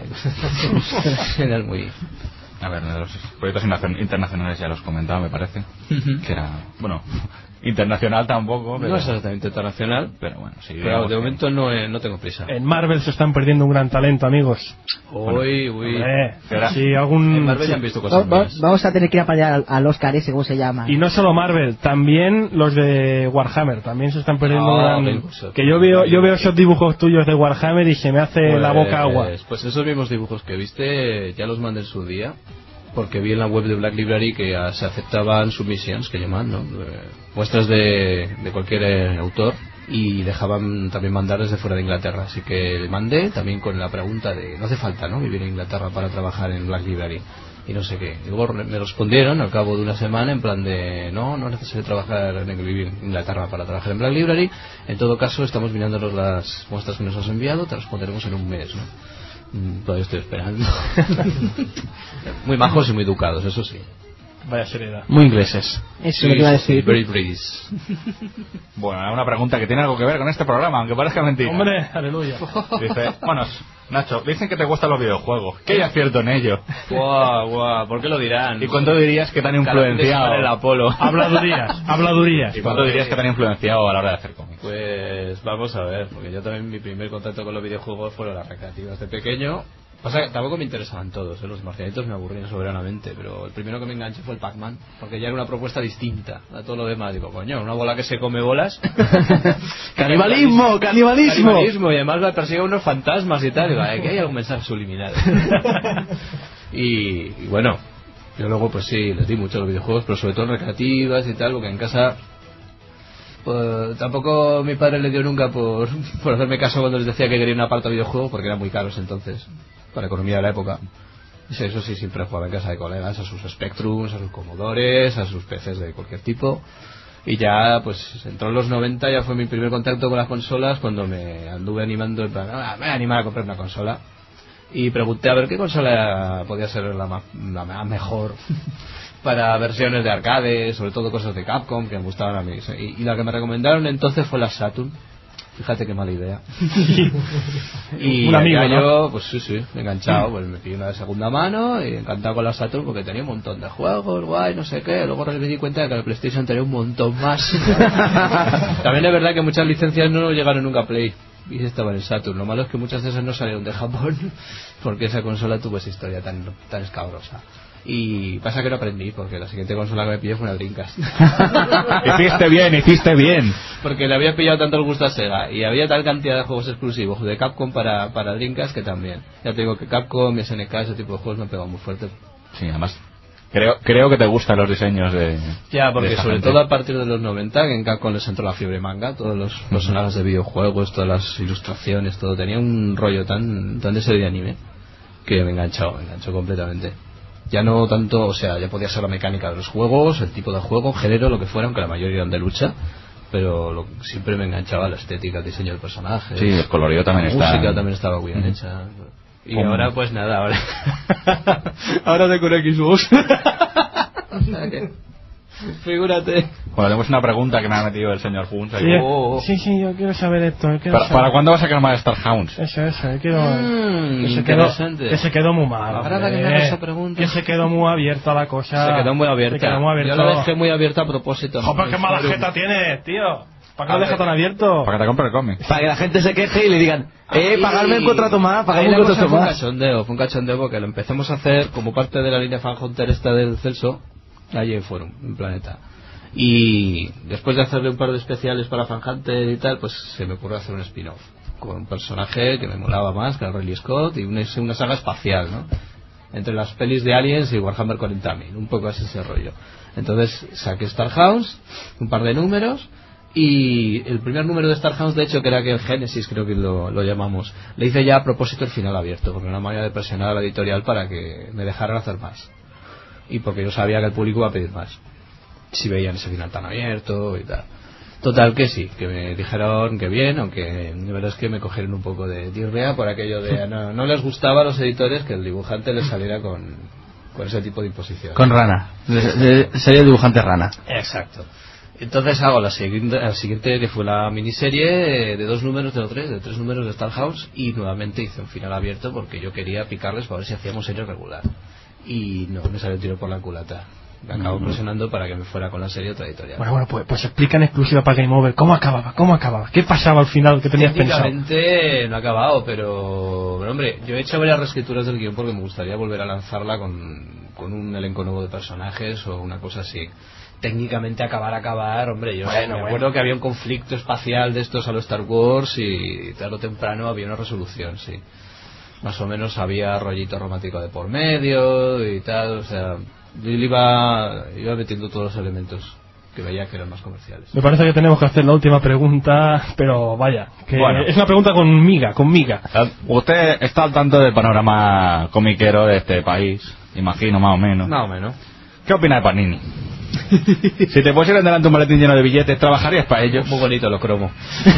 S8: Era muy...
S5: A ver, de los proyectos internacionales ya los comentaba, me parece. Que era, bueno, internacional tampoco, pero...
S8: No es exactamente internacional,
S5: pero bueno, sí.
S8: Pero
S5: digamos
S8: de
S5: que-
S8: momento no tengo prisa.
S3: En Marvel se están perdiendo un gran talento, amigos.
S8: Uy.
S3: Sí, algún...
S8: En Marvel ya han visto cosas buenas.
S16: Vamos a tener que ir a parar al Oscar ese, ¿cómo se llama?
S3: Y no solo Marvel, también los de Warhammer, también se están perdiendo un gran...
S8: bien, pues,
S3: Que yo veo esos dibujos tuyos de Warhammer y se me hace la boca agua.
S8: Pues esos mismos dibujos que viste ya los mandé en su día, porque vi en la web de Black Library que se aceptaban submissions, que llaman, ¿no? Muestras de cualquier autor, y dejaban también mandar desde fuera de Inglaterra, así que mandé también con la pregunta de no hace falta, ¿no?, vivir en Inglaterra para trabajar en Black Library y no sé qué. Y luego me respondieron al cabo de una semana en plan de no es necesario vivir en Inglaterra para trabajar en Black Library, en todo caso estamos mirándonos las muestras que nos has enviado, te responderemos en un mes, ¿no? Todavía estoy esperando. Muy majos y muy educados, eso sí.
S3: Vaya seriedad.
S1: Muy ingleses.
S16: Eso es lo que iba a decir.
S8: Very British.
S5: Bueno, una pregunta que tiene algo que ver con este programa, aunque parezca mentira.
S3: Hombre, aleluya.
S5: Dice, bueno, Nacho, dicen que te gustan los videojuegos. ¿Qué hay acierto en ello?
S8: Guau, ¿por qué lo dirán?
S5: ¿Y cuánto dirías que te han influenciado?
S8: El Apolo.
S3: Habladurías.
S5: ¿Y cuánto dirías que te han influenciado a la hora de hacer cómics?
S8: Pues vamos a ver, porque yo también mi primer contacto con los videojuegos fueron las recreativas de pequeño. Pasa que tampoco me interesaban todos, los marcianitos me aburrían soberanamente, pero el primero que me enganché fue el Pac-Man, porque ya era una propuesta distinta a todo lo demás. Digo, coño, una bola que se come bolas.
S1: ¡Canibalismo!
S8: Canibalismo, y además persigue a unos fantasmas y tal. Digo, que hay algún mensaje subliminal. y bueno, yo luego pues sí, les di mucho a los videojuegos, pero sobre todo en recreativas y tal, porque en casa pues tampoco mi padre le dio nunca por hacerme caso cuando les decía que quería un aparato de videojuego, porque eran muy caros entonces, para la economía de la época. Y eso sí, siempre jugaba en casa de colegas, a sus Spectrums, a sus Commodores, a sus PCs de cualquier tipo. Y ya, pues, entró en los 90, ya fue mi primer contacto con las consolas, cuando me anduve animando, en plan, me voy a animar a comprar una consola. Y pregunté a ver qué consola podía ser la mejor para versiones de arcade, sobre todo cosas de Capcom que me gustaban a mí. Y la que me recomendaron entonces fue la Saturn. Fíjate qué mala idea. Y
S3: un amigo, ¿no?
S8: yo, pues sí, enganchado, pues me pillé una de segunda mano y encantado con la Saturn porque tenía un montón de juegos, guay, no sé qué. Luego me di cuenta de que la PlayStation tenía un montón más. También es verdad que muchas licencias no llegaron nunca a Play y estaban en Saturn. Lo malo es que muchas de esas no salieron de Japón porque esa consola tuvo esa historia tan escabrosa. Y pasa que no aprendí, porque la siguiente consola que me pillé fue una Dreamcast.
S5: Hiciste bien.
S8: Porque le había pillado tanto el gusto a Sega y había tal cantidad de juegos exclusivos de Capcom para Dreamcast que también. Ya te digo que Capcom, SNK, ese tipo de juegos me han pegado muy fuerte.
S5: Sí, además creo que te gustan los diseños de...
S8: Ya, porque
S5: de esa
S8: sobre
S5: gente.
S8: todo a partir de los 90 que en Capcom les entró la fiebre manga, todos los personajes de videojuegos, todas las ilustraciones, todo tenía un rollo tan de serie de anime que me enganchó completamente. Ya no tanto, o sea, ya podía ser la mecánica de los juegos, el tipo de juego, género, lo que fuera, aunque la mayoría eran de lucha, pero siempre me enganchaba la estética, el diseño del personaje.
S5: Sí, el colorido también
S8: la
S5: está...
S8: música también estaba muy bien hecha. Y
S5: ¿Cómo?
S8: ahora pues nada, ahora te con Xbox. O sea que, figúrate.
S5: Bueno, tenemos una pregunta que me ha metido el señor Huns.
S3: Sí, yo quiero saber esto.
S5: ¿Para cuándo vas a sacar más Star Hounds?
S3: Eso, yo quiero...
S8: interesante.
S3: Que se quedó muy mal.
S8: Me agrada que me hagas esa pregunta.
S3: Que se quedó muy abierta la cosa.
S8: Se quedó muy abierta. Yo la dejé muy abierta a propósito.
S3: Joder, qué mala jeta tienes, tío. ¿Para qué lo dejas tan abierto?
S5: Para que te compre el cómic.
S1: Para que la gente se queje y le digan, pagarme el contrato más,
S8: Fue un cachondeo porque lo empezamos a hacer como parte de la línea Fan Hunter esta del Celso, allí en Forum, en Planeta. Y después de hacerle un par de especiales para Fan Hunter y tal, pues se me ocurrió hacer un spin-off con un personaje que me molaba más, que era Ridley Scott, y una saga espacial, ¿no? Entre las pelis de Aliens y Warhammer 40.000, un poco así ese rollo. Entonces saqué Starhouse, un par de números, y el primer número de Starhouse, de hecho, que era que el Génesis, creo que lo llamamos, le hice ya a propósito el final abierto, porque era una manera de presionar a la editorial para que me dejaran hacer más. Y porque yo sabía que el público iba a pedir más, si veían ese final tan abierto y tal. Total que sí, que me dijeron que bien, aunque de verdad es que me cogieron un poco de tirrea por aquello de no les gustaba a los editores que el dibujante les saliera con ese tipo de imposición.
S1: Con rana. Sería el dibujante rana.
S8: Exacto. Entonces hago la siguiente, que fue la miniserie de 2 números, de 3 números de Starhouse, y nuevamente hice un final abierto porque yo quería picarles para ver si hacíamos serie regular. Y no, me salió el tiro por la culata. Me acabo presionando para que me fuera con la serie otra editorial.
S3: Bueno, pues explica en exclusiva para Game Over cómo acababa, qué pasaba al final que tenías pensado.
S8: Técnicamente no ha acabado, pero hombre, yo he hecho varias reescrituras del guión porque me gustaría volver a lanzarla con un elenco nuevo de personajes o una cosa así. Técnicamente acabar, hombre, yo me acuerdo que había un conflicto espacial de estos a los Star Wars y tarde o temprano había una resolución, sí. Más o menos había rollito romántico de por medio y tal, o sea, yo iba metiendo todos los elementos que veía que eran más comerciales.
S3: Me parece que tenemos que hacer la última pregunta, pero vaya, que
S5: bueno,
S3: es una pregunta con miga.
S5: Usted está al tanto del panorama comiquero de este país, imagino, más o menos.
S8: Más o menos.
S5: ¿Qué opina de Panini? Si te pusieran delante un maletín lleno de billetes, ¿trabajarías para ellos?
S8: Muy bonito los cromos.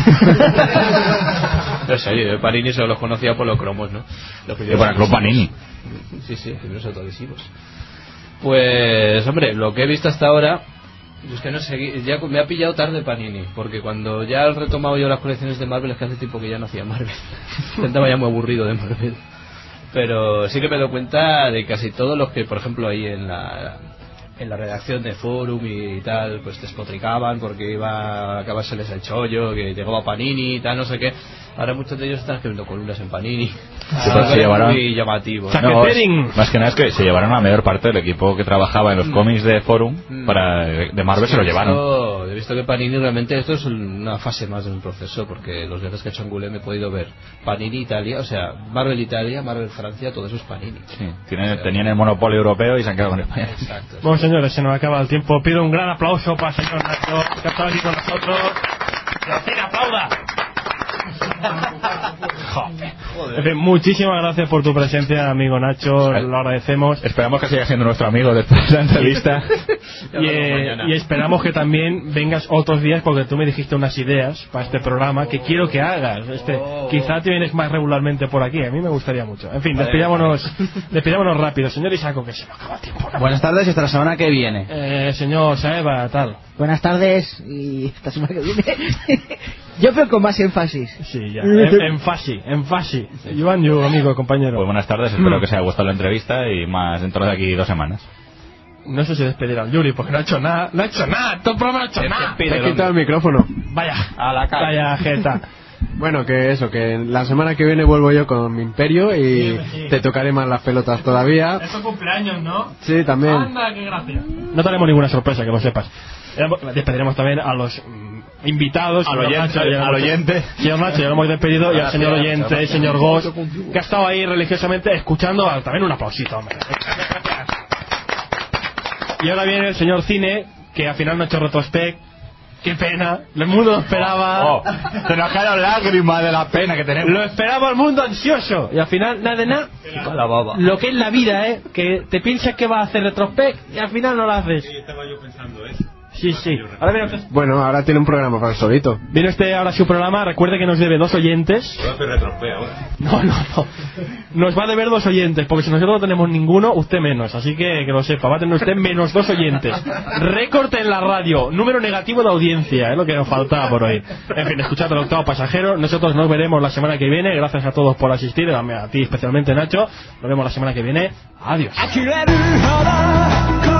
S8: En serio, yo Panini solo los conocía por los cromos, ¿no?
S5: Y por el Club Panini.
S8: Sí, primeros autoadhesivos. Pues, hombre, lo que he visto hasta ahora, es que no sé, ya me ha pillado tarde Panini, porque cuando ya he retomado yo las colecciones de Marvel, es que hace tiempo que ya no hacía Marvel. Estaba ya muy aburrido de Marvel. Pero sí que me doy cuenta de casi todos los que, por ejemplo, ahí en la redacción de Forum y tal, pues despotricaban porque iba a acabárseles el chollo, que llegaba Panini y tal, no sé qué. Ahora muchos de ellos están escribiendo columnas en Panini.
S5: Se llevaron,
S8: muy llamativo.
S5: No, más que nada es que se llevaron la mayor parte del equipo que trabajaba en los cómics de Forum de Marvel, se lo llevaron.
S8: He visto que Panini realmente esto es una fase más de un proceso, porque los viajes que he hecho en Gulem he podido ver Panini Italia, o sea, Marvel Italia, Marvel Francia, todo eso es Panini.
S5: Sí, tenían el monopolio europeo y se han quedado con España.
S8: Exacto.
S3: Bueno, señores, se nos acaba el tiempo. Pido un gran aplauso para el señor Nacho, que ha estado aquí con nosotros. ¡Que aplauda! Joder. En fin, muchísimas gracias por tu presencia, amigo Nacho, lo agradecemos.
S5: Esperamos que sigas siendo nuestro amigo después de la entrevista.
S3: y esperamos que también vengas otros días, porque tú me dijiste unas ideas para este programa que quiero que hagas. Quizá te vienes más regularmente por aquí, a mí me gustaría mucho. En fin, despidámonos rápido. Señor Isaco, que se nos acaba el tiempo.
S1: Buenas tardes y hasta la semana que viene.
S3: Señor Saeva, tal.
S16: Buenas tardes y hasta la semana que viene. Yo creo con más énfasis.
S3: Sí, ya. Enfasi. Joan, yo, amigo, compañero.
S5: Pues buenas tardes, espero que os haya gustado la entrevista y más dentro de aquí 2 semanas.
S3: No sé si despedir al Yuri porque no ha hecho nada. Todo el programa no ha hecho nada.
S14: Te he quitado el micrófono.
S3: Vaya,
S8: a la calle.
S3: Vaya, jeta.
S14: Bueno, que eso, que la semana que viene vuelvo yo con mi imperio y te tocaré más las pelotas todavía.
S3: Es tu cumpleaños, ¿no?
S14: Sí, también.
S3: Anda, qué gracia. No tenemos ninguna sorpresa, que lo sepas. Despediremos también a los invitados,
S5: al oyente.
S3: Señor Nacho, ya lo hemos despedido, y al señor oyente, señor Goss, que ha estado ahí religiosamente escuchando. También un aplausito, hombre. Y ahora viene el señor Cine, que al final no ha hecho retrospect. Qué pena, el mundo lo esperaba.
S5: Se nos caen lágrimas de la pena que tenemos.
S3: Lo esperaba el mundo ansioso. Y al final, nada de nada.
S5: La baba.
S3: Lo que es la vida, que te piensas que vas a hacer retrospect y al final no lo haces.
S13: Sí, estaba yo pensando eso.
S3: Sí. Ahora viene usted.
S14: Bueno, ahora tiene un programa para el solito.
S3: Viene usted ahora a su programa. Recuerde que nos debe 2 oyentes.
S13: Voy a hacer retrospeo ahora.
S3: No. Nos va a deber 2 oyentes, porque si nosotros no tenemos ninguno, usted menos. Así que lo sepa, va a tener usted menos 2 oyentes. Récord en la radio, número negativo de audiencia, es lo que nos faltaba por hoy. En fin, escuchad al octavo pasajero. Nosotros nos veremos la semana que viene. Gracias a todos por asistir, a ti especialmente, Nacho. Nos vemos la semana que viene. Adiós.